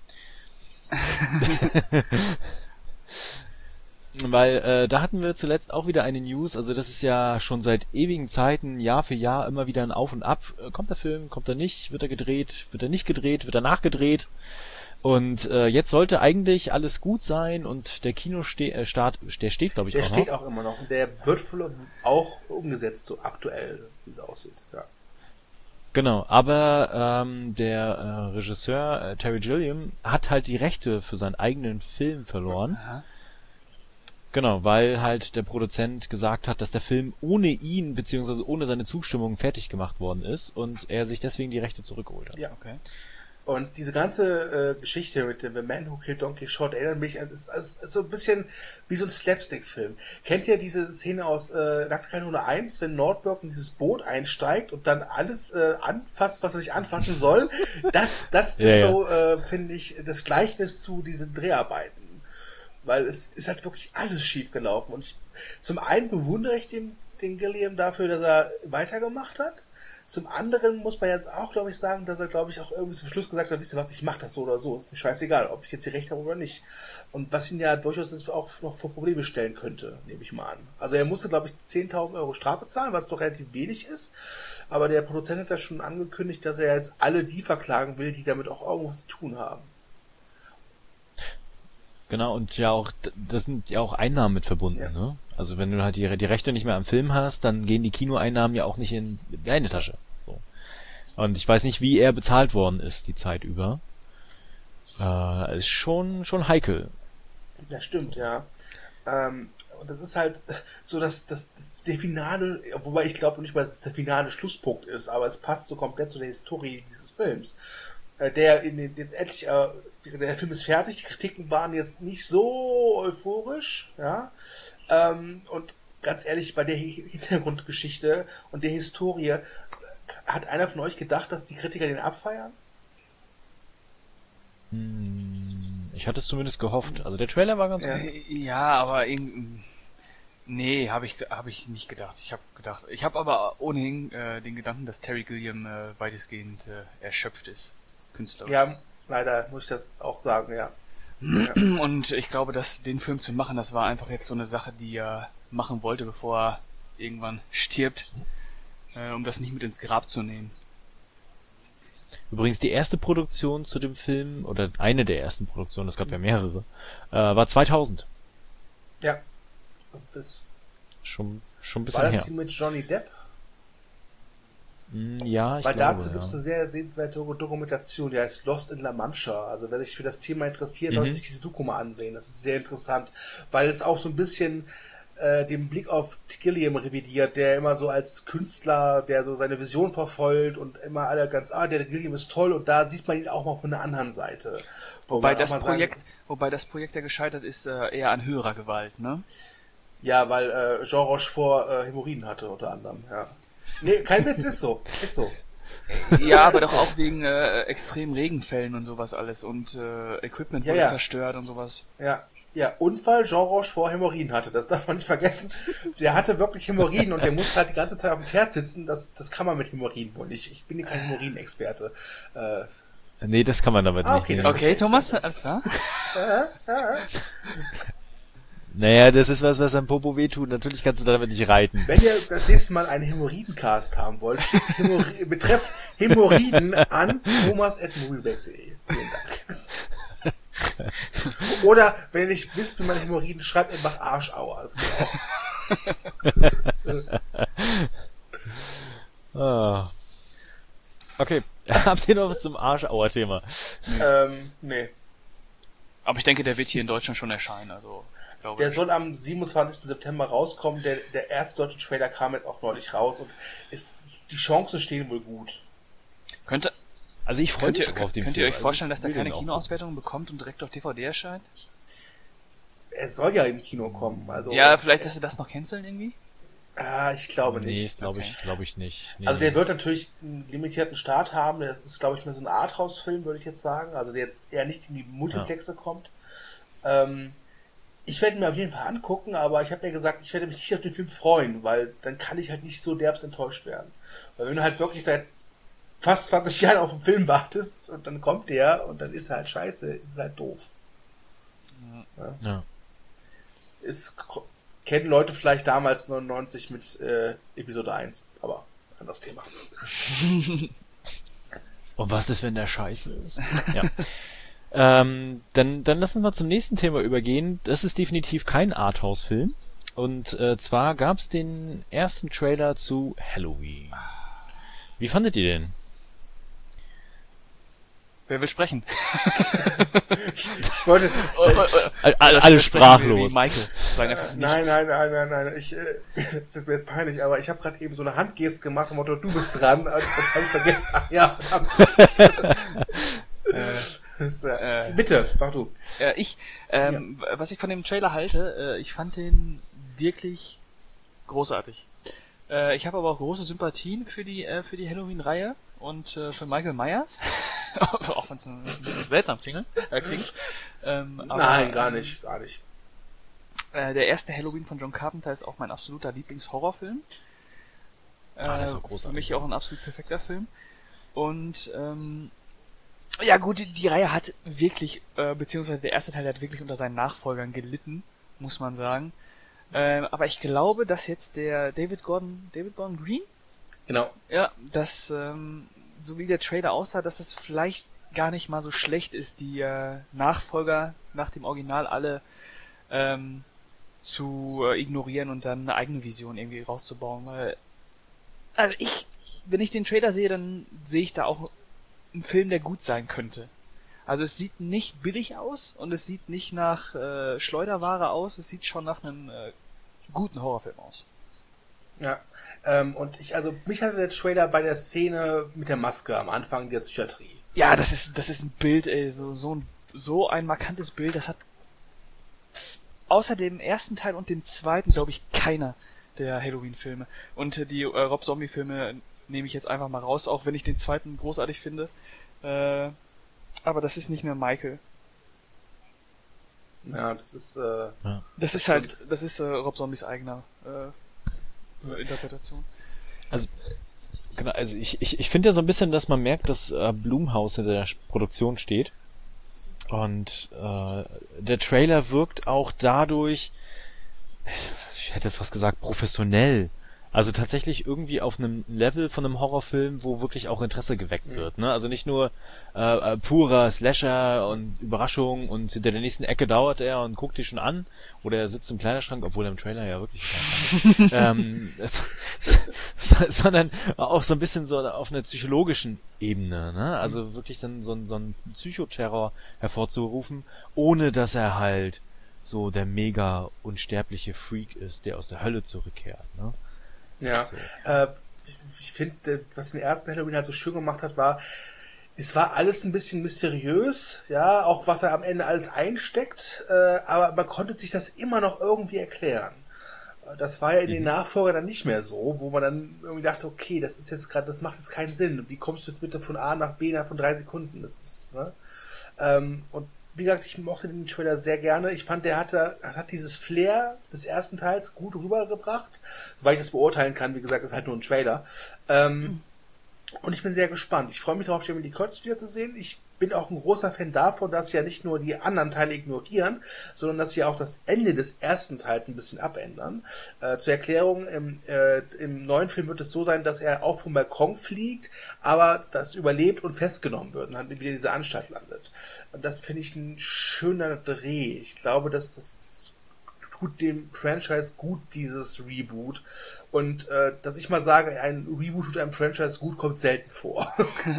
[SPEAKER 2] Weil äh, da hatten wir zuletzt auch wieder eine News, also das ist ja schon seit ewigen Zeiten, Jahr für Jahr, immer wieder ein Auf und Ab. Äh, kommt der Film, kommt er nicht, wird er gedreht, wird er nicht gedreht, wird er nachgedreht? Und äh, jetzt sollte eigentlich alles gut sein und der Kinostart, äh, der steht, glaube ich,
[SPEAKER 1] der
[SPEAKER 2] auch noch.
[SPEAKER 1] Der steht auch immer noch und der wird auch umgesetzt, so aktuell, wie es aussieht. Ja.
[SPEAKER 2] Genau, aber ähm, der äh, Regisseur äh, Terry Gilliam hat halt die Rechte für seinen eigenen Film verloren. Aha. Genau, weil halt der Produzent gesagt hat, dass der Film ohne ihn beziehungsweise ohne seine Zustimmung fertig gemacht worden ist und er sich deswegen die Rechte zurückgeholt hat.
[SPEAKER 1] Ja, okay. Und diese ganze äh, Geschichte mit dem The Man Who Killed Don Quixote erinnert mich an, ist, ist, ist so ein bisschen wie so ein Slapstick-Film. Kennt ihr diese Szene aus äh, Nacktkeit Nummer eins, wenn Nordberg in dieses Boot einsteigt und dann alles äh, anfasst, was er nicht anfassen soll? Das, das
[SPEAKER 2] ja,
[SPEAKER 1] ist
[SPEAKER 2] ja.
[SPEAKER 1] so, äh, finde ich, das Gleichnis zu diesen Dreharbeiten. Weil es ist halt wirklich alles schief gelaufen. Und ich, zum einen bewundere ich den, den Gilliam dafür, dass er weitergemacht hat. Zum anderen muss man jetzt auch, glaube ich, sagen, dass er, glaube ich, auch irgendwie zum Schluss gesagt hat, wisst ihr was, ich mache das so oder so, ist mir scheißegal, ob ich jetzt die Rechte habe oder nicht. Und was ihn ja durchaus jetzt auch noch vor Probleme stellen könnte, nehme ich mal an. Also er musste, glaube ich, zehntausend Euro Strafe zahlen, was doch relativ wenig ist. Aber der Produzent hat ja schon angekündigt, dass er jetzt alle die verklagen will, die damit auch irgendwas zu tun haben.
[SPEAKER 2] Genau, und ja auch, das sind ja auch Einnahmen mit verbunden, ja. ne? Also wenn du halt die, die Rechte nicht mehr am Film hast, dann gehen die Kinoeinnahmen ja auch nicht in deine Tasche. So. Und ich weiß nicht, wie er bezahlt worden ist, die Zeit über. Äh, ist schon, schon heikel.
[SPEAKER 1] Das stimmt, ja. Ähm, und das ist halt so, dass das, das der finale, wobei ich glaube nicht mal, dass es der finale Schlusspunkt ist, aber es passt so komplett zu der Historie dieses Films. Äh, der in den, den endlich, äh, der Film ist fertig, die Kritiken waren jetzt nicht so euphorisch, ja. Ähm, und ganz ehrlich, bei der Hintergrundgeschichte und der Historie, hat einer von euch gedacht, dass die Kritiker den abfeiern?
[SPEAKER 2] Ich hatte es zumindest gehofft. Also der Trailer war ganz
[SPEAKER 3] ja.
[SPEAKER 2] gut.
[SPEAKER 3] Ja, aber irgendwie... Nee, habe ich habe ich nicht gedacht. Ich habe gedacht, ich habe aber ohnehin äh, den Gedanken, dass Terry Gilliam äh, weitestgehend äh, erschöpft ist, künstlerisch.
[SPEAKER 1] Ja, leider muss ich das auch sagen, ja. ja.
[SPEAKER 3] Und ich glaube, dass den Film zu machen, das war einfach jetzt so eine Sache, die er machen wollte, bevor er irgendwann stirbt, äh, um das nicht mit ins Grab zu nehmen.
[SPEAKER 2] Übrigens die erste Produktion zu dem Film, oder eine der ersten Produktionen, es gab ja mehrere, äh, war zweitausend.
[SPEAKER 1] Ja. Und das
[SPEAKER 2] Schon, schon ein
[SPEAKER 1] war
[SPEAKER 2] bisschen
[SPEAKER 1] das
[SPEAKER 2] her.
[SPEAKER 1] die mit Johnny Depp?
[SPEAKER 2] Hm, Ja, ich
[SPEAKER 1] Weil
[SPEAKER 2] glaube,
[SPEAKER 1] dazu gibt es
[SPEAKER 2] ja.
[SPEAKER 1] eine sehr sehenswerte Dokumentation, die heißt Lost in La Mancha. Also wer sich für das Thema interessiert, sollte
[SPEAKER 2] Mhm.
[SPEAKER 1] sich diese Doku mal ansehen. Das ist sehr interessant, weil es auch so ein bisschen äh, den Blick auf Gilliam revidiert, der immer so als Künstler, der so seine Vision verfolgt und immer alle ganz, ah, der Gilliam ist toll, und da sieht man ihn auch mal von der anderen Seite. Wo
[SPEAKER 3] Wobei
[SPEAKER 1] man auch
[SPEAKER 3] das
[SPEAKER 1] mal sagen
[SPEAKER 3] Projekt,
[SPEAKER 1] muss,
[SPEAKER 3] wobei das Projekt ja gescheitert ist, äh, eher an höherer Gewalt, ne?
[SPEAKER 1] ja, weil äh, Jean Rochefort äh, Hämorrhoiden hatte, unter anderem, ja. Nee, kein Witz, ist so, ist so.
[SPEAKER 3] Ja, aber doch auch wegen äh, extremen Regenfällen und sowas alles und äh, Equipment
[SPEAKER 1] Ja,
[SPEAKER 3] wurde
[SPEAKER 1] ja.
[SPEAKER 3] zerstört und sowas.
[SPEAKER 1] Ja, ja, Unfall, Jean Rochefort Hämorrhoiden hatte, das darf man nicht vergessen. Der hatte wirklich Hämorrhoiden und der musste halt die ganze Zeit auf dem Pferd sitzen, das, das kann man mit Hämorrhoiden wohl nicht. Ich bin hier kein Hämorrhoiden-Experte. Äh,
[SPEAKER 2] Nee, das kann man damit
[SPEAKER 1] Ah,
[SPEAKER 2] nicht.
[SPEAKER 1] okay,
[SPEAKER 2] nehmen.
[SPEAKER 1] dann-
[SPEAKER 3] Okay, Thomas, alles klar?
[SPEAKER 2] Naja, das ist was, was am Popo wehtut. Natürlich kannst du damit nicht reiten.
[SPEAKER 1] Wenn ihr das nächste Mal einen Hämorrhoiden-Cast haben wollt, schickt Hämorrhoiden, betreff Hämorrhoiden an thomas at moviebag punkt de. Vielen Dank. Oder, wenn ihr nicht wisst, wie man Hämorrhoiden schreibt, einfach Arschauer. Das geht auch.
[SPEAKER 2] Ah. Okay, habt ihr noch was zum Arschauer-Thema?
[SPEAKER 1] Ähm, nee.
[SPEAKER 3] Aber ich denke, der wird hier in Deutschland schon erscheinen, also glaube
[SPEAKER 1] Der
[SPEAKER 3] ich.
[SPEAKER 1] soll am siebenundzwanzigsten September rauskommen. Der, der erste deutsche Trailer kam jetzt auch neulich raus und ist, die Chancen stehen wohl gut.
[SPEAKER 3] Könnte,
[SPEAKER 2] Also ich freue
[SPEAKER 3] könnt
[SPEAKER 2] mich
[SPEAKER 3] ihr,
[SPEAKER 2] auch auf den
[SPEAKER 3] könnt ihr
[SPEAKER 2] Film.
[SPEAKER 3] euch
[SPEAKER 2] Also
[SPEAKER 3] vorstellen,
[SPEAKER 2] ich
[SPEAKER 3] dass der
[SPEAKER 2] will den
[SPEAKER 3] keine
[SPEAKER 2] auch
[SPEAKER 3] Kinoauswertung bekommt und direkt auf D V D erscheint?
[SPEAKER 1] Er soll ja im Kino kommen. Also,
[SPEAKER 3] Ja, vielleicht lässt ihr das noch canceln irgendwie?
[SPEAKER 1] Ah, ich glaube
[SPEAKER 2] gucken. Nee,
[SPEAKER 1] nicht.
[SPEAKER 2] das glaube
[SPEAKER 3] Okay.
[SPEAKER 2] ich, glaube ich nicht. Nee.
[SPEAKER 1] Also der wird natürlich einen limitierten Start haben. Das ist, glaube ich, mehr so ein Arthouse-Film, würde ich jetzt sagen. Also der jetzt eher nicht in die Multiplexe kommt. Ähm, ich werde ihn mir auf jeden Fall angucken, aber ich habe mir gesagt, ich werde mich nicht auf den Film freuen, weil dann kann ich halt nicht so derbst enttäuscht werden. Weil wenn du halt wirklich seit fast zwanzig Jahren auf einen Film wartest und dann kommt der und dann ist er halt scheiße, ist es halt doof.
[SPEAKER 2] Ja.
[SPEAKER 1] Ist, kennen Leute vielleicht damals neunundneunzig mit äh, Episode eins, aber anderes Thema.
[SPEAKER 2] Und was ist, wenn der scheiße ist? Ja. ähm, dann, dann lass uns mal zum nächsten Thema übergehen. Das ist definitiv kein Arthouse-Film. Und äh, zwar gab es den ersten Trailer zu Halloween. Wie fandet ihr den?
[SPEAKER 3] Wer will sprechen?
[SPEAKER 1] Ich, ich wollte...
[SPEAKER 2] Alle, alle, alle sprachlos.
[SPEAKER 3] Wie Michael. Sagen einfach nichts.
[SPEAKER 1] Nein, nein, nein, nein, nein. Ich, äh, das ist mir jetzt peinlich, aber ich habe gerade eben so eine Handgeste gemacht, im Motto, du bist dran, und habe ich vergessen. Ach ja, verdammt. das, äh,
[SPEAKER 3] Äh.
[SPEAKER 1] bitte, mach du.
[SPEAKER 3] Äh, ich, ähm, was ich von dem Trailer halte, äh, ich fand den wirklich großartig. Äh, ich habe aber auch große Sympathien für die äh, für die Halloween-Reihe und äh, für Michael Myers, auch wenn es ein bisschen seltsam klingt. Äh, klingt. Ähm, aber,
[SPEAKER 1] Nein, gar nicht, gar nicht.
[SPEAKER 3] Äh, der erste Halloween von John Carpenter ist auch mein absoluter Lieblingshorrorfilm. Äh,
[SPEAKER 2] Ah, der ist auch großartig.
[SPEAKER 3] Für mich auch ein absolut perfekter Film. Und ähm, ja gut, die, die Reihe hat wirklich, äh, beziehungsweise der erste Teil hat wirklich unter seinen Nachfolgern gelitten, muss man sagen. Ähm, aber ich glaube, dass jetzt der David Gordon, David Gordon Green,
[SPEAKER 1] Genau.
[SPEAKER 3] ja, dass ähm, so wie der Trailer aussah, dass das vielleicht gar nicht mal so schlecht ist, die äh, Nachfolger nach dem Original alle ähm, zu äh, ignorieren und dann eine eigene Vision irgendwie rauszubauen. Weil, also ich, wenn ich den Trailer sehe, dann sehe ich da auch einen Film, der gut sein könnte. Also es sieht nicht billig aus und es sieht nicht nach äh, Schleuderware aus, es sieht schon nach einem äh, guten Horrorfilm aus.
[SPEAKER 1] Ja, ähm, und ich, also mich hatte der Trailer bei der Szene mit der Maske am Anfang der Psychiatrie.
[SPEAKER 3] Ja, das ist das ist ein Bild, ey, so so ein so ein markantes Bild, das hat außer dem ersten Teil und dem zweiten, glaube ich, keiner der Halloween-Filme. Und äh, die äh, Rob Zombie-Filme nehme ich jetzt einfach mal raus, auch wenn ich den zweiten großartig finde. Äh, aber das ist nicht mehr Michael.
[SPEAKER 1] Ja, das ist, äh,
[SPEAKER 2] Ja.
[SPEAKER 3] Das,
[SPEAKER 1] Das
[SPEAKER 3] ist halt,
[SPEAKER 1] stimmt.
[SPEAKER 3] das ist äh, Rob Zombies eigener äh, Interpretation.
[SPEAKER 2] Genau, also ich, ich, ich finde ja so ein bisschen, dass man merkt, dass äh, Blumhouse hinter der Produktion steht. Und äh, der Trailer wirkt auch dadurch, ich hätte jetzt was gesagt, professionell. Also tatsächlich irgendwie auf einem Level von einem Horrorfilm, wo wirklich auch Interesse geweckt
[SPEAKER 1] Mhm.
[SPEAKER 2] wird. Ne? Also nicht nur äh, äh, purer Slasher und Überraschung und hinter der nächsten Ecke dauert er und guckt die schon an. Oder er sitzt im Kleiderschrank, obwohl er im Trailer ja wirklich kein ist. ähm, so, so, sondern auch so ein bisschen so auf einer psychologischen Ebene. Ne? Also wirklich dann so, so einen Psychoterror hervorzurufen, ohne dass er halt so der mega unsterbliche Freak ist, der aus der Hölle zurückkehrt. Ne?
[SPEAKER 1] Ja, äh, ich finde, was den ersten Halloween halt so schön gemacht hat, war, es war alles ein bisschen mysteriös, ja, auch was er am Ende alles einsteckt, äh, aber man konnte sich das immer noch irgendwie erklären. Das war ja in den Nachfolger dann nicht mehr so, wo man dann irgendwie dachte, okay, das ist jetzt gerade, das macht jetzt keinen Sinn. Wie kommst du jetzt bitte von A nach B nach von drei Sekunden? Das ist, ne? Ähm, und wie gesagt, ich mochte den Trailer sehr gerne. Ich fand, der hatte, hat dieses Flair des ersten Teils gut rübergebracht. Soweit ich das beurteilen kann, wie gesagt, ist halt nur ein Trailer. Ähm, und ich bin sehr gespannt. Ich freue mich darauf, Jamie Lee Curtis wiederzusehen. Ich bin auch ein großer Fan davon, dass sie ja nicht nur die anderen Teile ignorieren, sondern dass sie auch das Ende des ersten Teils ein bisschen abändern. Äh, zur Erklärung, im, äh, im neuen Film wird es so sein, dass er auch vom Balkon fliegt, aber das überlebt und festgenommen wird und dann wieder in dieser Anstalt landet. Und das finde ich ein schöner Dreh. Ich glaube, dass das tut dem Franchise gut, dieses Reboot. Und äh, dass ich mal sage, ein Reboot tut einem Franchise gut, kommt selten vor.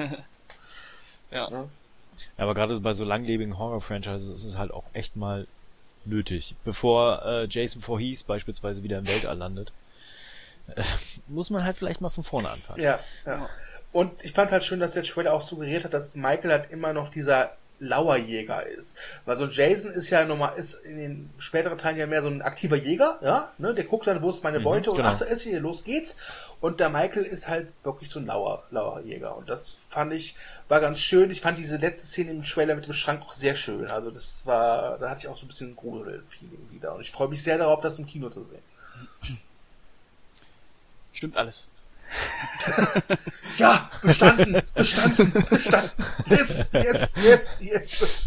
[SPEAKER 3] Ja.
[SPEAKER 2] Ja, aber gerade bei so langlebigen Horror-Franchises ist es halt auch echt mal nötig. Bevor äh, Jason Voorhees beispielsweise wieder im Weltall landet, äh, muss man halt vielleicht mal von vorne anfangen.
[SPEAKER 1] Ja, ja. Und ich fand halt schön, dass der Trailer auch suggeriert hat, dass Michael halt immer noch dieser Lauerjäger ist. Weil so Jason ist ja nochmal, ist in den späteren Teilen ja mehr so ein aktiver Jäger, ja, ne, der guckt dann, wo ist meine Beute,
[SPEAKER 2] Mhm,
[SPEAKER 1] und
[SPEAKER 2] genau.
[SPEAKER 1] ach, da ist hier, los geht's. Und der Michael ist halt wirklich so ein Lauer, Lauerjäger. Und das fand ich, war ganz schön. Ich fand diese letzte Szene im Trailer mit dem Schrank auch sehr schön. Also das war, da hatte ich auch so ein bisschen Grusel-Feeling wieder. Und ich freue mich sehr darauf, das im Kino zu sehen.
[SPEAKER 3] Stimmt alles.
[SPEAKER 1] Ja, bestanden, bestanden, bestanden. Yes, yes, yes, yes.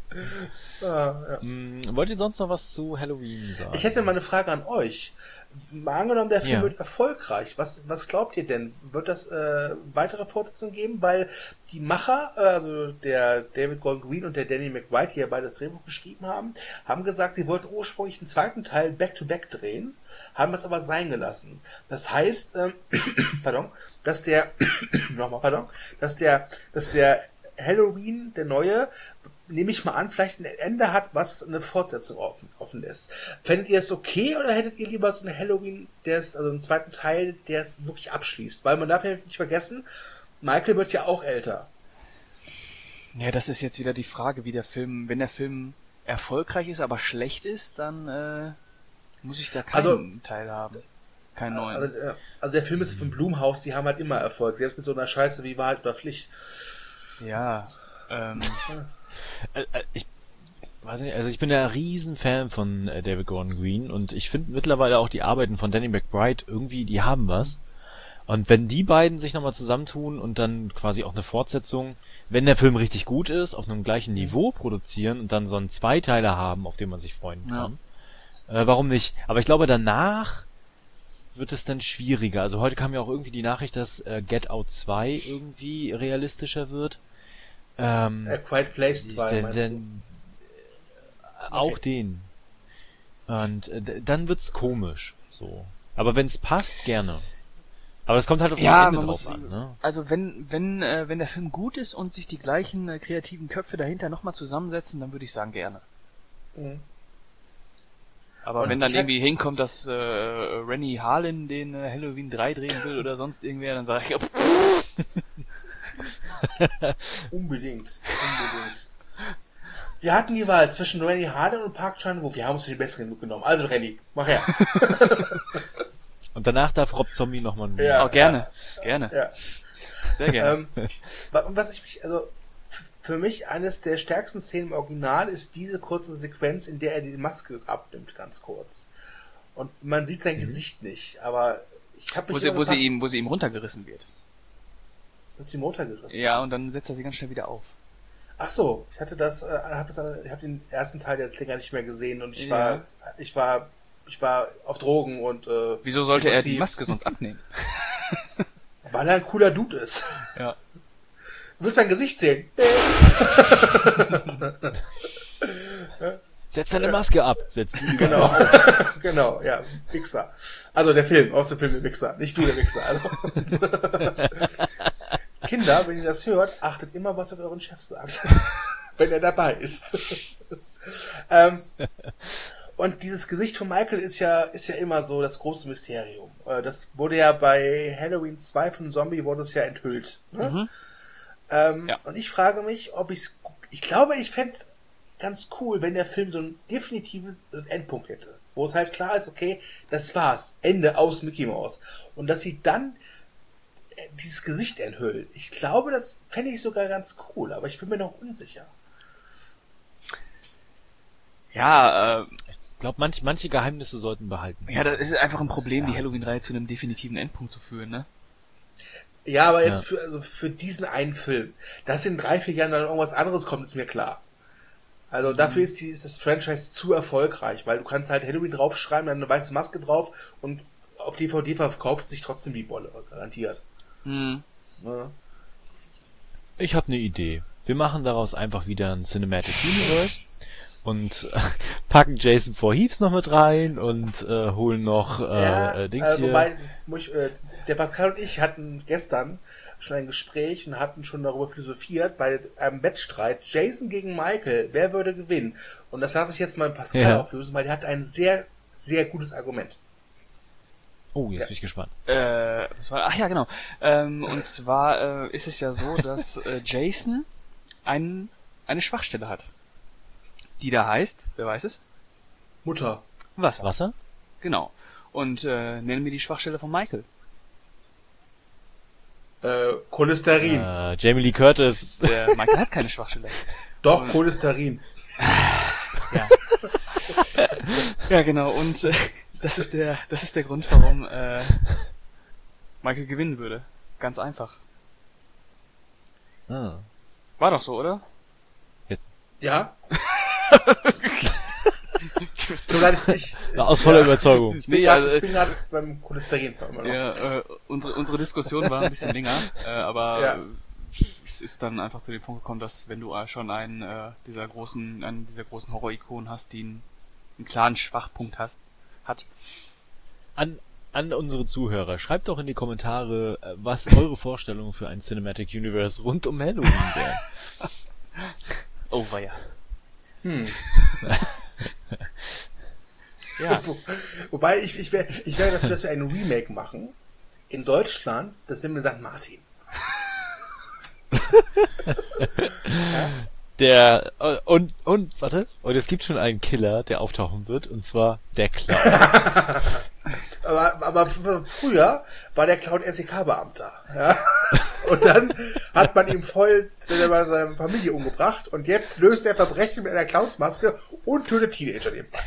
[SPEAKER 1] Ah, ja.
[SPEAKER 2] Hm, wollt ihr sonst noch was zu Halloween sagen?
[SPEAKER 1] Ich hätte mal eine Frage an euch. Mal angenommen, der Film
[SPEAKER 2] Ja.
[SPEAKER 1] wird erfolgreich. Was, was glaubt ihr denn? Wird das äh, weitere Fortsetzungen geben? Weil die Macher, äh, also der David Gordon Green und der Danny McBride, die ja beide das Drehbuch geschrieben haben, haben gesagt, sie wollten ursprünglich einen zweiten Teil Back-to-Back drehen, haben es aber sein gelassen. Das heißt, ähm, pardon, dass der, nochmal, pardon, dass der, dass der Halloween, der neue, nehme ich mal an, vielleicht ein Ende hat, was eine Fortsetzung offen, offen lässt. Fändet ihr es okay oder hättet ihr lieber so eine Halloween, der es, also einen zweiten Teil, der es wirklich abschließt? Weil man darf ja nicht vergessen, Michael wird ja auch älter.
[SPEAKER 3] Ja, das ist jetzt wieder die Frage, wie der Film, wenn der Film erfolgreich ist, aber schlecht ist, dann äh, muss ich da keinen
[SPEAKER 1] Also-
[SPEAKER 3] Teil haben. Keinen neuen.
[SPEAKER 1] Also, äh, also der Film ist von Blumhaus, die haben halt immer Erfolg. Selbst mit so einer Scheiße wie Wahrheit oder Pflicht.
[SPEAKER 3] Ja, ähm,
[SPEAKER 2] Äh, äh, ich weiß nicht, also ich bin der Riesenfan von äh, David Gordon Green und ich finde mittlerweile auch die Arbeiten von Danny McBride irgendwie, die haben was. Und wenn die beiden sich nochmal zusammentun und dann quasi auch eine Fortsetzung, wenn der Film richtig gut ist, auf einem gleichen Niveau produzieren und dann so einen Zweiteiler haben, auf den man sich freuen kann, äh, warum nicht? Aber ich glaube, danach wird es dann schwieriger. Also heute kam ja auch irgendwie die Nachricht, dass äh, Get Out zwei irgendwie realistischer wird. Ähm,
[SPEAKER 1] A Quiet Place zwei,
[SPEAKER 2] denn,
[SPEAKER 1] meinst
[SPEAKER 2] denn, äh, auch
[SPEAKER 1] Okay.
[SPEAKER 2] den. Und äh, d- dann wird's komisch, so. Aber wenn's passt, gerne. Aber es kommt halt auf
[SPEAKER 3] ja,
[SPEAKER 2] das Ende
[SPEAKER 3] man
[SPEAKER 2] drauf
[SPEAKER 3] muss,
[SPEAKER 2] an, ne?
[SPEAKER 3] also wenn, wenn, äh, wenn der Film gut ist und sich die gleichen äh, kreativen Köpfe dahinter nochmal zusammensetzen, dann würde ich sagen gerne.
[SPEAKER 1] du? Mhm.
[SPEAKER 3] Aber
[SPEAKER 1] Und
[SPEAKER 3] wenn dann
[SPEAKER 1] ich hätt-
[SPEAKER 3] irgendwie hinkommt, dass äh, Rennie Harlin den äh, Halloween drei drehen will oder sonst irgendwer, dann sage ich, oh,
[SPEAKER 1] Unbedingt. Unbedingt. Wir hatten die Wahl zwischen Rennie Harlin und Park Chan-wook. Wir haben uns für die besseren mitgenommen. Also Rennie, mach her.
[SPEAKER 2] Und danach darf Rob Zombie nochmal ein
[SPEAKER 1] Ja.
[SPEAKER 3] oh, gerne, gerne,
[SPEAKER 1] Ja.
[SPEAKER 3] sehr gerne.
[SPEAKER 1] Ähm, wa- und was ich mich, also f- für mich eines der stärksten Szenen im Original ist diese kurze Sequenz, in der er die Maske abnimmt, ganz kurz. Und man sieht sein Gesicht nicht, aber ich habe
[SPEAKER 3] wo,
[SPEAKER 1] mich
[SPEAKER 3] sie,
[SPEAKER 1] immer
[SPEAKER 3] wo, sie
[SPEAKER 1] gefragt,
[SPEAKER 3] ihm, wo sie ihm runtergerissen wird.
[SPEAKER 1] wird sie Motor gerissen.
[SPEAKER 3] Ja, und dann setzt er sie ganz schnell wieder auf.
[SPEAKER 1] Ach so, ich hatte das, äh, hab das, ich habe den ersten Teil jetzt länger nicht mehr gesehen und ich
[SPEAKER 3] Ja.
[SPEAKER 1] war, ich war ich war auf Drogen und äh,
[SPEAKER 3] Wieso sollte er die
[SPEAKER 1] depressiv.
[SPEAKER 3] Maske sonst abnehmen?
[SPEAKER 1] Weil er ein cooler Dude ist.
[SPEAKER 3] Ja.
[SPEAKER 1] Du wirst mein Gesicht sehen.
[SPEAKER 2] Setz deine Maske ab. Setz die lieber
[SPEAKER 1] Genau.
[SPEAKER 2] auf.
[SPEAKER 1] Genau, ja, Wichser. Also der Film, aus dem Film der Wichser, nicht du der Wichser. Also. Kinder, wenn ihr das hört, achtet immer, was ihr euren Chef sagt. Wenn er dabei ist. ähm, und dieses Gesicht von Michael ist ja, ist ja immer so das große Mysterium. Äh, das wurde ja bei Halloween zwei von Zombie wurde es ja enthüllt. Ne?
[SPEAKER 3] Mhm.
[SPEAKER 1] Ähm,
[SPEAKER 3] Ja.
[SPEAKER 1] Und ich frage mich, ob ich's, ich glaube, ich fände es ganz cool, wenn der Film so ein definitives Endpunkt hätte. Wo es halt klar ist, okay, das war's. Ende aus Mickey Mouse. Und dass sie dann dieses Gesicht enthüllen. Ich glaube, das fände ich sogar ganz cool, aber ich bin mir noch unsicher.
[SPEAKER 3] Ja, äh,
[SPEAKER 2] Ich glaube, manch, manche Geheimnisse sollten behalten.
[SPEAKER 3] ja, das ist einfach ein Problem,
[SPEAKER 2] Ja.
[SPEAKER 3] die Halloween-Reihe zu einem definitiven Endpunkt zu führen, ne?
[SPEAKER 1] Ja, aber jetzt
[SPEAKER 2] Ja.
[SPEAKER 1] für, also für diesen einen Film. Dass in drei, vier Jahren dann irgendwas anderes kommt, ist mir klar. Also dafür ist, die, ist das Franchise zu erfolgreich, weil du kannst halt Halloween draufschreiben, dann eine weiße Maske drauf und auf D V D verkauft sich trotzdem wie Bolle, garantiert.
[SPEAKER 3] Hm.
[SPEAKER 1] Ja.
[SPEAKER 2] Ich habe eine Idee. Wir machen daraus einfach wieder ein Cinematic Universe und äh, packen Jason Voorhees noch mit rein und äh, holen noch äh,
[SPEAKER 1] Ja,
[SPEAKER 2] äh, Dings
[SPEAKER 1] äh,
[SPEAKER 2] hier.
[SPEAKER 1] wobei, das muss ich, äh, der Pascal und ich hatten gestern schon ein Gespräch und hatten schon darüber philosophiert, bei einem Wettstreit Jason gegen Michael, wer würde gewinnen? Und das lasse ich jetzt mal Pascal
[SPEAKER 2] Ja.
[SPEAKER 1] auflösen, weil der hat ein sehr, sehr gutes Argument.
[SPEAKER 2] Oh, jetzt
[SPEAKER 1] Ja.
[SPEAKER 2] bin ich gespannt.
[SPEAKER 3] Äh, was war, ach ja, genau. Ähm, und zwar äh, ist es ja so, dass äh, Jason ein, eine Schwachstelle hat. Die da heißt, wer weiß es?
[SPEAKER 1] Mutter.
[SPEAKER 3] Wasser.
[SPEAKER 2] Wasser?
[SPEAKER 3] Genau. Und äh, nennen wir die Schwachstelle von Michael.
[SPEAKER 1] Äh, Cholesterin.
[SPEAKER 2] Äh, Jamie Lee Curtis.
[SPEAKER 3] Der Michael hat keine Schwachstelle.
[SPEAKER 1] Doch, Cholesterin.
[SPEAKER 3] Ja. Ja, genau. Und äh, das ist der, das ist der Grund, warum äh, Michael gewinnen würde. Ganz einfach.
[SPEAKER 2] Ah.
[SPEAKER 3] War doch so, oder?
[SPEAKER 1] Ja? So leid ich nicht.
[SPEAKER 2] Aus voller
[SPEAKER 1] Ja.
[SPEAKER 2] Überzeugung.
[SPEAKER 1] Ich bin
[SPEAKER 3] Nee,
[SPEAKER 1] grad-
[SPEAKER 3] also,
[SPEAKER 1] ich bin gerade beim Cholesterin. Immer noch.
[SPEAKER 3] Ja, äh, unsere, unsere Diskussion war ein bisschen länger, äh, aber
[SPEAKER 1] Ja.
[SPEAKER 3] äh, es ist dann einfach zu dem Punkt gekommen, dass wenn du äh, schon einen äh, dieser großen, einen dieser großen Horror-Ikonen hast, die einen, einen klaren Schwachpunkt hast, hat.
[SPEAKER 2] An, an unsere Zuhörer, schreibt doch in die Kommentare, äh, was eure Vorstellungen für ein Cinematic Universe rund um Halloween wären.
[SPEAKER 3] Oh, war ja.
[SPEAKER 1] Hm.
[SPEAKER 3] Ja.
[SPEAKER 1] Wo, wobei, ich, ich wäre ich wär dafür, dass wir ein Remake machen. In Deutschland, das nennen wir Sankt Martin.
[SPEAKER 2] Der, äh, und, und, warte, und es gibt schon einen Killer, der auftauchen wird, und zwar der Clown.
[SPEAKER 1] Aber, aber f- früher war der Clown S E K-Beamter. Ja? Und dann hat man ihm voll seine, seine Familie umgebracht und jetzt löst er Verbrechen mit einer Clownsmaske und tötet Teenager nebenbei.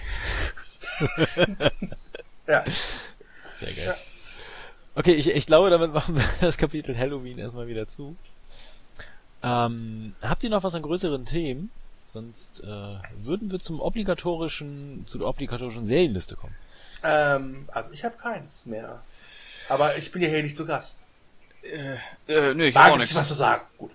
[SPEAKER 1] Ja.
[SPEAKER 2] Sehr geil. Okay, ich, ich glaube, damit machen wir das Kapitel Halloween erstmal wieder zu. Ähm, habt ihr noch was an größeren Themen? Sonst äh, würden wir zum obligatorischen, zu der obligatorischen Serienliste kommen.
[SPEAKER 1] Ähm, also ich habe keins mehr. Aber ich bin ja hier nicht zu Gast.
[SPEAKER 3] Äh, äh, nö, ich hab
[SPEAKER 1] Wage
[SPEAKER 3] auch
[SPEAKER 1] es,
[SPEAKER 3] nichts.
[SPEAKER 1] was zu sagen. Gut.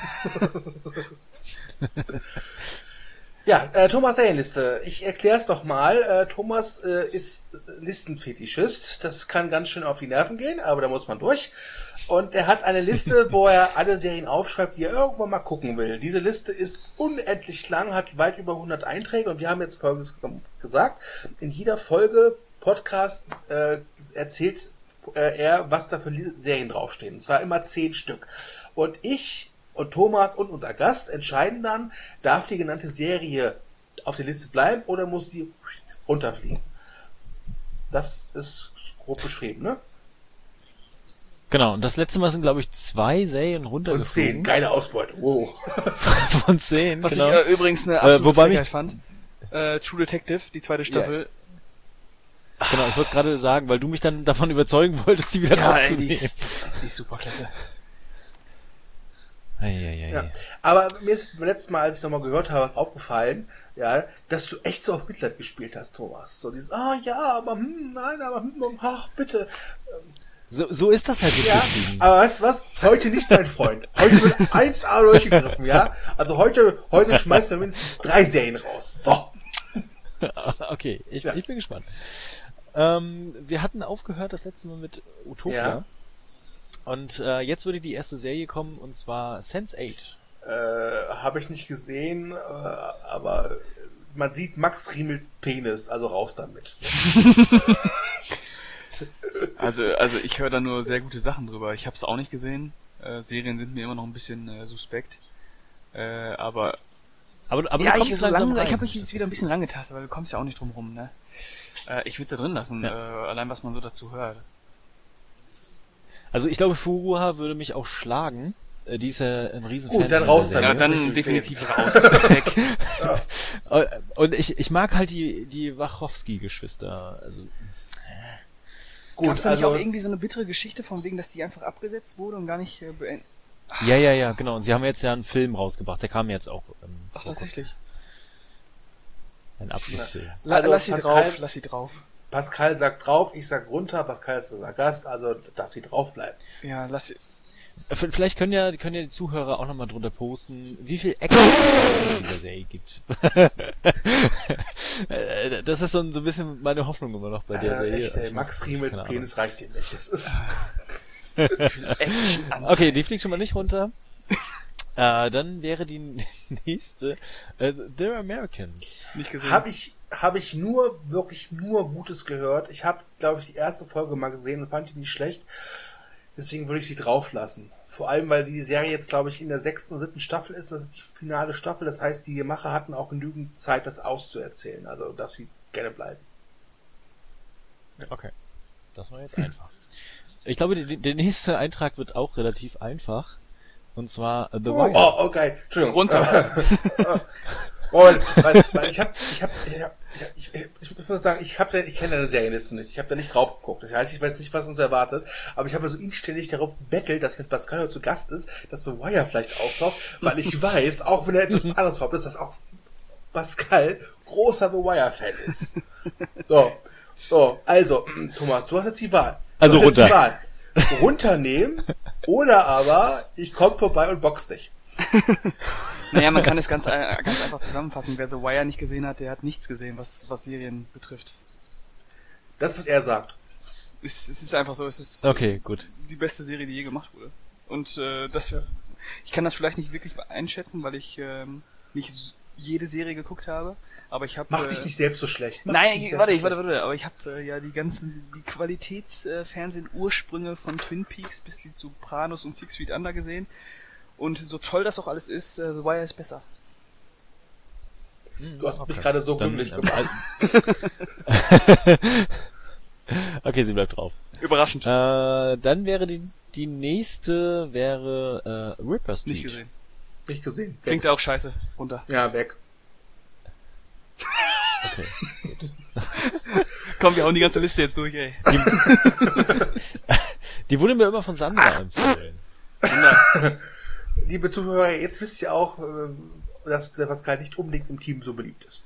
[SPEAKER 1] Ja, äh, Thomas Serienliste. Ich erkläre es doch mal. Äh, Thomas äh, ist Listenfetischist. Das kann ganz schön auf die Nerven gehen, aber da muss man durch. Und er hat eine Liste, wo er alle Serien aufschreibt, die er irgendwann mal gucken will. Diese Liste ist unendlich lang, hat weit über hundert Einträge und wir haben jetzt Folgendes gesagt. In jeder Folge Podcast äh, erzählt äh, er, was da für Serien draufstehen. Und zwar immer zehn Stück. Und ich und Thomas und unser Gast entscheiden dann, darf die genannte Serie auf der Liste bleiben oder muss die runterfliegen. Das ist grob beschrieben, ne?
[SPEAKER 2] Genau, und das letzte Mal sind, glaube ich, zwei Serien
[SPEAKER 1] Von
[SPEAKER 2] runtergeflogen.
[SPEAKER 1] zehn, geile Ausbeute. Wow.
[SPEAKER 2] Von zehn,
[SPEAKER 3] Was
[SPEAKER 2] genau.
[SPEAKER 3] ich äh, übrigens eine absolute
[SPEAKER 2] Äh, wobei mich-
[SPEAKER 3] Frechheit fand. Äh, True Detective, die zweite Staffel.
[SPEAKER 2] Genau, ich wollte es gerade sagen, weil du mich dann davon überzeugen wolltest, die wieder
[SPEAKER 3] Ja, ey, die
[SPEAKER 2] aufzunehmen.
[SPEAKER 3] ist, die ist super klasse.
[SPEAKER 2] Ei, ei, ei.
[SPEAKER 1] Ja. Aber mir ist beim letzten Mal, als ich nochmal gehört habe, was aufgefallen, ja, dass du echt so auf Mitleid gespielt hast, Thomas. So dieses, ah ja, aber hm, nein, aber hm, ach, bitte.
[SPEAKER 2] So, so ist das halt mit
[SPEAKER 1] Ja,
[SPEAKER 2] Zufrieden.
[SPEAKER 1] aber weißt du was? Heute nicht, mein Freund. Heute wird eins A durchgegriffen, ja? Also heute, heute schmeißt er mindestens drei Serien raus. So.
[SPEAKER 2] Okay, ich,
[SPEAKER 1] Ja.
[SPEAKER 2] ich bin gespannt. Ähm, wir hatten aufgehört das letzte Mal mit Utopia.
[SPEAKER 1] Ja.
[SPEAKER 2] Und äh, jetzt würde die erste Serie kommen, und zwar sense eight.
[SPEAKER 1] Äh, habe ich nicht gesehen, äh, aber man sieht Max Riemels Penis, also raus damit. So.
[SPEAKER 3] Also, also ich höre da nur sehr gute Sachen drüber. Ich habe es auch nicht gesehen. Äh, Serien sind mir immer noch ein bisschen äh, suspekt. Äh, aber
[SPEAKER 2] Aber, aber
[SPEAKER 3] ja,
[SPEAKER 2] du
[SPEAKER 3] ich,
[SPEAKER 2] kommst
[SPEAKER 3] so
[SPEAKER 2] langsam
[SPEAKER 3] lange,
[SPEAKER 2] rein.
[SPEAKER 3] ich habe mich jetzt wieder ein bisschen rangetastet, weil du kommst ja auch nicht drum rum, ne? Äh, ich würde es da drin lassen,
[SPEAKER 2] Ja.
[SPEAKER 3] äh, allein was man so dazu hört.
[SPEAKER 2] Also ich glaube, Furuha würde mich auch schlagen. Äh, Die ist ja ein Riesenfan.
[SPEAKER 1] Gut, dann
[SPEAKER 2] von
[SPEAKER 1] raus
[SPEAKER 2] der
[SPEAKER 1] damit.
[SPEAKER 3] Ja,
[SPEAKER 2] Serie.
[SPEAKER 1] das
[SPEAKER 3] dann
[SPEAKER 1] möchte ich
[SPEAKER 3] definitiv raus. Weg.
[SPEAKER 1] Ja.
[SPEAKER 2] Und ich, ich mag halt die, die Wachowski-Geschwister. Also,
[SPEAKER 1] Gut,
[SPEAKER 3] Gab's da nicht
[SPEAKER 1] also
[SPEAKER 3] auch irgendwie so eine bittere Geschichte von wegen, dass die einfach abgesetzt wurde und gar nicht äh, beendet?
[SPEAKER 2] ja, ja, ja, genau. Und sie haben jetzt ja einen Film rausgebracht. Der kam jetzt auch. Ähm,
[SPEAKER 3] Ach,
[SPEAKER 2] vor
[SPEAKER 3] tatsächlich.
[SPEAKER 2] kurzem. Ein Abschlussfilm.
[SPEAKER 3] La
[SPEAKER 1] Also,
[SPEAKER 3] lass sie
[SPEAKER 1] Pascal-
[SPEAKER 3] drauf, lass sie drauf.
[SPEAKER 1] Pascal sagt drauf, ich sag runter, Pascal ist unser Gast, also darf sie draufbleiben.
[SPEAKER 3] Ja, lass sie.
[SPEAKER 2] Äh, v- Vielleicht können ja, können ja die Zuhörer auch nochmal drunter posten, wie viel Action es in dieser Serie gibt. Äh, Das ist so ein, so ein bisschen meine Hoffnung immer noch bei der
[SPEAKER 1] Äh,
[SPEAKER 2] Serie.
[SPEAKER 1] echt, ey,
[SPEAKER 2] Ich
[SPEAKER 1] Max
[SPEAKER 2] weiß-
[SPEAKER 1] Riemels
[SPEAKER 2] keine Ahnung.
[SPEAKER 1] Penis reicht dir nicht. Das ist
[SPEAKER 3] Action an.
[SPEAKER 2] Okay, die fliegt schon mal nicht runter. Äh, dann wäre die nächste äh, The Americans.
[SPEAKER 3] Nicht gesehen.
[SPEAKER 1] habe ich habe ich nur wirklich nur Gutes gehört. Ich habe, glaube ich, die erste Folge mal gesehen und fand die nicht schlecht. Deswegen würde ich sie drauflassen. Vor allem, weil die Serie jetzt, glaube ich, in der sechsten, siebten Staffel ist. Und das ist die finale Staffel. Das heißt, die Macher hatten auch genügend Zeit, das auszuerzählen. Also darf sie gerne bleiben.
[SPEAKER 2] Okay, das war jetzt einfach. Ich glaube, die, der nächste Eintrag wird auch relativ einfach. Und zwar äh, The
[SPEAKER 1] Oh,
[SPEAKER 2] Wire.
[SPEAKER 1] oh, okay. Entschuldigung.
[SPEAKER 3] Runter.
[SPEAKER 1] Und, weil, weil ich habe, ich habe, ich, hab, ich, ich, ich muss sagen, ich habe, ich kenne deine Serienliste nicht. Ich habe da nicht drauf geguckt. Das heißt, ich weiß nicht, was uns erwartet. Aber ich habe so inständig darauf gebettelt, dass wenn Pascal heute zu Gast ist, dass The Wire vielleicht auftaucht, weil ich weiß, auch wenn er etwas anderes hat, dass auch Pascal großer The Wire-Fan ist. So, so, also Thomas, du hast jetzt die Wahl. Du
[SPEAKER 2] Also
[SPEAKER 1] hast jetzt
[SPEAKER 2] runter.
[SPEAKER 1] die Wahl. Runternehmen oder aber ich komme vorbei und box dich.
[SPEAKER 3] Naja, man kann es ganz, äh, ganz einfach zusammenfassen. Wer The Wire nicht gesehen hat, der hat nichts gesehen, was, was Serien betrifft.
[SPEAKER 1] Das, was er sagt.
[SPEAKER 3] Es, es ist einfach so, es ist
[SPEAKER 2] Okay, gut.
[SPEAKER 3] die beste Serie, die je gemacht wurde. Und äh, das wär, ich kann das vielleicht nicht wirklich einschätzen, weil ich ähm, nicht s- jede Serie geguckt habe, aber ich habe
[SPEAKER 1] Mach
[SPEAKER 3] äh,
[SPEAKER 1] dich nicht selbst so schlecht. Mach
[SPEAKER 3] Nein,
[SPEAKER 1] dich nicht
[SPEAKER 3] ich,
[SPEAKER 1] selbst
[SPEAKER 3] warte,
[SPEAKER 1] so
[SPEAKER 3] ich, warte,
[SPEAKER 1] schlecht.
[SPEAKER 3] warte, aber ich habe äh, ja die ganzen die Qualitätsfernsehen-Ursprünge von Twin Peaks bis die Sopranos und Six Feet Under gesehen. Und so toll das auch alles ist, äh, The Wire ist besser.
[SPEAKER 1] Du hast mich
[SPEAKER 2] Okay.
[SPEAKER 1] gerade so
[SPEAKER 2] Dann,
[SPEAKER 1] glücklich
[SPEAKER 2] ähm,
[SPEAKER 1] gemacht.
[SPEAKER 2] Okay, sie bleibt drauf.
[SPEAKER 3] Überraschend.
[SPEAKER 2] Äh, dann wäre die, die nächste wäre äh, Ripper Street.
[SPEAKER 3] Nicht gesehen.
[SPEAKER 1] Nicht gesehen. Weg.
[SPEAKER 3] Klingt ja auch scheiße. Runter.
[SPEAKER 1] Ja, weg.
[SPEAKER 2] Okay.
[SPEAKER 3] Komm, wir hauen die ganze Liste jetzt durch, ey.
[SPEAKER 2] Die wurde mir immer von Sandra empfohlen.
[SPEAKER 1] Liebe Zuhörer, jetzt wisst ihr auch, äh, dass der Pascal nicht unbedingt im Team so beliebt ist.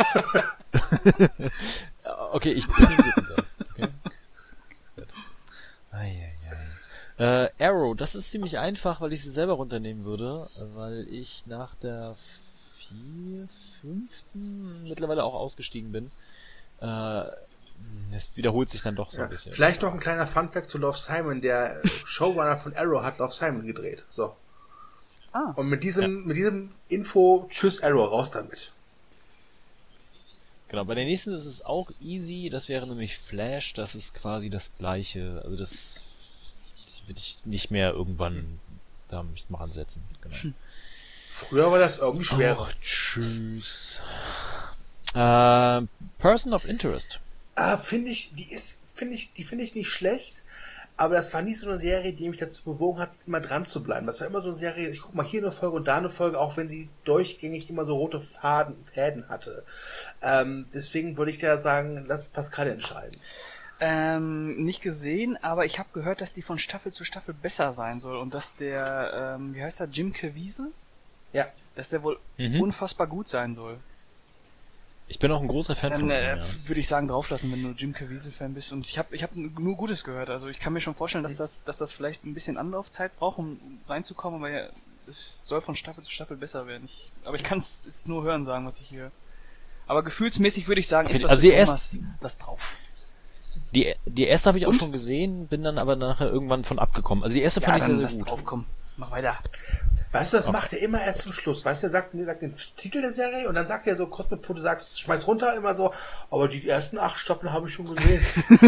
[SPEAKER 2] Okay, ich nehme sie runter. Okay. Gut. Ei, ei, ei. Äh, Arrow, das ist ziemlich einfach, weil ich sie selber runternehmen würde, weil ich nach der vier, fünften mittlerweile auch ausgestiegen bin. Äh, es wiederholt sich dann doch so
[SPEAKER 1] Ja.
[SPEAKER 2] ein bisschen.
[SPEAKER 1] Vielleicht noch ein kleiner Funfact zu Love Simon. Der äh, Showrunner von Arrow hat Love Simon gedreht. So.
[SPEAKER 3] Ah.
[SPEAKER 1] Und mit diesem, mit diesem Info, tschüss Arrow, raus damit.
[SPEAKER 2] Genau, bei der nächsten ist es auch easy, das wäre nämlich Flash, das ist quasi das gleiche, also das, das würde ich nicht mehr irgendwann da mich mal ansetzen. Genau.
[SPEAKER 1] Früher war das irgendwie schwerer.
[SPEAKER 2] Och, tschüss. Äh, Person of Interest.
[SPEAKER 1] Ah, finde ich, die ist, finde ich, die finde ich nicht schlecht, aber das war nie so eine Serie, die mich dazu bewogen hat, immer dran zu bleiben. Das war immer so eine Serie, ich guck mal hier eine Folge und da eine Folge, auch wenn sie durchgängig immer so rote Faden, Fäden hatte. Ähm, deswegen würde ich da sagen, lass Pascal entscheiden.
[SPEAKER 3] Ähm, nicht gesehen, aber ich habe gehört, dass die von Staffel zu Staffel besser sein soll und dass der, ähm, wie heißt der, Jim Caviezel?
[SPEAKER 1] Ja.
[SPEAKER 3] Dass der wohl
[SPEAKER 2] Mhm.
[SPEAKER 3] unfassbar gut sein soll.
[SPEAKER 2] Ich bin auch ein großer Fan
[SPEAKER 3] Dann
[SPEAKER 2] von ihm,
[SPEAKER 3] äh,
[SPEAKER 2] ja.
[SPEAKER 3] würde ich sagen, drauflassen, wenn du Jim Caviezel-Fan bist. Und ich habe ich hab nur Gutes gehört. Also ich kann mir schon vorstellen, dass das, dass das vielleicht ein bisschen Anlaufzeit braucht, um reinzukommen, aber ja, es soll von Staffel zu Staffel besser werden. Ich, aber ich kann es nur hören sagen, was ich hier. Aber gefühlsmäßig würde ich sagen,
[SPEAKER 2] Okay,
[SPEAKER 3] ist was
[SPEAKER 2] also
[SPEAKER 3] für
[SPEAKER 2] die
[SPEAKER 3] Thomas das drauf.
[SPEAKER 2] Die, die erste habe ich auch
[SPEAKER 3] Und?
[SPEAKER 2] schon gesehen, bin dann aber nachher irgendwann von abgekommen. Also die erste fand ich sehr, sehr
[SPEAKER 3] lass
[SPEAKER 2] gut.
[SPEAKER 3] drauf, komm. Mach weiter.
[SPEAKER 1] Weißt du, das macht er immer erst zum Schluss. Weißt du, er sagt, er sagt den Titel der Serie und dann sagt er so kurz bevor du sagst, schmeiß runter, immer so, aber die ersten acht Staffeln habe ich schon gesehen.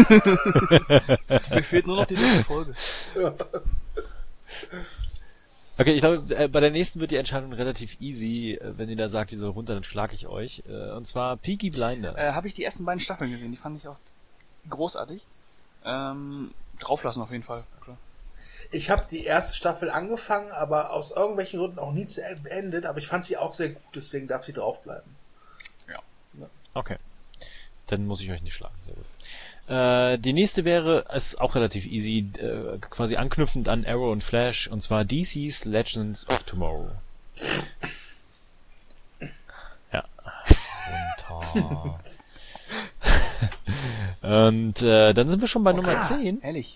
[SPEAKER 3] Mir fehlt nur noch die letzte Folge.
[SPEAKER 1] Ja.
[SPEAKER 2] Okay, ich glaube, äh, bei der nächsten wird die Entscheidung relativ easy. Äh, wenn ihr da sagt, die soll runter, dann schlage ich euch. Äh, und zwar Peaky Blinders.
[SPEAKER 3] Äh, habe ich die ersten beiden Staffeln gesehen, die fand ich auch großartig. Ähm, drauflassen auf jeden Fall. Klar.
[SPEAKER 1] Ich habe die erste Staffel angefangen, aber aus irgendwelchen Gründen auch nie zu beendet, aber ich fand sie auch sehr gut, deswegen darf sie draufbleiben.
[SPEAKER 2] Okay. Dann muss ich euch nicht schlagen, sehr gut. Äh, die nächste wäre, ist auch relativ easy, äh, quasi anknüpfend an Arrow und Flash, und zwar D C's Legends of Tomorrow. Ja. Runter. Und äh, dann sind wir schon bei Nummer zehn,
[SPEAKER 3] Ehrlich.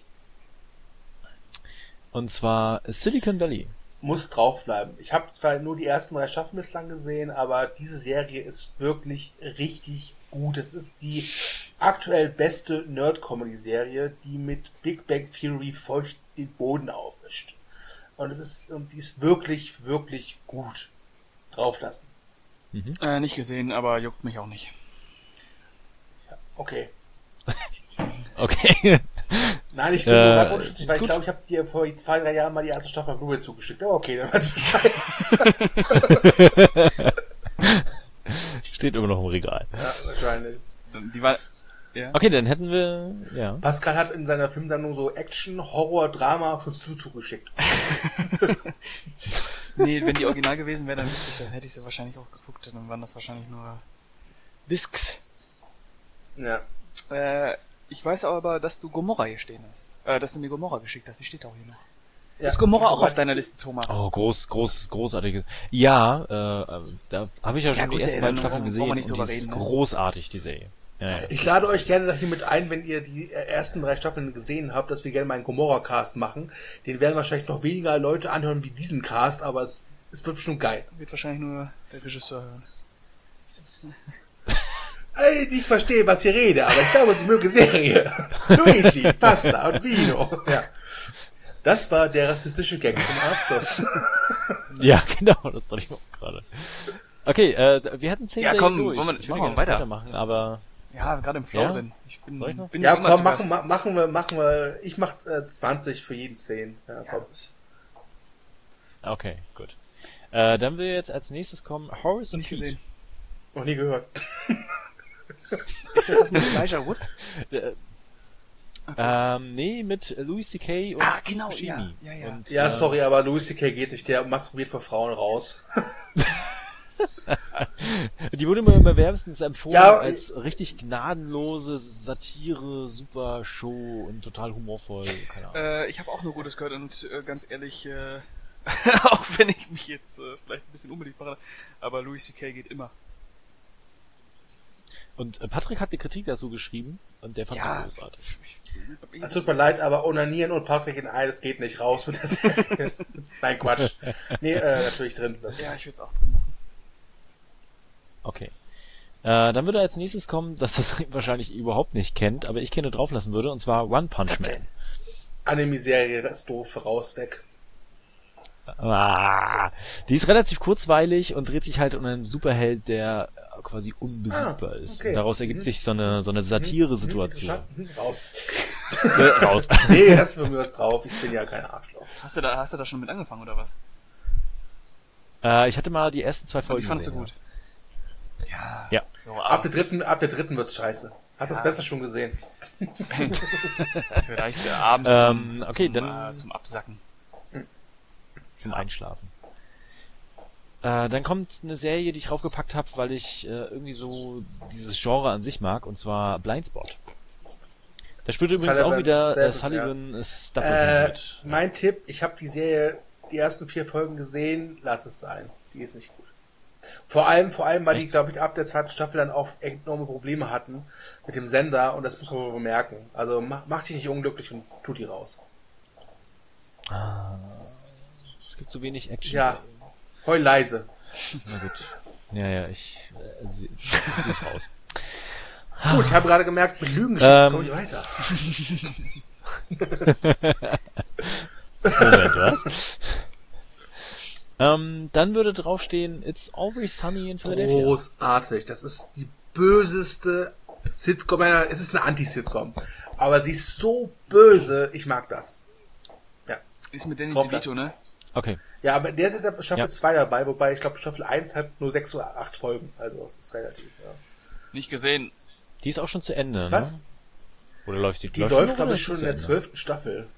[SPEAKER 2] und zwar Silicon Valley.
[SPEAKER 1] Muss draufbleiben. Ich habe zwar nur die ersten drei Staffeln bislang gesehen, aber diese Serie ist wirklich richtig gut. Es ist die aktuell beste Nerd-Comedy-Serie, die mit Big Bang Theory feucht den Boden aufwischt. Und es ist, und die ist wirklich, wirklich gut. Drauflassen.
[SPEAKER 2] Mhm.
[SPEAKER 3] Äh, nicht gesehen, aber juckt mich auch nicht.
[SPEAKER 1] Okay.
[SPEAKER 2] Okay.
[SPEAKER 1] Nein, ich bin
[SPEAKER 2] Äh,
[SPEAKER 1] nur gerade unschützig, weil ich
[SPEAKER 2] gut.
[SPEAKER 1] glaube, ich habe dir vor zwei, drei Jahren mal die erste Staffel Blu-ray zugeschickt. Aber okay, dann weißt du Bescheid.
[SPEAKER 2] Steht immer noch im Regal.
[SPEAKER 1] Ja, wahrscheinlich.
[SPEAKER 3] Die war. Ja.
[SPEAKER 2] Okay, dann hätten wir, ja.
[SPEAKER 1] Pascal hat in seiner Filmsammlung so Action, Horror, Drama auf uns zugeschickt.
[SPEAKER 3] Nee, wenn die original gewesen wäre, dann wüsste ich das. Hätte ich sie wahrscheinlich auch geguckt. Dann waren das wahrscheinlich nur Discs.
[SPEAKER 1] Ja.
[SPEAKER 3] Äh, ich weiß aber, dass du Gomorra hier stehen hast. Äh, dass du mir Gomorra geschickt hast. Die steht auch hier noch.
[SPEAKER 1] Ja.
[SPEAKER 3] Ist Gomorra auch
[SPEAKER 1] Soweit-
[SPEAKER 3] auf deiner Liste, Thomas?
[SPEAKER 2] Oh, groß, groß, großartige. Ja, äh, da habe ich ja schon
[SPEAKER 3] Ja,
[SPEAKER 2] die
[SPEAKER 3] gut,
[SPEAKER 2] ersten
[SPEAKER 3] ey,
[SPEAKER 2] beiden
[SPEAKER 3] dann
[SPEAKER 2] Staffeln
[SPEAKER 3] brauchen
[SPEAKER 2] gesehen
[SPEAKER 3] wir
[SPEAKER 2] und
[SPEAKER 3] nicht
[SPEAKER 2] die
[SPEAKER 3] drüber
[SPEAKER 2] ist
[SPEAKER 3] reden, ne?
[SPEAKER 2] großartig, die Serie. Ja, ja.
[SPEAKER 1] Ich lade euch gerne hier mit ein, wenn ihr die ersten drei Staffeln gesehen habt, dass wir gerne mal einen Gomorra-Cast machen. Den werden wahrscheinlich noch weniger Leute anhören wie diesen Cast, aber es, es wird bestimmt geil.
[SPEAKER 3] Wird wahrscheinlich nur der Regisseur hören.
[SPEAKER 1] Ey, ich verstehe, was ich rede, aber ich glaube, sie mögen Serie. Luigi, Pasta und Vino. Ja. Das war der rassistische Gag zum Abschluss.
[SPEAKER 2] Ja, genau, das dachte ich auch gerade. Okay, äh, wir hatten zehn
[SPEAKER 3] Ja,
[SPEAKER 2] Serien
[SPEAKER 3] komm,
[SPEAKER 2] durch.
[SPEAKER 3] wollen wir-
[SPEAKER 2] Ich
[SPEAKER 3] machen
[SPEAKER 2] würde
[SPEAKER 3] wir
[SPEAKER 2] gerne
[SPEAKER 3] weiter.
[SPEAKER 2] weitermachen, aber
[SPEAKER 3] Ja, gerade im Flow
[SPEAKER 2] Ja?
[SPEAKER 3] drin. Ich bin,
[SPEAKER 2] Soll ich noch?
[SPEAKER 3] bin
[SPEAKER 1] Ja,
[SPEAKER 3] nicht immer
[SPEAKER 1] komm,
[SPEAKER 3] zu
[SPEAKER 1] machen,
[SPEAKER 3] Gast.
[SPEAKER 1] ma- machen wir, machen wir, ich mach äh, zwanzig für jeden zehn. Ja,
[SPEAKER 3] Ja,
[SPEAKER 1] komm.
[SPEAKER 3] los.
[SPEAKER 2] okay, gut. Äh, dann will jetzt als nächstes kommen Horace und
[SPEAKER 3] Nicht
[SPEAKER 2] Pete.
[SPEAKER 3] gesehen.
[SPEAKER 1] Noch nie gehört.
[SPEAKER 3] Ist das das mit Elijah Wood?
[SPEAKER 2] Äh, ähm, nee, mit Louis C K und
[SPEAKER 3] Ah,
[SPEAKER 2] Steve
[SPEAKER 3] genau,
[SPEAKER 2] Buscemi.
[SPEAKER 3] ja, ja, ja.
[SPEAKER 2] Und,
[SPEAKER 1] Ja,
[SPEAKER 2] äh,
[SPEAKER 1] sorry, aber Louis C K geht durch, der masturbiert vor Frauen raus.
[SPEAKER 2] Die wurde mir immer wärmstens empfohlen
[SPEAKER 1] Ja,
[SPEAKER 2] als richtig gnadenlose Satire, super Show und total humorvoll. Keine Ahnung.
[SPEAKER 3] Äh, ich habe auch nur Gutes gehört und äh, ganz ehrlich, äh, auch wenn ich mich jetzt äh, vielleicht ein bisschen unbedingt mache, aber Louis C K geht immer.
[SPEAKER 2] Und äh, Patrick hat die Kritik dazu geschrieben und der fand
[SPEAKER 3] Ja,
[SPEAKER 2] es großartig.
[SPEAKER 3] ich, ich,
[SPEAKER 1] Es tut mir leid, aber Onanieren und Patrick in ein, das geht nicht raus mit der Serie. Nein, Quatsch. Nee, äh, natürlich drin. Das
[SPEAKER 3] ja, ich würde es auch drin lassen.
[SPEAKER 2] Okay. Äh, dann würde als nächstes kommen, dass das wahrscheinlich überhaupt nicht kennt, aber ich gerne drauf lassen würde, und zwar One Punch Man.
[SPEAKER 1] Anime-Serie ist doof, raus, weg.
[SPEAKER 2] Ah, die ist relativ kurzweilig und dreht sich halt um einen Superheld, der quasi unbesiegbar
[SPEAKER 1] Ah,
[SPEAKER 2] ist.
[SPEAKER 1] okay.
[SPEAKER 2] Und daraus ergibt
[SPEAKER 1] Mhm.
[SPEAKER 2] sich so eine, so eine Satire-Situation.
[SPEAKER 1] Hm, raus.
[SPEAKER 2] Äh, raus.
[SPEAKER 1] Nee, lass für mir was drauf. Ich bin ja kein Arschloch.
[SPEAKER 3] Hast du da, hast du da schon mit angefangen oder was?
[SPEAKER 2] äh, ich hatte mal die ersten zwei Folgen
[SPEAKER 3] Die fandst du
[SPEAKER 2] gesehen,
[SPEAKER 3] gut. Ja.
[SPEAKER 2] Ja.
[SPEAKER 3] So,
[SPEAKER 1] Ab
[SPEAKER 3] ab,
[SPEAKER 1] der dritten, ab der dritten wird's scheiße. Hast du
[SPEAKER 3] Ja.
[SPEAKER 1] das besser schon gesehen?
[SPEAKER 3] vielleicht äh, abends
[SPEAKER 2] Ähm,
[SPEAKER 3] zum,
[SPEAKER 2] okay,
[SPEAKER 3] zum,
[SPEAKER 2] dann-
[SPEAKER 3] äh, zum Absacken.
[SPEAKER 2] zum Einschlafen. Äh, dann kommt eine Serie, die ich raufgepackt habe, weil ich äh, irgendwie so dieses Genre an sich mag, und zwar Blindspot. Da spielt übrigens
[SPEAKER 1] Sullivan
[SPEAKER 2] auch wieder äh,
[SPEAKER 1] Seven,
[SPEAKER 2] Sullivan
[SPEAKER 1] ja.
[SPEAKER 2] Stapleton
[SPEAKER 1] Äh,
[SPEAKER 2] mit.
[SPEAKER 1] mein Tipp, ich habe die Serie, die ersten vier Folgen gesehen, lass es sein. Die ist nicht gut. Vor allem, vor allem, weil die,
[SPEAKER 2] Echt?
[SPEAKER 1] glaube ich, ab der zweiten Staffel dann auch enorme Probleme hatten mit dem Sender und das muss man wohl merken. Also mach, mach dich nicht unglücklich und tu die raus.
[SPEAKER 2] Ah, es gibt so wenig Action.
[SPEAKER 1] Ja, heul leise.
[SPEAKER 2] Na gut. Ja, ja, ich äh, sie, sie ist raus.
[SPEAKER 1] Gut, ich habe gerade gemerkt, mit Lügengeschichten
[SPEAKER 2] Ähm.
[SPEAKER 1] komme ich weiter.
[SPEAKER 2] Moment, was? ähm, dann würde draufstehen, It's Always Sunny in Philadelphia.
[SPEAKER 1] Großartig. Das ist die böseste Sitcom. Ja, es ist eine Anti-Sitcom. Aber sie ist so böse, ich mag das. Ja.
[SPEAKER 3] Ist mit Danny
[SPEAKER 1] Drauf
[SPEAKER 3] DeVito, ne?
[SPEAKER 2] Okay.
[SPEAKER 1] Ja, aber der ist jetzt ab Staffel
[SPEAKER 2] Ja.
[SPEAKER 1] zwei dabei, wobei ich glaube, Staffel eins hat nur sechs oder acht Folgen. Also, es ist relativ, ja.
[SPEAKER 3] Nicht gesehen.
[SPEAKER 2] Die ist auch schon zu Ende,
[SPEAKER 1] Was?
[SPEAKER 2] ne? Oder läuft die?
[SPEAKER 1] Die
[SPEAKER 2] läuft
[SPEAKER 1] läuft,
[SPEAKER 2] noch,
[SPEAKER 1] glaube
[SPEAKER 2] oder
[SPEAKER 1] ich,
[SPEAKER 2] ist
[SPEAKER 1] schon
[SPEAKER 2] die
[SPEAKER 1] in der
[SPEAKER 2] zu Ende?
[SPEAKER 1] zwölften Staffel.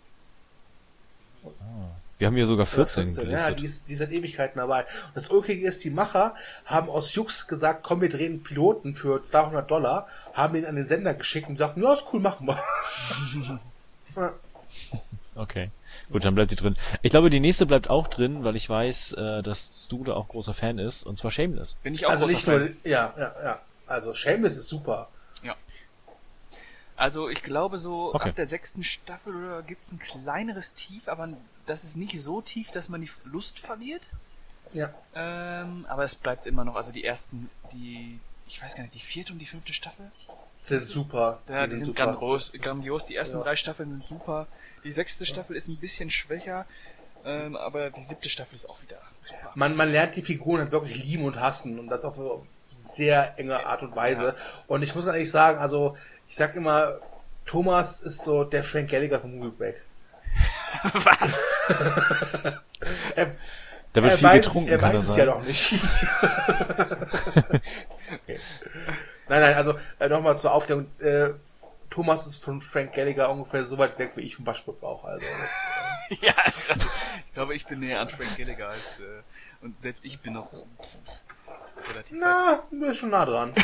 [SPEAKER 2] Wir haben hier sogar
[SPEAKER 1] Oder
[SPEAKER 2] vierzehn
[SPEAKER 1] vierzehn. Ja,
[SPEAKER 2] gelistet.
[SPEAKER 1] die ist, die ist seit Ewigkeiten dabei. Und das Ulkige ist, die Macher haben aus Jux gesagt, komm, wir drehen einen Piloten für zweihundert Dollar, haben den an den Sender geschickt und sagten, ja, ist cool, machen wir. Ja.
[SPEAKER 2] Okay. Gut, dann bleibt die drin. Ich glaube, die nächste bleibt auch drin, weil ich weiß, äh, dass du da auch großer Fan ist, und zwar Shameless.
[SPEAKER 3] Bin ich auch
[SPEAKER 1] Also
[SPEAKER 3] großer
[SPEAKER 1] nicht
[SPEAKER 3] Fan.
[SPEAKER 1] nur, ja, ja, ja. Also Shameless ist super.
[SPEAKER 3] Ja. Also ich glaube so
[SPEAKER 2] Okay.
[SPEAKER 3] ab der sechsten Staffel oder gibt's ein kleineres Tief, aber das ist nicht so tief, dass man die Lust verliert.
[SPEAKER 1] Ja.
[SPEAKER 3] Ähm, aber es bleibt immer noch, also die ersten, die, ich weiß gar nicht, die vierte und die fünfte Staffel?
[SPEAKER 1] Sind super.
[SPEAKER 3] Ja, die, sind,
[SPEAKER 1] super.
[SPEAKER 3] grandios, grandios. Die ersten
[SPEAKER 1] Ja.
[SPEAKER 3] drei Staffeln sind super. Die sechste Staffel ist ein bisschen schwächer, ähm, aber die siebte Staffel ist auch wieder super.
[SPEAKER 1] Man, man lernt die Figuren halt wirklich lieben und hassen und das auf eine sehr enge Art und Weise.
[SPEAKER 3] Ja.
[SPEAKER 1] Und ich muss ganz ehrlich sagen, also ich sag immer, Thomas ist so der Frank Gallagher von Movie Break.
[SPEAKER 3] Was?
[SPEAKER 1] er,
[SPEAKER 2] Da wird
[SPEAKER 1] er
[SPEAKER 2] viel
[SPEAKER 1] weiß,
[SPEAKER 2] getrunken,
[SPEAKER 1] er
[SPEAKER 2] kann
[SPEAKER 1] weiß
[SPEAKER 2] das
[SPEAKER 1] es
[SPEAKER 2] sein?
[SPEAKER 1] ja noch nicht. Okay. Nein, nein, also äh, nochmal zur Aufklärung. Äh, Thomas ist von Frank Gallagher ungefähr so weit weg wie ich vom Waschbrettbauch. Also das,
[SPEAKER 3] Ja, also, ich glaube, ich bin näher an Frank Gallagher als, äh, und selbst ich bin noch äh, relativ
[SPEAKER 1] äh, na, du bist schon nah dran.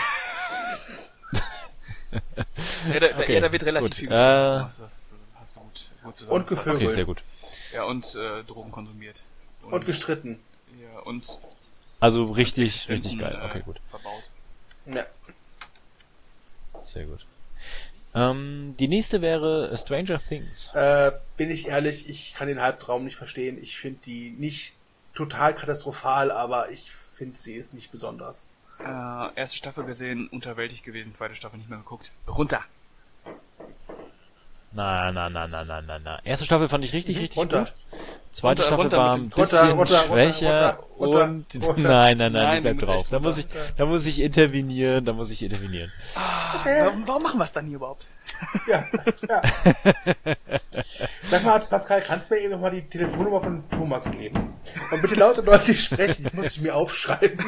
[SPEAKER 3] weit. Ja, da,
[SPEAKER 2] Okay,
[SPEAKER 3] ja, da wird relativ
[SPEAKER 2] gut.
[SPEAKER 3] viel
[SPEAKER 2] Äh,
[SPEAKER 3] getrunken. Das, das hast du gut, gut zusammen.
[SPEAKER 1] Und gevögelt.
[SPEAKER 2] Okay, sehr gut.
[SPEAKER 3] Ja, und äh, Drogen konsumiert.
[SPEAKER 1] Und gestritten.
[SPEAKER 3] Ja, und
[SPEAKER 2] Also richtig,
[SPEAKER 3] Existenzen,
[SPEAKER 2] richtig geil.
[SPEAKER 3] äh,
[SPEAKER 2] Okay, gut.
[SPEAKER 3] verbaut.
[SPEAKER 1] Ja.
[SPEAKER 2] Sehr gut. Ähm, die nächste wäre Stranger Things.
[SPEAKER 1] Äh, bin ich ehrlich, ich kann den Halbtraum nicht verstehen. Ich finde die nicht total katastrophal, aber ich finde, sie ist nicht besonders.
[SPEAKER 3] Äh, erste Staffel gesehen, unterwältigt gewesen, zweite Staffel nicht mehr geguckt. Runter!
[SPEAKER 2] Na, na, na, na, na, na, na. Erste Staffel fand ich richtig,
[SPEAKER 1] Mhm,
[SPEAKER 2] richtig
[SPEAKER 1] runter.
[SPEAKER 2] gut. Zweite
[SPEAKER 3] Runter,
[SPEAKER 2] Staffel
[SPEAKER 3] runter
[SPEAKER 2] war
[SPEAKER 3] mit
[SPEAKER 2] ein
[SPEAKER 3] dem-
[SPEAKER 2] bisschen
[SPEAKER 1] runter, runter,
[SPEAKER 2] schwächer
[SPEAKER 1] runter, runter,
[SPEAKER 2] und
[SPEAKER 1] runter.
[SPEAKER 2] nein, nein, nein,
[SPEAKER 3] Nein,
[SPEAKER 2] die bleibt
[SPEAKER 3] du musst
[SPEAKER 2] drauf.
[SPEAKER 3] echt
[SPEAKER 2] Da muss ich,
[SPEAKER 1] runter.
[SPEAKER 2] da muss ich intervenieren, da muss ich intervenieren.
[SPEAKER 3] Warum, warum machen wir es dann hier überhaupt?
[SPEAKER 1] Ja, ja. Sag mal, Pascal, kannst du mir eben nochmal die Telefonnummer von Thomas geben? Und bitte laut und deutlich sprechen, muss ich mir aufschreiben.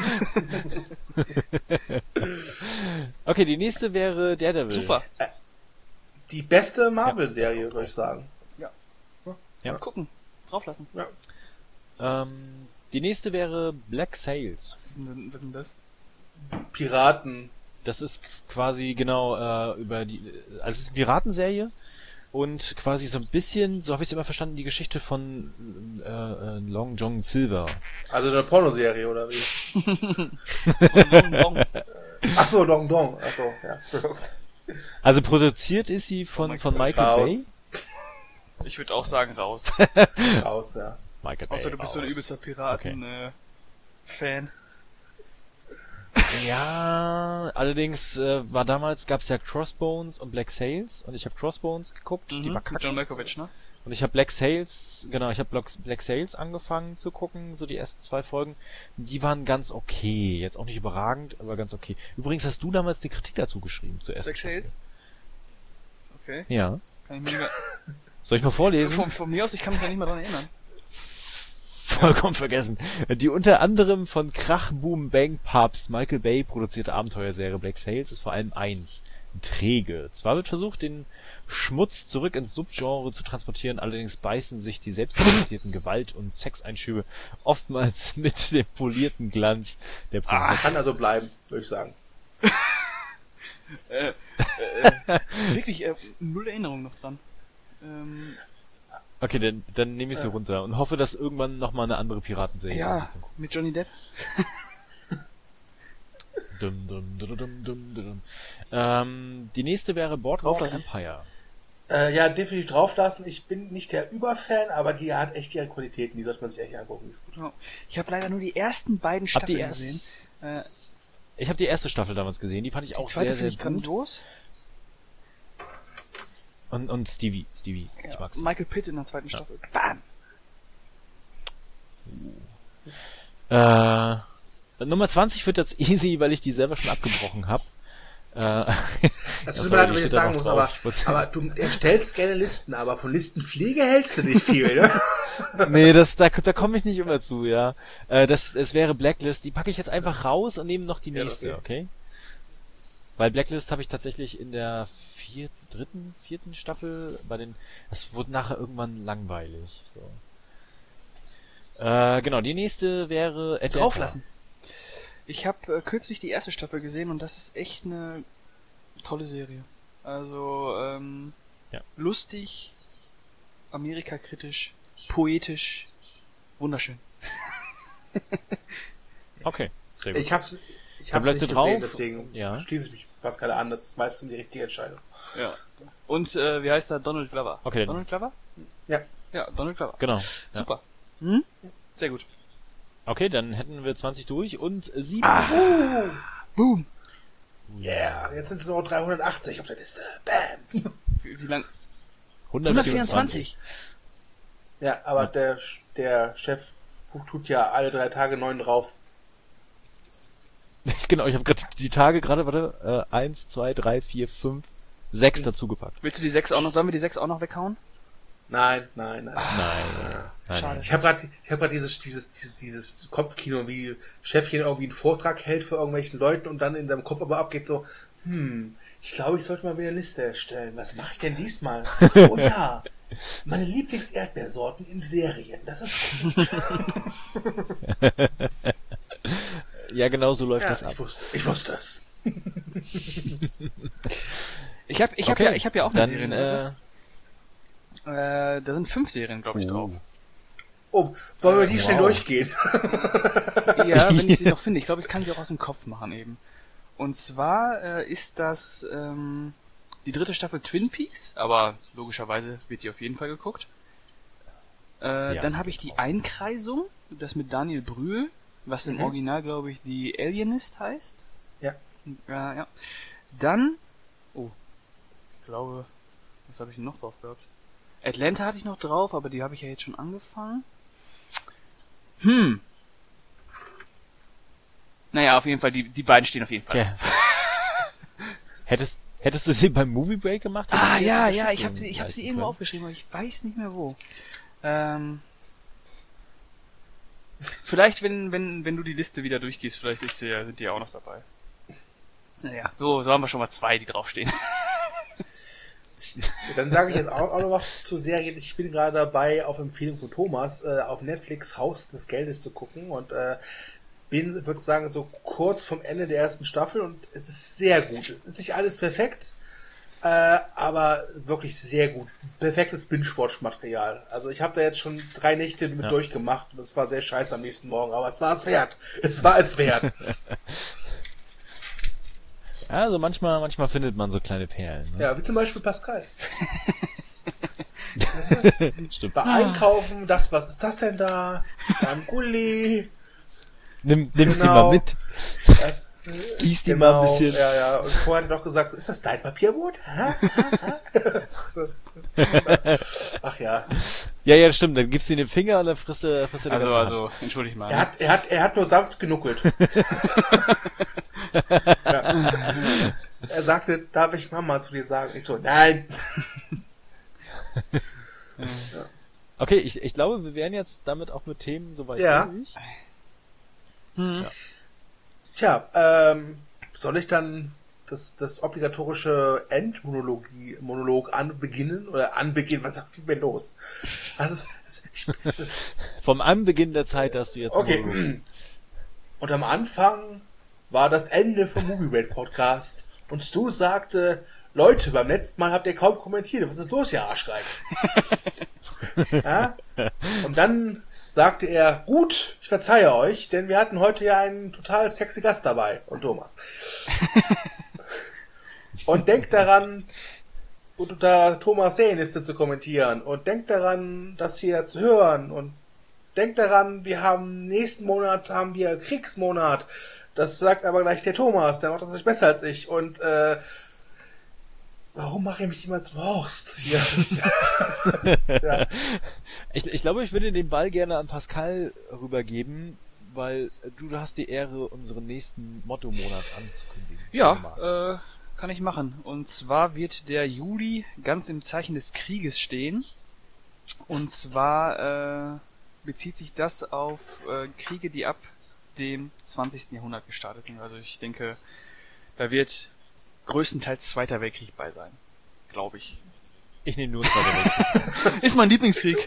[SPEAKER 2] Okay, die nächste wäre Daredevil.
[SPEAKER 3] Super.
[SPEAKER 1] Die beste Marvel-Serie, würde ich sagen.
[SPEAKER 2] Ja.
[SPEAKER 3] Gucken. Drauflassen.
[SPEAKER 1] Ja.
[SPEAKER 2] Ähm, die nächste wäre Black Sails.
[SPEAKER 3] Was ist denn, was ist denn das?
[SPEAKER 1] Piraten.
[SPEAKER 2] Das ist quasi genau äh, über die, also es ist eine Piratenserie und quasi so ein bisschen, so habe ich es immer verstanden, die Geschichte von äh, äh, Long John Silver.
[SPEAKER 1] Also eine Pornoserie, oder wie?
[SPEAKER 3] Bong, bong.
[SPEAKER 1] Ach so, Dong Dong. Ach so, ja.
[SPEAKER 2] Also produziert ist sie von, von Michael Bay.
[SPEAKER 1] Raus.
[SPEAKER 3] Ich würde auch sagen, raus.
[SPEAKER 1] Raus, ja.
[SPEAKER 2] Michael Bay.
[SPEAKER 3] Außer du bist so ein
[SPEAKER 2] raus.
[SPEAKER 3] übelster Piraten-Fan.
[SPEAKER 2] Ja, allerdings äh, war damals, gab's ja Crossbones und Black Sails und ich habe Crossbones geguckt, die war
[SPEAKER 3] Mit
[SPEAKER 2] kacke.
[SPEAKER 3] John Malkovich, ne?
[SPEAKER 2] Und ich habe Black Sails, genau, ich habe Black Sails angefangen zu gucken, so die ersten zwei Folgen. Die waren ganz okay, jetzt auch nicht überragend, aber ganz okay. Übrigens hast du damals die Kritik dazu geschrieben, zuerst.
[SPEAKER 3] Black Sails? Okay.
[SPEAKER 2] Ja.
[SPEAKER 3] Kann ich mir nicht mehr...
[SPEAKER 2] Soll ich mal vorlesen?
[SPEAKER 3] Von, von mir aus, ich kann mich da nicht mehr dran erinnern.
[SPEAKER 2] Vollkommen vergessen. Die unter anderem von Krach Boom Bang Papst Michael Bay produzierte Abenteuerserie Black Sails ist vor allem eins. Träge. Zwar wird versucht, den Schmutz zurück ins Subgenre zu transportieren, allerdings beißen sich die selbstreflektierten Gewalt- und Sexeinschübe oftmals mit dem polierten Glanz der
[SPEAKER 1] Ah,
[SPEAKER 2] Präsentation.
[SPEAKER 1] kann also bleiben, würde ich sagen.
[SPEAKER 3] Äh, wirklich äh, null Erinnerung noch dran. Ähm,
[SPEAKER 2] Okay, dann, dann nehme ich sie
[SPEAKER 1] Ja.
[SPEAKER 2] runter und hoffe, dass irgendwann nochmal eine andere Piratenserie
[SPEAKER 3] ja,
[SPEAKER 2] kommt.
[SPEAKER 3] mit Johnny Depp.
[SPEAKER 2] Dum, dum, dum, dum, dum, dum. Ähm, die nächste wäre Boardwalk
[SPEAKER 3] Drauflassen.
[SPEAKER 2] Empire.
[SPEAKER 1] Äh, ja, definitiv drauflassen. Ich bin nicht der Überfan, aber die hat echt ihre Qualitäten. Die sollte man sich echt angucken. Die ist gut.
[SPEAKER 3] Ja. Ich habe leider nur die ersten beiden
[SPEAKER 2] Hab die
[SPEAKER 3] Staffeln
[SPEAKER 2] erst,
[SPEAKER 3] gesehen. Äh,
[SPEAKER 2] ich habe die erste Staffel damals gesehen, die fand ich
[SPEAKER 3] die
[SPEAKER 2] auch
[SPEAKER 3] zweite
[SPEAKER 2] sehr,
[SPEAKER 3] finde
[SPEAKER 2] sehr
[SPEAKER 3] ich
[SPEAKER 2] gut.
[SPEAKER 3] grandios.
[SPEAKER 2] Und, und Stevie, Stevie, ich
[SPEAKER 3] Ja,
[SPEAKER 2] mag's.
[SPEAKER 3] Michael Pitt in der zweiten
[SPEAKER 2] Ja.
[SPEAKER 3] Staffel. Bam!
[SPEAKER 2] Äh, Nummer zwanzig wird jetzt easy, weil ich die selber schon abgebrochen habe. Äh,
[SPEAKER 1] Das
[SPEAKER 2] ja,
[SPEAKER 1] tut
[SPEAKER 2] sorry,
[SPEAKER 1] mir leid,
[SPEAKER 2] die
[SPEAKER 1] wenn ich
[SPEAKER 2] steht
[SPEAKER 1] das
[SPEAKER 2] da
[SPEAKER 1] sagen
[SPEAKER 2] noch
[SPEAKER 1] muss,
[SPEAKER 2] drauf.
[SPEAKER 1] aber,
[SPEAKER 2] Ich muss-
[SPEAKER 1] aber du erstellst gerne Listen, aber von Listenpflege hältst du nicht viel, ne?
[SPEAKER 2] Nee, das, da, da komme ich nicht immer zu, ja. Äh, das, es wäre Blacklist, die packe ich jetzt einfach raus und nehme noch die
[SPEAKER 1] Ja,
[SPEAKER 2] nächste,
[SPEAKER 1] okay.
[SPEAKER 2] okay? Weil Blacklist habe ich tatsächlich in der vierten, dritten, vierten Staffel bei den, das wurde nachher irgendwann langweilig, so. Äh, genau, die nächste wäre Atlanta.
[SPEAKER 3] Drauflassen. Ich habe äh, kürzlich die erste Staffel gesehen und das ist echt eine tolle Serie. Also, ähm,
[SPEAKER 2] Ja.
[SPEAKER 3] lustig, amerikakritisch, poetisch, wunderschön.
[SPEAKER 2] Okay, sehr gut.
[SPEAKER 1] Ich hab's, ich
[SPEAKER 2] Dann
[SPEAKER 1] hab's
[SPEAKER 2] bleibst
[SPEAKER 1] nicht
[SPEAKER 2] du drauf?
[SPEAKER 1] gesehen, deswegen
[SPEAKER 2] Ja.
[SPEAKER 1] schließe ich mich Pascal an. Das ist meistens die richtige Entscheidung.
[SPEAKER 3] Ja. Und, äh, wie heißt er? Donald Glover.
[SPEAKER 2] Okay.
[SPEAKER 3] Donald Glover?
[SPEAKER 1] Ja.
[SPEAKER 3] Ja, Donald Glover.
[SPEAKER 2] Genau. Ja.
[SPEAKER 3] Super. Hm? Sehr gut.
[SPEAKER 2] Okay, dann hätten wir zwanzig durch und sieben.
[SPEAKER 1] Uh,
[SPEAKER 3] Boom!
[SPEAKER 1] yeah, jetzt sind es nur dreihundertachtzig auf der Liste. Bam!
[SPEAKER 3] Wie, wie lang?
[SPEAKER 2] hundertvierundzwanzig.
[SPEAKER 3] hundertvierundzwanzig.
[SPEAKER 1] Ja, aber
[SPEAKER 2] Ja.
[SPEAKER 1] der, der Chef tut ja alle drei Tage neun drauf.
[SPEAKER 2] Genau, ich habe gerade die Tage gerade, warte, äh, eins, zwei, drei, vier, fünf, sechs dazugepackt.
[SPEAKER 3] Willst du die sechs auch noch, sollen wir die sechs auch noch weghauen?
[SPEAKER 1] Nein, nein, nein.
[SPEAKER 2] Nein, nein.
[SPEAKER 3] Schade.
[SPEAKER 1] Ich habe gerade ich hab grad dieses, dieses, dieses, dieses Kopfkino, wie Chefchen irgendwie einen Vortrag hält für irgendwelchen Leuten und dann in seinem Kopf aber abgeht so, hm, ich glaube, ich sollte mal wieder eine Liste erstellen. Was mache ich denn diesmal? Oh ja, meine Lieblings-Erdbeersorten in Serien. Das ist gut.
[SPEAKER 2] Ja, genau so läuft
[SPEAKER 1] Ja,
[SPEAKER 2] das ab.
[SPEAKER 1] ich wusste, ich wusste es.
[SPEAKER 3] Ich habe ich hab
[SPEAKER 2] Okay,
[SPEAKER 3] ja, ich hab ja auch eine
[SPEAKER 2] dann,
[SPEAKER 3] Serie.
[SPEAKER 2] äh,
[SPEAKER 3] Äh, da sind fünf Serien, glaube ich, drauf.
[SPEAKER 1] Oh, wollen wir die schnell
[SPEAKER 2] Wow.
[SPEAKER 1] durchgehen?
[SPEAKER 3] Ja, wenn ich sie noch finde. Ich glaube, ich kann sie auch aus dem Kopf machen eben. Und zwar äh, ist das ähm, die dritte Staffel Twin Peaks, aber logischerweise wird die auf jeden Fall geguckt. Äh,
[SPEAKER 2] Ja,
[SPEAKER 3] dann habe ich die Einkreisung, das mit Daniel Brühl, was im
[SPEAKER 1] Mhm.
[SPEAKER 3] Original, glaube ich, die Alienist heißt.
[SPEAKER 1] Ja.
[SPEAKER 3] Ja, ja. Dann, oh, ich glaube, was habe ich denn noch drauf gehabt? Atlanta hatte ich noch drauf, aber die habe ich ja jetzt schon angefangen. Hm. Naja, auf jeden Fall, die, die beiden stehen auf jeden Fall.
[SPEAKER 2] ja. hättest, hättest du sie beim Movie Break gemacht?
[SPEAKER 3] Ah,
[SPEAKER 2] Hättest du
[SPEAKER 3] ja,
[SPEAKER 2] jetzt
[SPEAKER 3] ja, ich habe
[SPEAKER 2] Unterstützung
[SPEAKER 3] sie, ich hab sie
[SPEAKER 2] leisten
[SPEAKER 3] irgendwo
[SPEAKER 2] können?
[SPEAKER 3] aufgeschrieben, aber ich weiß nicht mehr wo. Ähm, vielleicht, wenn, wenn, wenn du die Liste wieder durchgehst, vielleicht ist sie, ja- sind die ja auch noch dabei. Naja, so, so haben wir schon mal zwei, die draufstehen.
[SPEAKER 1] Dann sage ich jetzt auch, auch noch was zur Serie. Ich bin gerade dabei, auf Empfehlung von Thomas, äh, auf Netflix Haus des Geldes zu gucken und äh, bin, würde sagen, so kurz vom Ende der ersten Staffel und es ist sehr gut. Es ist nicht alles perfekt, äh, aber wirklich sehr gut. Perfektes Binge-Watch-Material. Also ich habe da jetzt schon drei Nächte mit
[SPEAKER 2] Ja.
[SPEAKER 1] durchgemacht und es war sehr scheiße am nächsten Morgen, aber es war es wert. Es war es wert.
[SPEAKER 2] Also manchmal, manchmal findet man so kleine Perlen. Ne?
[SPEAKER 1] Ja, wie zum Beispiel Pascal. Weißt du?
[SPEAKER 2] Stimmt.
[SPEAKER 1] Bei Einkaufen dachte, was ist das denn da? Beim Gulli.
[SPEAKER 2] Nimm, nimm's
[SPEAKER 1] Genau.
[SPEAKER 2] die mal mit.
[SPEAKER 1] Das,
[SPEAKER 2] Gieß die mal ein bisschen.
[SPEAKER 1] Ja, ja. Und vorher hat er doch gesagt, so, ist das dein Papierboot? Hä? Hä? Hä? so, so. Ach ja.
[SPEAKER 2] Ja, ja, stimmt. Dann gibst du ihn den Finger und dann frisst du, frisst du die
[SPEAKER 3] Also,
[SPEAKER 2] ganze Hand.
[SPEAKER 3] also, entschuldig mal.
[SPEAKER 1] Er hat, er hat, er hat nur sanft genuckelt. ja. Er sagte, darf ich Mama zu dir sagen? Ich so, nein.
[SPEAKER 2] Okay, ich, ich glaube, wir wären jetzt damit auch mit Themen soweit
[SPEAKER 1] Ja.
[SPEAKER 2] durch.
[SPEAKER 3] Hm.
[SPEAKER 1] Tja, ähm, soll ich dann das, das obligatorische Endmonologie, Monolog anbeginnen? Oder anbeginnen? Was sagt mir los? Was ist, das, ich, das ist,
[SPEAKER 2] Vom Anbeginn der Zeit hast du jetzt... einen Monolog.
[SPEAKER 1] okay. Und am Anfang war das Ende vom Movie Rate Podcast. Und Stu sagte, Leute, beim letzten Mal habt ihr kaum kommentiert. Was ist los, ihr Arschgeigen? Ja? Und dann sagte er, gut, ich verzeihe euch, denn wir hatten heute ja einen total sexy Gast dabei. Und Thomas. Und denkt daran, unter Thomas Sehenliste zu kommentieren. Und denkt daran, das hier zu hören. Und denkt daran, wir haben nächsten Monat haben wir Kriegsmonat. Das sagt aber gleich der Thomas, der macht das nicht besser als ich. Und äh, warum mache ich mich immer zum Horst? Hier. Ja.
[SPEAKER 2] Ich, ich glaube, ich würde den Ball gerne an Pascal rübergeben, weil du hast die Ehre, unseren nächsten Motto-Monat anzukündigen.
[SPEAKER 3] Ja, äh, kann ich machen. Und zwar wird der Juli ganz im Zeichen des Krieges stehen. Und zwar äh, bezieht sich das auf äh, Kriege, die ab dem zwanzigsten Jahrhundert gestartet sind. Also ich denke, da wird größtenteils Zweiter Weltkrieg bei sein. Glaube ich.
[SPEAKER 2] Ich nehme nur Zweiter Weltkrieg.
[SPEAKER 3] Ist mein Lieblingskrieg.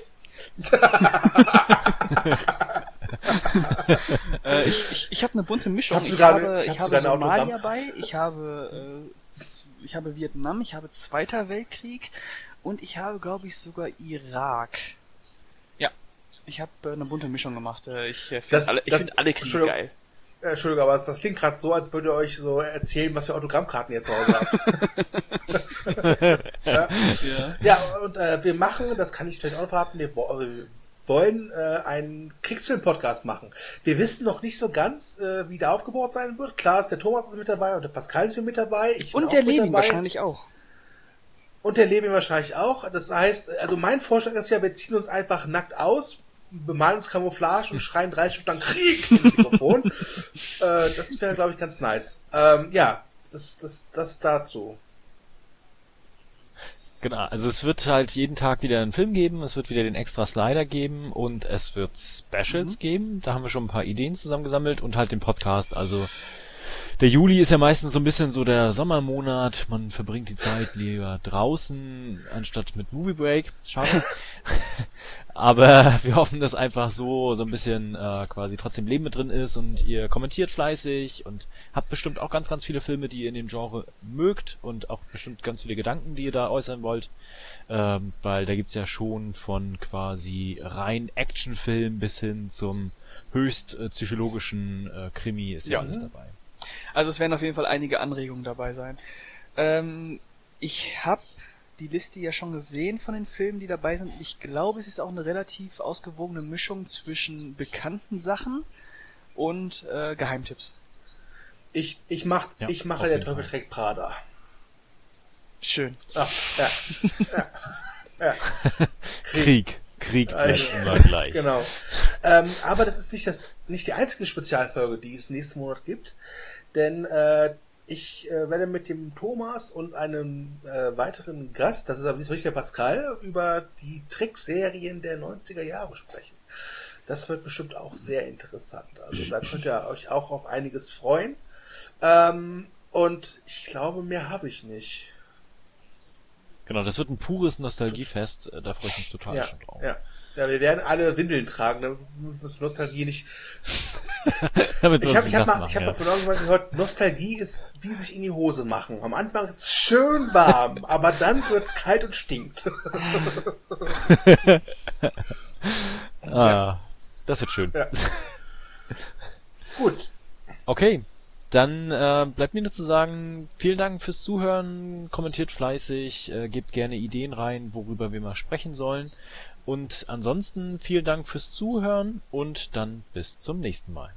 [SPEAKER 3] äh, ich ich, ich habe eine bunte Mischung.
[SPEAKER 1] Ich,
[SPEAKER 3] ich
[SPEAKER 1] hab
[SPEAKER 3] habe,
[SPEAKER 1] ich
[SPEAKER 3] ich
[SPEAKER 1] hab
[SPEAKER 3] habe Somalia
[SPEAKER 1] Autogramm.
[SPEAKER 3] bei, ich habe, äh, ich habe Vietnam, ich habe Zweiter Weltkrieg und ich habe, glaube ich, sogar Irak. Ja, ich habe äh, eine bunte Mischung gemacht. Äh, ich äh, finde alle, ich
[SPEAKER 1] das-
[SPEAKER 3] find alle Kriege
[SPEAKER 1] Entschuldigung.
[SPEAKER 3] geil.
[SPEAKER 1] Äh, Entschuldigung, aber das klingt gerade so, als würdet ihr euch so erzählen, was für Autogrammkarten ihr zu Hause habt. Ja.
[SPEAKER 3] Ja.
[SPEAKER 1] Ja, und äh, wir machen, das kann ich vielleicht auch noch verraten, wir wo- äh, wollen äh, einen Kriegsfilm-Podcast machen. Wir wissen noch nicht so ganz, äh, wie der aufgebaut sein wird. Klar ist der Thomas ist mit dabei und der Pascal ist mit dabei. Ich bin
[SPEAKER 3] Und
[SPEAKER 1] auch
[SPEAKER 3] der
[SPEAKER 1] mit
[SPEAKER 3] Levin
[SPEAKER 1] dabei.
[SPEAKER 3] wahrscheinlich auch.
[SPEAKER 1] Und der Levin wahrscheinlich auch. Das heißt, also mein Vorschlag ist ja, wir ziehen uns einfach nackt aus, bemalen uns Camouflage und schreien drei Stunden lang Krieg ins Mikrofon. äh, das wäre, glaube ich, ganz nice. Ähm, ja, das, das, das dazu.
[SPEAKER 2] Genau, also es wird halt jeden Tag wieder einen Film geben, es wird wieder den extra Slider geben und es wird Specials
[SPEAKER 3] Mhm.
[SPEAKER 2] geben. Da haben wir schon ein paar Ideen zusammengesammelt und halt den Podcast. Also der Juli ist ja meistens so ein bisschen so der Sommermonat. Man verbringt die Zeit lieber draußen anstatt mit Movie Break. Schade. Aber wir hoffen, dass einfach so so ein bisschen äh, quasi trotzdem Leben mit drin ist und ihr kommentiert fleißig und habt bestimmt auch ganz, ganz viele Filme, die ihr in dem Genre mögt und auch bestimmt ganz viele Gedanken, die ihr da äußern wollt. Ähm, weil da gibt's ja schon von quasi rein Actionfilm bis hin zum höchst äh, psychologischen äh, Krimi ist ja,
[SPEAKER 3] Ja.
[SPEAKER 2] alles dabei.
[SPEAKER 3] Also es werden auf jeden Fall einige Anregungen dabei sein. Ähm, ich habe die Liste ja schon gesehen von den Filmen, die dabei sind. Ich glaube, es ist auch eine relativ ausgewogene Mischung zwischen bekannten Sachen und äh, Geheimtipps.
[SPEAKER 1] Ich, ich, mach,
[SPEAKER 2] Ja,
[SPEAKER 1] ich mache
[SPEAKER 2] auf
[SPEAKER 1] der
[SPEAKER 2] jeden
[SPEAKER 1] Teufel
[SPEAKER 2] Fall.
[SPEAKER 1] trägt Prada.
[SPEAKER 3] Schön.
[SPEAKER 1] Ah, ja. ja. ja.
[SPEAKER 2] Krieg. Krieg
[SPEAKER 1] Äh,
[SPEAKER 2] ist immer gleich.
[SPEAKER 1] Genau. Ähm, aber das ist nicht das, nicht die einzige Spezialfolge, die es nächsten Monat gibt, denn äh, ich äh, werde mit dem Thomas und einem äh, weiteren Gast, das ist aber nicht der Pascal, über die Trickserien der neunziger Jahre sprechen. Das wird bestimmt auch sehr interessant. Also da könnt ihr euch auch auf einiges freuen. Ähm, und ich glaube, mehr habe ich nicht.
[SPEAKER 2] Genau, das wird ein pures Nostalgiefest. äh, Da freue ich mich total
[SPEAKER 1] Ja,
[SPEAKER 2] schon drauf.
[SPEAKER 1] ja. Ja, wir werden alle Windeln tragen, da muss Nostalgie nicht.
[SPEAKER 2] Damit
[SPEAKER 1] Ich
[SPEAKER 2] wir
[SPEAKER 1] habe
[SPEAKER 2] uns
[SPEAKER 1] ich hab
[SPEAKER 2] nass
[SPEAKER 1] mal,
[SPEAKER 2] machen,
[SPEAKER 1] ich hab
[SPEAKER 2] ja.
[SPEAKER 1] mal von irgendjemandem gehört, Nostalgie ist wie sich in die Hose machen. Am Anfang ist es schön warm, aber dann wird's kalt und stinkt.
[SPEAKER 2] Ah, das wird schön.
[SPEAKER 1] Ja. Gut.
[SPEAKER 2] Okay, dann äh, bleibt mir nur zu sagen, vielen Dank fürs Zuhören, kommentiert fleißig, äh, gebt gerne Ideen rein, worüber wir mal sprechen sollen. Und ansonsten vielen Dank fürs Zuhören und dann bis zum nächsten Mal.